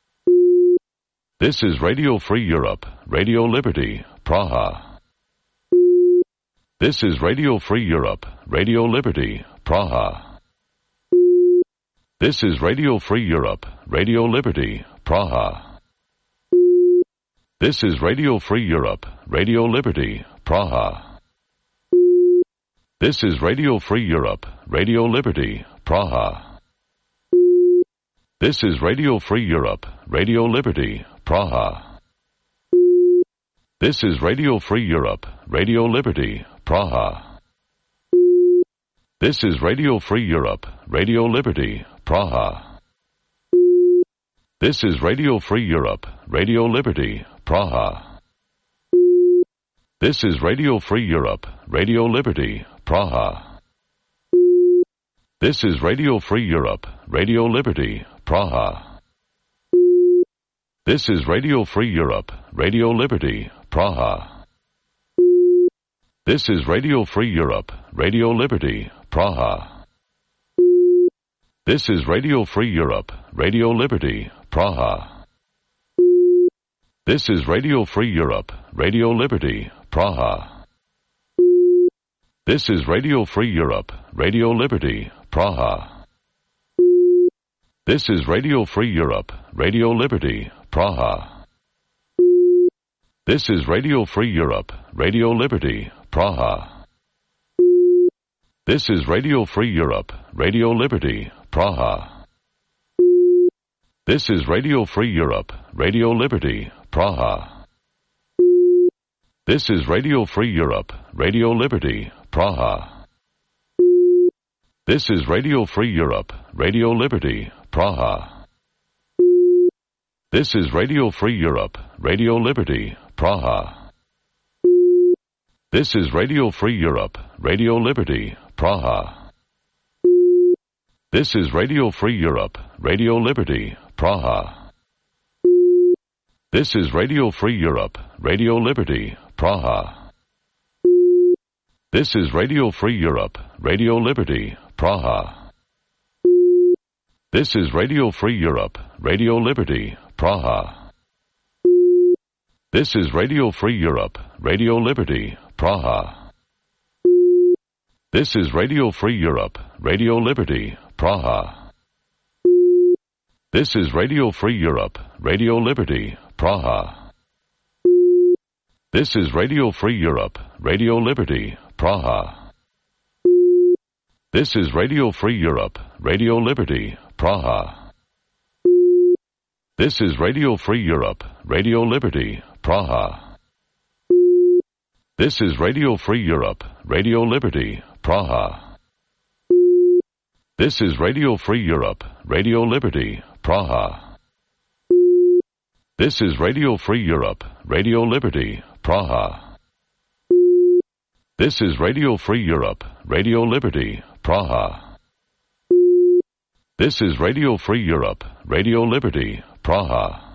This is Radio Free Europe, Radio Liberty, Praha. This is Radio Free Europe, Radio Liberty, Praha. This is Radio Free Europe, Radio Liberty, Praha. This is Radio Free Europe, Radio Liberty, Praha. This is Radio Free Europe, Radio Liberty, Praha. This is Radio Free Europe, Radio Liberty, Praha. This is Radio Free Europe, Radio Liberty, Praha. This is Radio Free Europe, Radio Liberty, Praha. This is Radio Free Europe, Radio Liberty, Praha. This is Radio Free Europe, Radio Liberty, Praha. This is Radio Free Europe, Radio Liberty, Praha. This is Radio Free Europe, Radio Liberty, Praha. This is Radio Free Europe, Radio Liberty, Praha. This is Radio Free Europe, Radio Liberty, Praha. This is Radio Free Europe, Radio Liberty, Praha. This is Radio Free Europe, Radio Liberty, Praha. This is Radio Free Europe, Radio Liberty, Praha. This is Radio Free Europe, Radio Liberty, Praha. This is Radio Free Europe, Radio Liberty, Praha. This is Radio Free Europe, Radio Liberty, Praha. This is Radio Free Europe, Radio Liberty, Praha. This is Radio Free Europe, Radio Liberty, Praha. This is Radio Free Europe, Radio Liberty, Praha. This is Radio Free Europe, Radio Liberty, Praha. This is Radio Free Europe, Radio Liberty, Praha. This is Radio Free Europe, Radio Liberty, Praha. This is Radio Free Europe, Radio Liberty, Praha. This is Radio Free Europe, Radio Liberty, Praha. This is Radio Free Europe, Radio Liberty, Praha. This is Radio Free Europe, Radio Liberty, Praha. This is Radio Free Europe, Radio Liberty, Praha. This is Radio Free Europe, Radio Liberty, Praha. This is Radio Free Europe, Radio Liberty, Praha. This is Radio Free Europe, Radio Liberty, Praha. This is Radio Free Europe, Radio Liberty, Praha. This is Radio Free Europe, Radio Liberty, Praha. This is Radio Free Europe, Radio Liberty, Praha. This is Radio Free Europe, Radio Liberty, Praha. This is Radio Free Europe, Radio Liberty, Praha.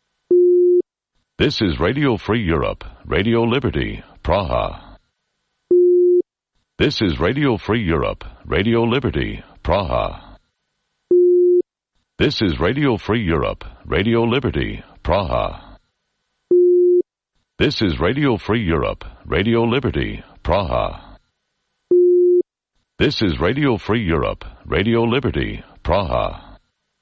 This is Radio Free Europe, Radio Liberty, Praha. This is Radio Free Europe, Radio Liberty, Praha. This is Radio Free Europe, Radio Liberty, Praha. This is Radio Free Europe, Radio Liberty, Praha. This is Radio Free Europe, Radio Liberty, Praha.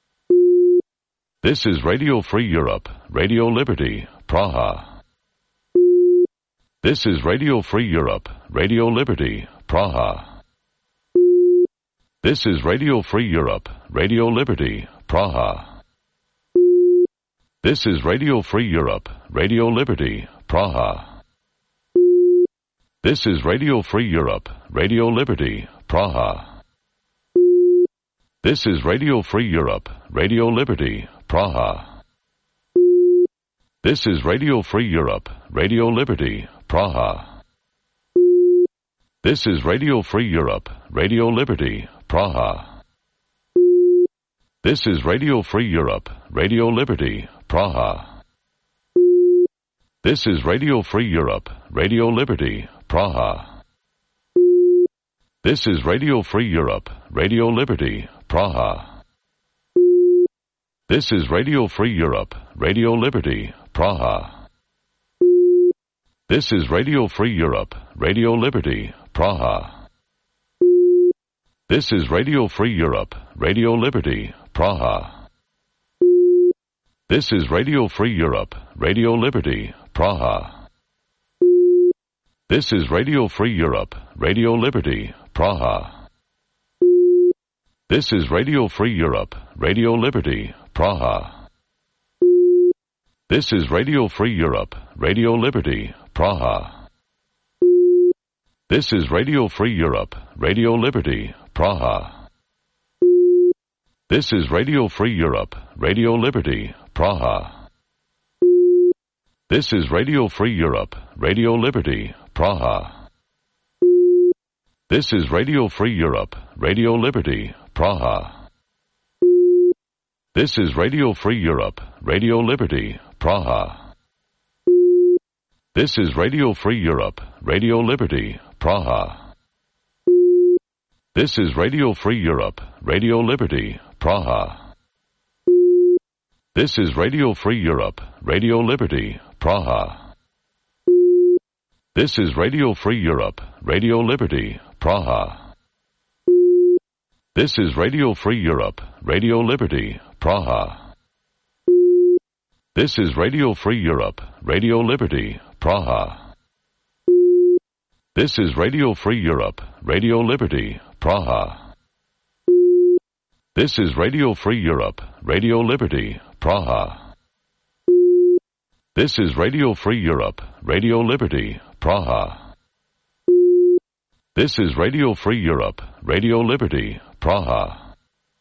This is Radio Free Europe, Radio Liberty, Praha. This is Radio Free Europe, Radio Liberty, Praha. This is Radio Free Europe, Radio Liberty, Praha. This is Radio Free Europe, Radio Liberty, Praha. This is Radio Free Europe, Radio Liberty, Praha. This is Radio Free Europe, Radio Liberty, Praha. This is Radio Free Europe, Radio Liberty, Praha. This is Radio Free Europe, Radio Liberty, Praha. This is Radio Free Europe, Radio Liberty, Praha. This is Radio Free Europe, Radio Liberty, Praha. This is Radio Free Europe, Radio Liberty, Praha. This is Radio Free Europe, Radio Liberty, Praha. This is Radio Free Europe, Radio Liberty, Praha. This is Radio Free Europe, Radio Liberty, Praha. This is Radio Free Europe, Radio Liberty, Praha. This is Radio Free Europe, Radio Liberty, Praha. This is Radio Free Europe, Radio Liberty, Praha. This is Radio Free Europe, Radio Liberty, Praha. This is Radio Free Europe, Radio Liberty, Praha. This is Radio Free Europe, Radio Liberty, Praha. This is Radio Free Europe, Radio Liberty, Praha. This is Radio Free Europe, Radio Liberty, Praha. This is Radio Free Europe, Radio Liberty, Praha. This is Radio Free Europe, Radio Liberty, Praha. This is Radio Free Europe, Radio Liberty, Praha. This is Radio Free Europe, Radio Liberty, Praha. This is Radio Free Europe, Radio Liberty, Praha. This is Radio Free Europe, Radio Liberty, Praha. This is Radio Free Europe, Radio Liberty, Praha. This is Radio Free Europe, Radio Liberty, Praha. This is Radio Free Europe, Radio Liberty, Praha. This is Radio Free Europe, Radio Liberty, Praha. This is Radio Free Europe, Radio Liberty, Praha.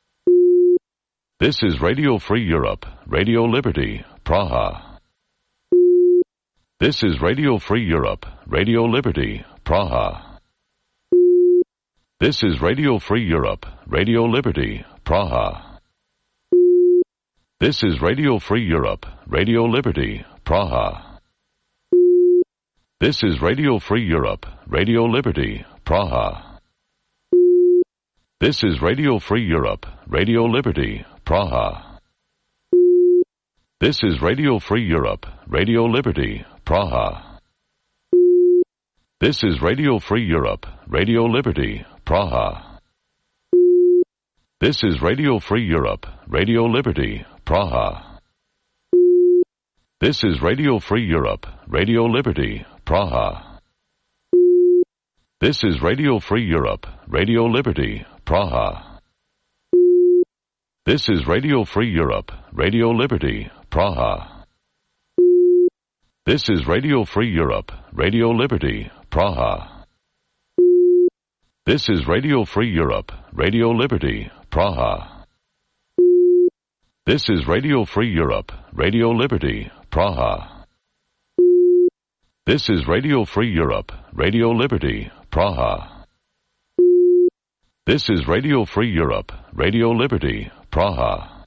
This is Radio Free Europe, Radio Liberty, Praha. This is Radio Free Europe, Radio Liberty, Praha. This is Radio Free Europe, Radio Liberty, Praha. This is Radio Free Europe, Radio Liberty, Praha. This is Radio Free Europe, Radio Liberty, Praha. This is Radio Free Europe, Radio Liberty, Praha. This is Radio Free Europe, Radio Liberty, Praha. This is Radio Free Europe, Radio Liberty, Praha. This is Radio Free Europe, Radio Liberty, Praha. This is Radio Free Europe, Radio Liberty, Praha. This is Radio Free Europe, Radio Liberty, Praha. This is Radio Free Europe, Radio Liberty, Praha. This is Radio Free Europe, Radio Liberty, Praha. This is Radio Free Europe, Radio Liberty, Praha. This is Radio Free Europe, Radio Liberty, Praha. This is Radio Free Europe, Radio Liberty, Praha. This is Radio Free Europe, Radio Liberty, Praha.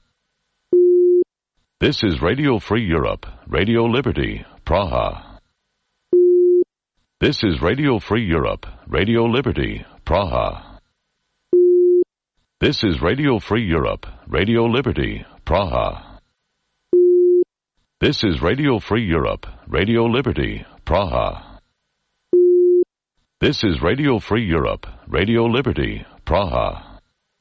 This is Radio Free Europe, Radio Liberty, Praha. This is Radio Free Europe, Radio Liberty, Praha. This is Radio Free Europe, Radio Liberty, Praha. This is Radio Free Europe, Radio Liberty, Praha. This is Radio Free Europe, Radio Liberty, Praha.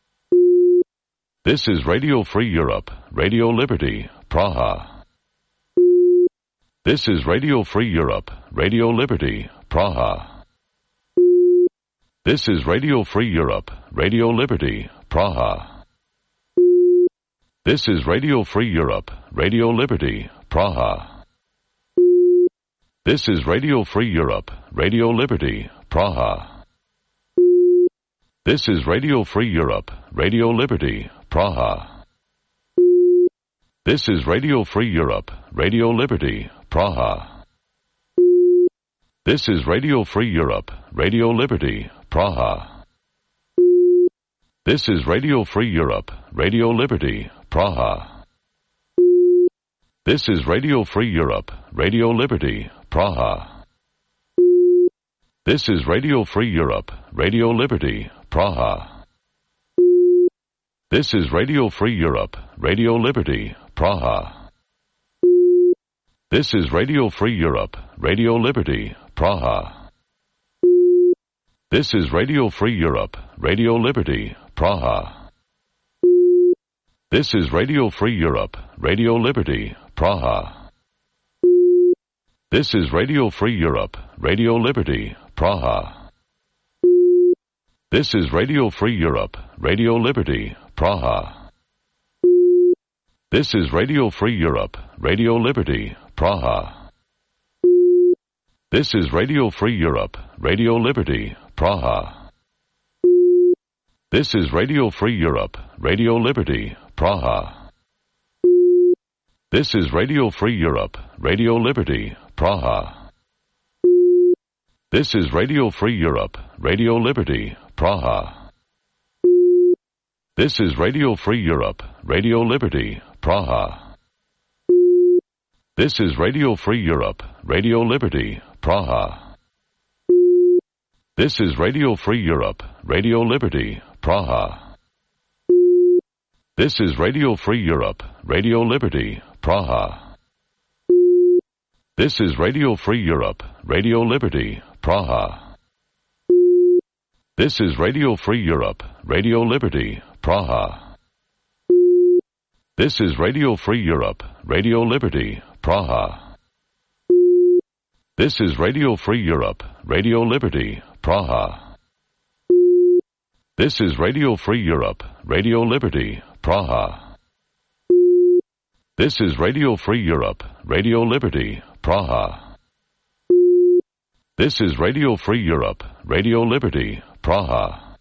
This is Radio Free Europe, Radio Liberty, Praha. This is Radio Free Europe, Radio Liberty, Praha. This is Radio Free Europe, Radio Liberty, Praha. This is Radio Free Europe, Radio Liberty, Praha. This is Radio Free Europe, Radio Liberty, Praha. This is Radio Free Europe, Radio Liberty, Praha. This is Radio Free Europe, Radio Liberty, Praha. This is Radio Free Europe, Radio Liberty, Praha. This is Radio Free Europe, Radio Liberty, Praha. This is Radio Free Europe, Radio Liberty, Praha. This is Radio Free Europe, Radio Liberty, Praha. This is Radio Free Europe, Radio Liberty, Praha. This is Radio Free Europe, Radio Liberty, Praha. This is Radio Free Europe, Radio Liberty, Praha. This is Radio Free Europe, Radio Liberty, Praha. This is Radio Free Europe, Radio Liberty, Praha. This is Radio Free Europe, Radio Liberty, Praha. This is Radio Free Europe, Radio Liberty, Praha. This is Radio Free Europe, Radio Liberty, Praha. This is Radio Free Europe, Radio Liberty, Praha. This is Radio Free Europe, Radio Liberty, Praha. This is Radio Free Europe, Radio Liberty, Praha. This is Radio Free Europe, Radio Liberty, Praha. This is Radio Free Europe, Radio Liberty, Praha. This is Radio Free Europe, Radio Liberty, Praha. This is Radio Free Europe, Radio Liberty, Praha. This is Radio Free Europe, Radio Liberty, Praha. This is Radio Free Europe, Radio Liberty, Praha. This is Radio Free Europe, Radio Liberty, Praha. This is Radio Free Europe, Radio Liberty, Praha. This is Radio Free Europe, Radio Liberty, Praha. This is Radio Free Europe, Radio Liberty, Praha. This is Radio Free Europe, Radio Liberty, Praha.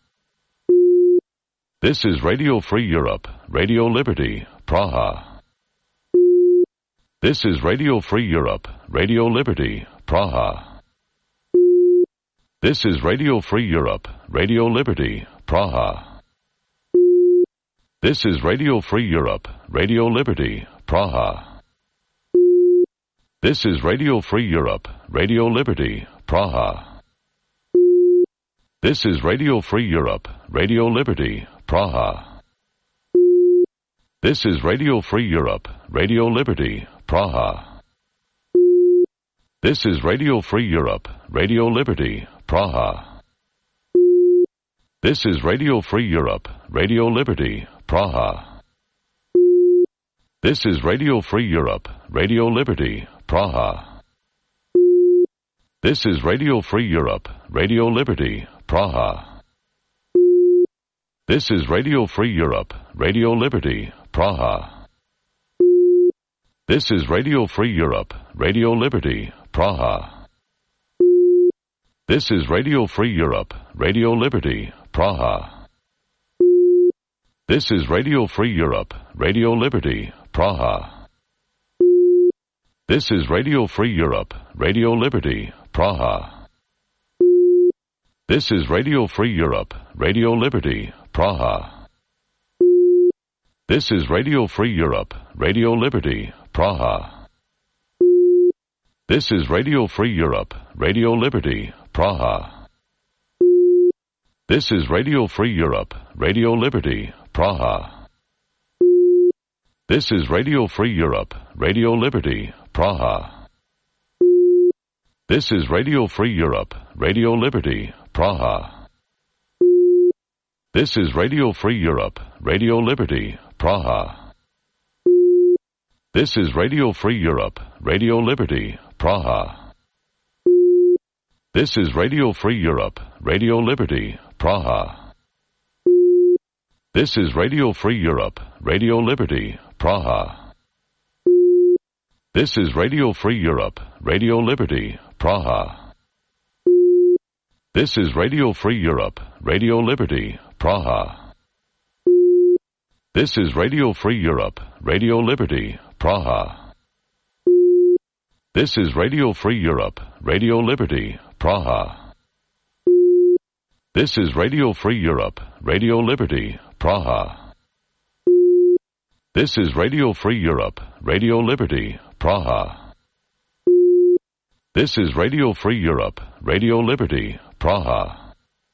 This is Radio Free Europe, Radio Liberty, Praha. This is Radio Free Europe, Radio Liberty, Praha. This is Radio Free Europe, Radio Liberty, Praha. This is Radio Free Europe, Radio Liberty, Praha. This is Radio Free Europe, Radio Liberty, Praha. This is Radio Free Europe, Radio Liberty, Praha. This is Radio Free Europe, Radio Liberty, Praha. This is Radio Free Europe, Radio Liberty, Praha. This is Radio Free Europe, Radio Liberty, Praha. This is Radio Free Europe, Radio Liberty, Praha. This is Radio Free Europe, Radio Liberty, Praha. This is Radio Free Europe, Radio Liberty, Praha. This is Radio Free Europe, Radio Liberty, Praha. This is Radio Free Europe, Radio Liberty, Praha. This is Radio Free Europe, Radio Liberty, Praha. This is Radio Free Europe, Radio Liberty, Praha. This is Radio Free Europe, Radio Liberty, Praha. This is Radio Free Europe, Radio Liberty, Praha. This is Radio Free Europe, Radio Liberty, Praha. This is Radio Free Europe, Radio Liberty, Praha. This is Radio Free Europe, Radio Liberty, Praha. This is Radio Free Europe, Radio Liberty, Praha. This is Radio Free Europe, Radio Liberty, Praha. This is Radio Free Europe, Radio Liberty, Praha. This is Radio Free Europe, Radio Liberty, Praha. This is Radio Free Europe, Radio Liberty, Praha. This is Radio Free Europe, Radio Liberty, Praha. This is Radio Free Europe, Radio Liberty, Praha. This is Radio Free Europe, Radio Liberty, Praha. This is Radio Free Europe, Radio Liberty, Praha. This is Radio Free Europe, Radio Liberty, Praha. This is Radio Free Europe, Radio Liberty, Praha. This is Radio Free Europe, Radio Liberty, Praha.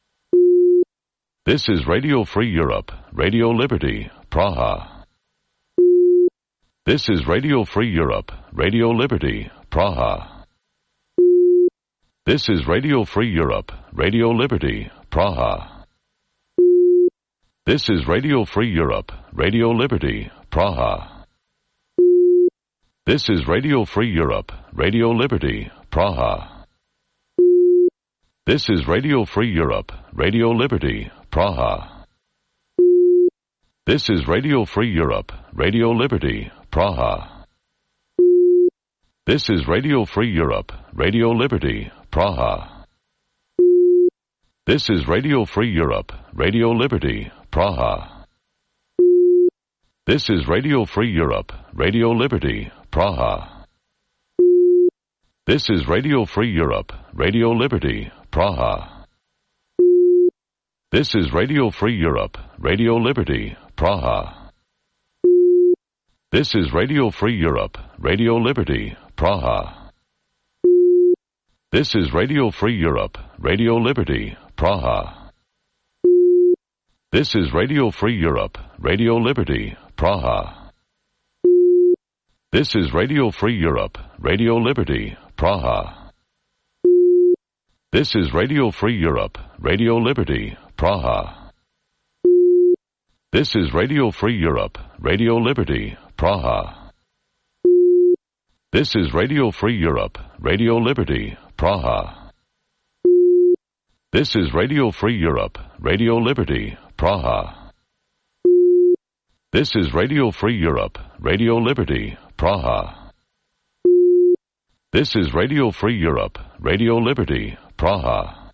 This is Radio Free Europe, Radio Liberty, Praha. This is Radio Free Europe, Radio Liberty, Praha. This is Radio Free Europe, Radio Liberty, Praha. This is Radio Free Europe, Radio Liberty, Praha. This is Radio Free Europe, Radio Liberty, Praha. This is Radio Free Europe, Radio Liberty, Praha. This is Radio Free Europe, Radio Liberty, Praha. This is Radio Free Europe, Radio Liberty, Praha. This is Radio Free Europe, Radio Liberty, Praha. This is Radio Free Europe, Radio Liberty, Praha. This is Radio Free Europe, Radio Liberty, Praha. This is Radio Free Europe, Radio Liberty, Praha. This is Radio Free Europe, Radio Liberty, Praha. This is Radio Free Europe, Radio Liberty, Praha. This is Radio Free Europe, Radio Liberty, Praha. This is Radio Free Europe, Radio Liberty, Praha. This is Radio Free Europe, Radio Liberty, Praha. This is Radio Free Europe, Radio Liberty, Praha. This is Radio Free Europe, Radio Liberty, Praha. This is Radio Free Europe, Radio Liberty, Praha. This is Radio Free Europe, Radio Liberty, Praha. This is Radio Free Europe, Radio Liberty, Praha.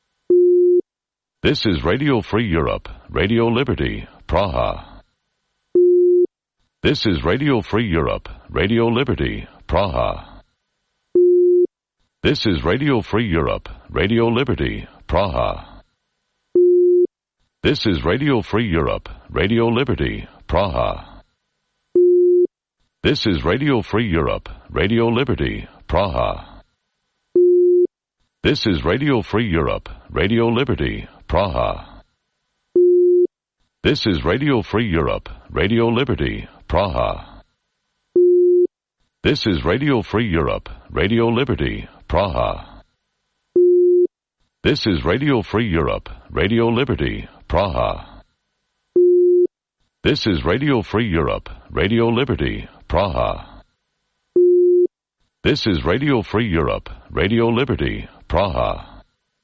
This is Radio Free Europe, Radio Liberty, Praha. This is Radio Free Europe, Radio Liberty, Praha. This is Radio Free Europe, Radio Liberty, Praha. This is Radio Free Europe, Radio Liberty, Praha. This is Radio Free Europe, Radio Liberty, Praha. This is Radio Free Europe, Radio Liberty, Praha. This is Radio Free Europe, Radio Liberty, Praha. This is Radio Free Europe, Radio Liberty, Praha. This is Radio Free Europe, Radio Liberty, Praha. This is Radio Free Europe, Radio Liberty, Praha. This is Radio Free Europe, Radio Liberty, Praha.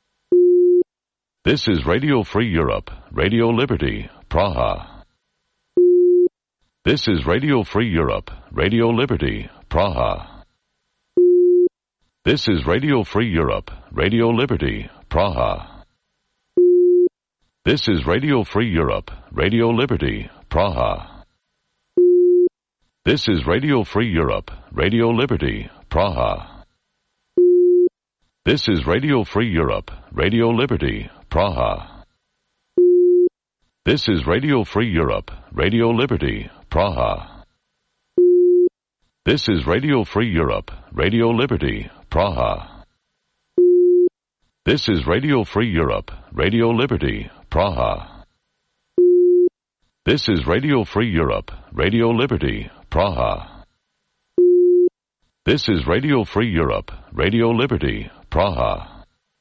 This is Radio Free Europe, Radio Liberty, Praha. This is Radio Free Europe, Radio Liberty, Praha. This is Radio Free Europe, Radio Liberty, Praha. This is Radio Free Europe, Radio Liberty, Praha. This is Radio Free Europe, Radio Liberty, Praha. This is Radio Free Europe, Radio Liberty, Praha. This is Radio Free Europe, Radio Liberty, Praha. This is Radio Free Europe, Radio Liberty, Praha. This is Radio Free Europe, Radio Liberty, Praha. This is Radio Free Europe, Radio Liberty, Praha. This is Radio Free Europe, Radio Liberty, Praha.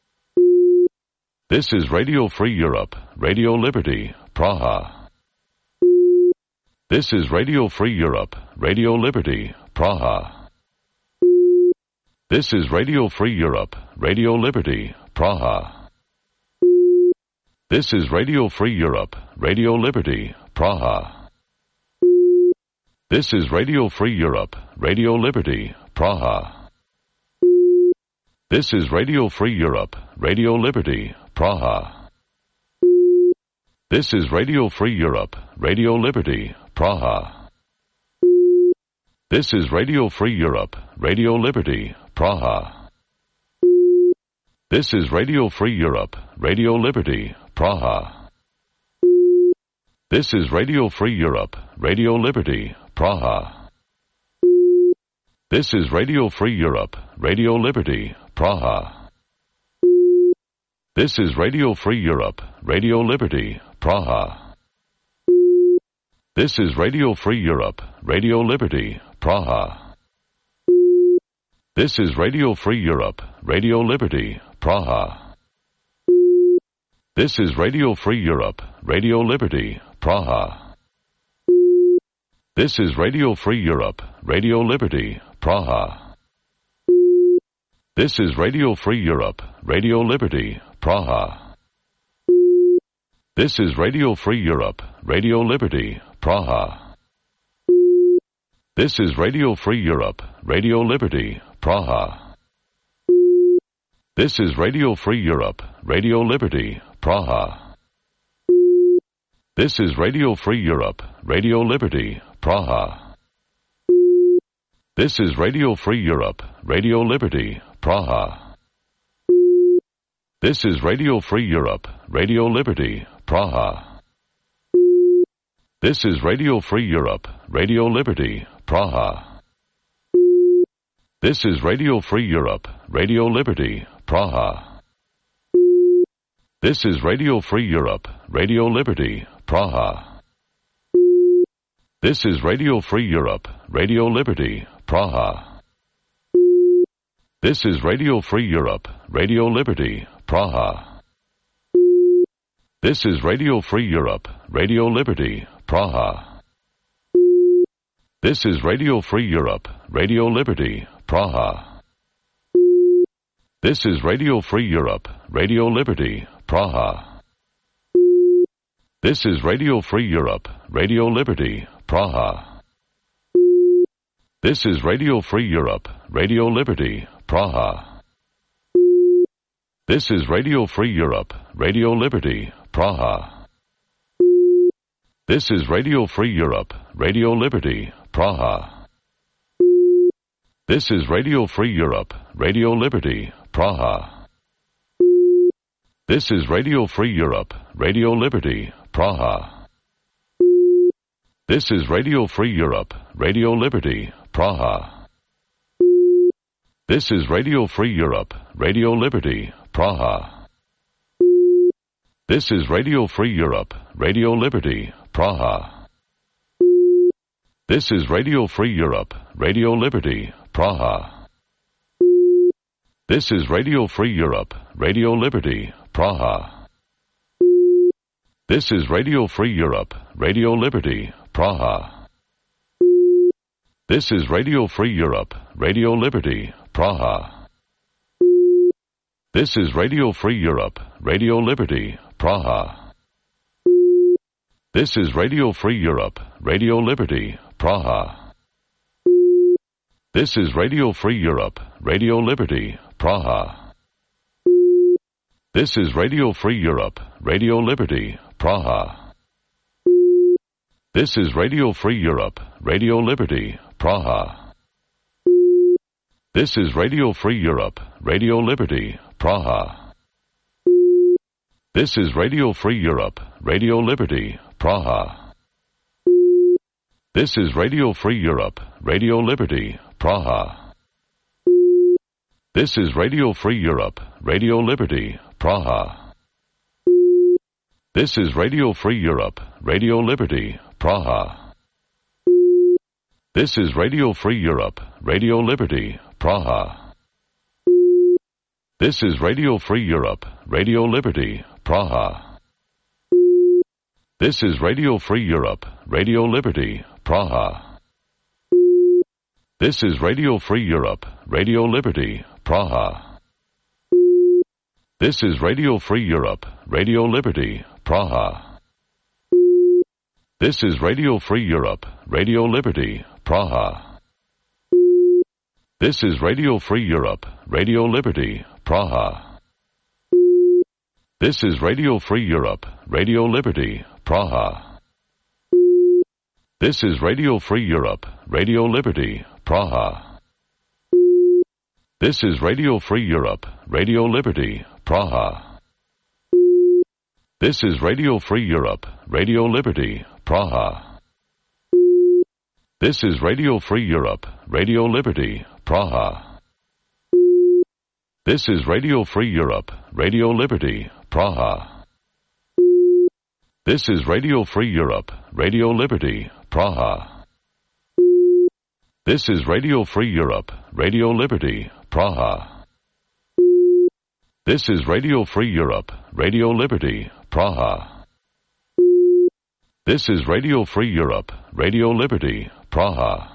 This is Radio Free Europe, Radio Liberty, Praha. This is Radio Free Europe, Radio Liberty, Praha. This is Radio Free Europe, Radio Liberty, Praha. This is Radio Free Europe, Radio Liberty, Praha. This is Radio Free Europe, Radio Liberty, Praha. This is Radio Free Europe, Radio Liberty, Praha. This is Radio Free Europe, Radio Liberty, Praha. This is Radio Free Europe, Radio Liberty, Praha. This is Radio Free Europe, Radio Liberty, Praha. This is Radio Free Europe, Radio Liberty, Praha. This is Radio Free Europe, Radio Liberty, Praha. This is Radio Free Europe, Radio Liberty, Praha. This is Radio Free Europe, Radio Liberty, Praha. This is Radio Free Europe, Radio Liberty, Praha. This is Radio Free Europe, Radio Liberty, Praha. This is Radio Free Europe, Radio Liberty, Praha. This is Radio Free Europe, Radio Liberty, Praha. This is Radio Free Europe, Radio Liberty, Praha. This is Radio Free Europe, Radio Liberty, Praha. This is Radio Free Europe, Radio Liberty, Praha. This is Radio Free Europe, Radio Liberty, Praha. This is Radio Free Europe, Radio Liberty, Praha. This is Radio Free Europe, Radio Liberty, Praha. This is Radio Free Europe, Radio Liberty, Praha. This is Radio Free Europe, Radio Liberty, Praha. This is Radio Free Europe, Radio Liberty, Praha. This is Radio Free Europe, Radio Liberty, Praha. This is Radio Free Europe, Radio Liberty, Praha. This is Radio Free Europe, Radio Liberty, Praha. This is Radio Free Europe, Radio Liberty, Praha. This is Radio Free Europe, Radio Liberty, Praha. This is Radio Free Europe, Radio Liberty, Praha. This is Radio Free Europe, Radio Liberty, Praha. This is Radio Free Europe, Radio Liberty, Praha. This is Radio Free Europe, Radio Liberty, Praha. This is Radio Free Europe, Radio Liberty, Praha. This is Radio Free Europe, Radio Liberty, Praha. This is Radio Free Europe, Radio Liberty, Praha. This is Radio Free Europe, Radio Liberty, Praha. This is Radio Free Europe, Radio Liberty, Praha. This is Radio Free Europe, Radio Liberty, Praha. This is Radio Free Europe, Radio Liberty, Praha. This is Radio Free Europe, Radio Liberty, Praha. This is Radio Free Europe, Radio Liberty, Praha. This is Radio Free Europe, Radio Liberty, Praha. This is Radio Free Europe, Radio Liberty, Praha. This is Radio Free Europe, Radio Liberty, Praha. This is Radio Free Europe, Radio Liberty, Praha. This is Radio Free Europe, Radio Liberty, Praha. This is Radio Free Europe, Radio Liberty, Praha. This is Radio Free Europe, Radio Liberty, Praha. This is Radio Free Europe, Radio Liberty, Praha. This is Radio Free Europe, Radio Liberty, Praha. This is Radio Free Europe, Radio Liberty, Praha. This is Radio Free Europe, Radio Liberty, Praha. This is Radio Free Europe, Radio Liberty, Praha. This is Radio Free Europe, Radio Liberty, Praha. This is Radio Free Europe, Radio Liberty, Praha. This is Radio Free Europe, Radio Liberty, Praha. This is Radio Free Europe, Radio Liberty, Praha. This is Radio Free Europe, Radio Liberty, Praha. This is Radio Free Europe, Radio Liberty, Praha. This is Radio Free Europe, Radio Liberty, Praha. This is Radio Free Europe, Radio Liberty, Praha. This is Radio Free Europe, Radio Liberty, Praha. This is Radio Free Europe, Radio Liberty, Praha. This is Radio Free Europe, Radio Liberty, Praha. This is Radio Free Europe, Radio Liberty, Praha. This is Radio Free Europe, Radio Liberty, Praha. This is Radio Free Europe, Radio Liberty, Praha. This is Radio Free Europe, Radio Liberty, Praha.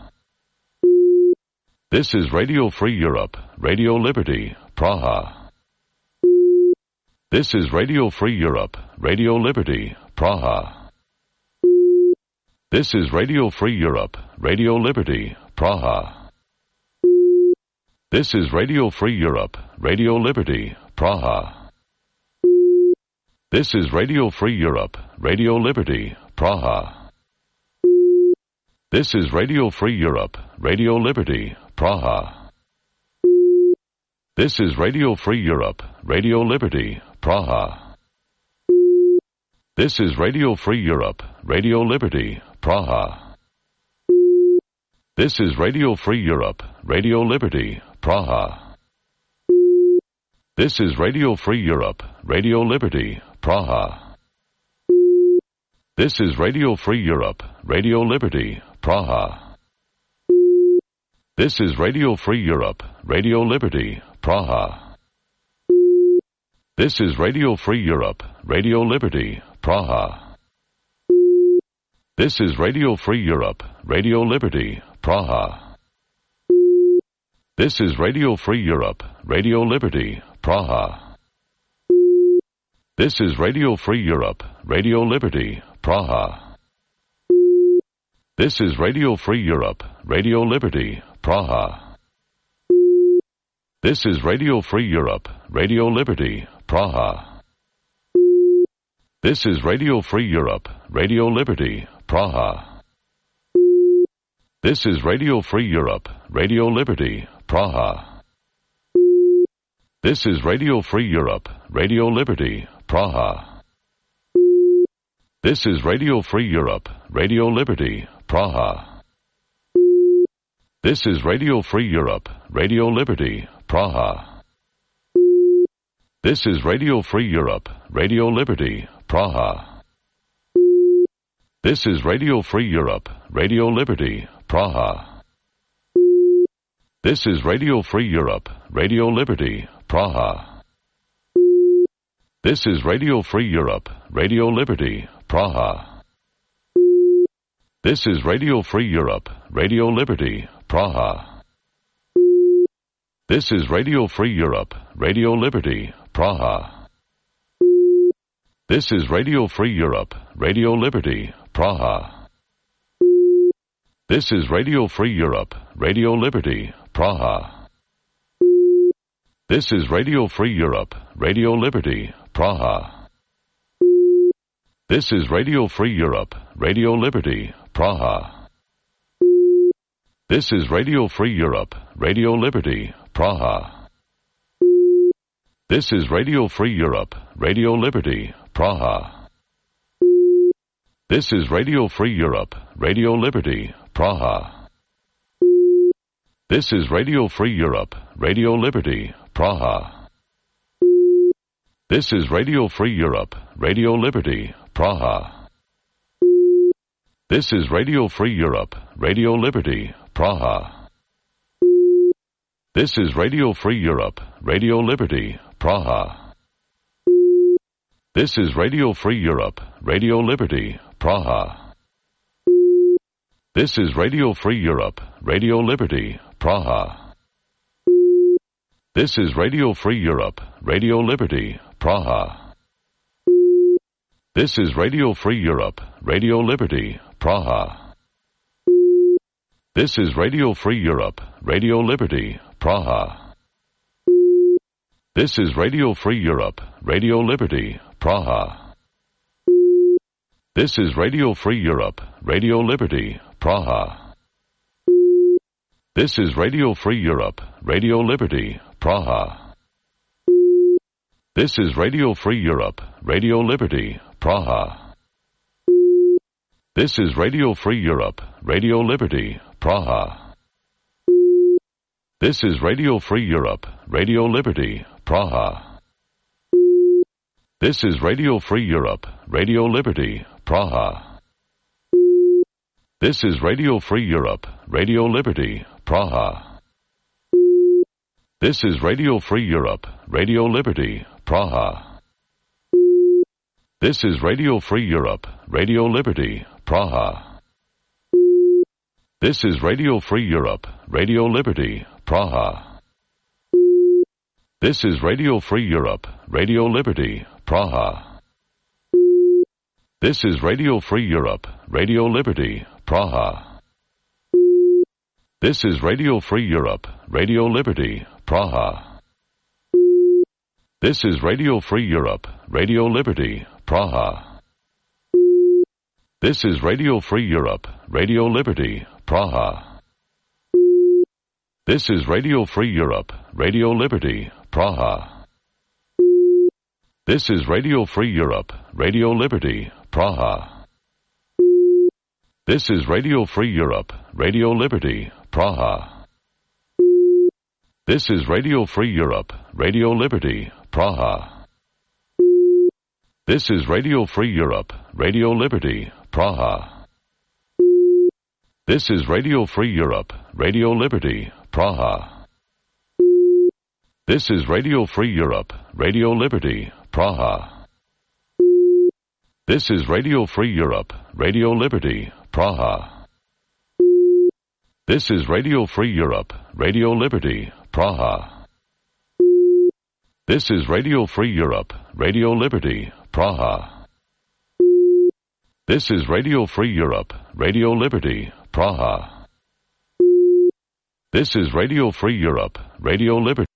This is Radio Free Europe, Radio Liberty, Praha. This is Radio Free Europe, Radio Liberty, Praha. This is Radio Free Europe, Radio Liberty, Praha. This is Radio Free Europe, Radio Liberty, Praha. This is Radio Free Europe, Radio Liberty, Praha. This is Radio Free Europe, Radio Liberty, Praha. This is Radio Free Europe, Radio Liberty, Praha. This is Radio Free Europe, Radio Liberty, Praha. This is Radio Free Europe, Radio Liberty, Praha. This is Radio Free Europe, Radio Liberty, Praha. This is Radio Free Europe, Radio Liberty, Praha. This is Radio Free Europe, Radio Liberty, Praha. This is Radio Free Europe, Radio Liberty, Praha. This is Radio Free Europe, Radio Liberty, Praha. This is Radio Free Europe, Radio Liberty, Praha. This is Radio Free Europe, Radio Liberty, Praha. This is Radio Free Europe, Radio Liberty, Praha. This is Radio Free Europe, Radio Liberty, Praha. This is Radio Free Europe, Radio Liberty, Praha. This is Radio Free Europe, Radio Liberty, Praha. This is Radio Free Europe, Radio Liberty, Praha. This is Radio Free Europe, Radio Liberty, Praha. This is Radio Free Europe, Radio Liberty, Praha. This is Radio Free Europe, Radio Liberty, Praha. This is Radio Free Europe, Radio Liberty, Praha. This is Radio Free Europe, Radio Liberty, Praha. This is Radio Free Europe, Radio Liberty, Praha. This is Radio Free Europe, Radio Liberty, Praha. This is Radio Free Europe, Radio Liberty, Praha. This is Radio Free Europe, Radio Liberty, Praha. This is Radio Free Europe, Radio Liberty, Praha. This is Radio Free Europe, Radio Liberty, Praha. This is Radio Free Europe, Radio Liberty, Praha. This is Radio Free Europe, Radio Liberty, Praha. This is Radio Free Europe, Radio Liberty, Praha. This is Radio Free Europe, Radio Liberty, Praha. This is Radio Free Europe, Radio Liberty, Praha. This is Radio Free Europe, Radio Liberty, Praha. This is Radio Free Europe, Radio Liberty, Praha. This is Radio Free Europe, Radio Liberty, Praha. This is Radio Free Europe, Radio Liberty, Praha. This is Radio Free Europe, Radio Liberty, Praha. This is Radio Free Europe, Radio Liberty, Praha. This is Radio Free Europe, Radio Liberty, Praha. This is Radio Free Europe, Radio Liberty, Praha. This is Radio Free Europe, Radio Liberty, Praha. This is Radio Free Europe, Radio Liberty, Praha. This is Radio Free Europe, Radio Liberty, Praha. This is Radio Free Europe, Radio Liberty, Praha. This is Radio Free Europe, Radio Liberty, Praha. This is Radio Free Europe, Radio Liberty, Praha. This is Radio Free Europe, Radio Liberty, Praha. This is Radio Free Europe, Radio Liberty, Praha. This is Radio Free Europe, Radio Liberty, Praha. This is Radio Free Europe, Radio Liberty, Praha. This is Radio Free Europe, Radio Liberty, Praha. This is Radio Free Europe, Radio Liberty, Praha. This is Radio Free Europe, Radio Liberty, Praha. This is Radio Free Europe, Radio Liberty, Praha. This is Radio Free Europe, Radio Liberty, Praha. This is Radio Free Europe, Radio Liberty, Praha. This is Radio Free Europe, Radio Liberty, Praha. This is Radio Free Europe, Radio Liberty, Praha. This is Radio Free Europe, Radio Liberty, Praha. This is Radio Free Europe, Radio Liberty, Praha. This is Radio Free Europe, Radio Liberty, Praha. This is Radio Free Europe, Radio Liberty, Praha. This is Radio Free Europe, Radio Liberty, Praha. This is Radio Free Europe, Radio Liberty, Praha. This is Radio Free Europe, Radio Liberty, Praha. This is Radio Free Europe, Radio Liberty, Praha. This is Radio Free Europe, Radio Liberty, Praha. This is Radio Free Europe, Radio Liberty.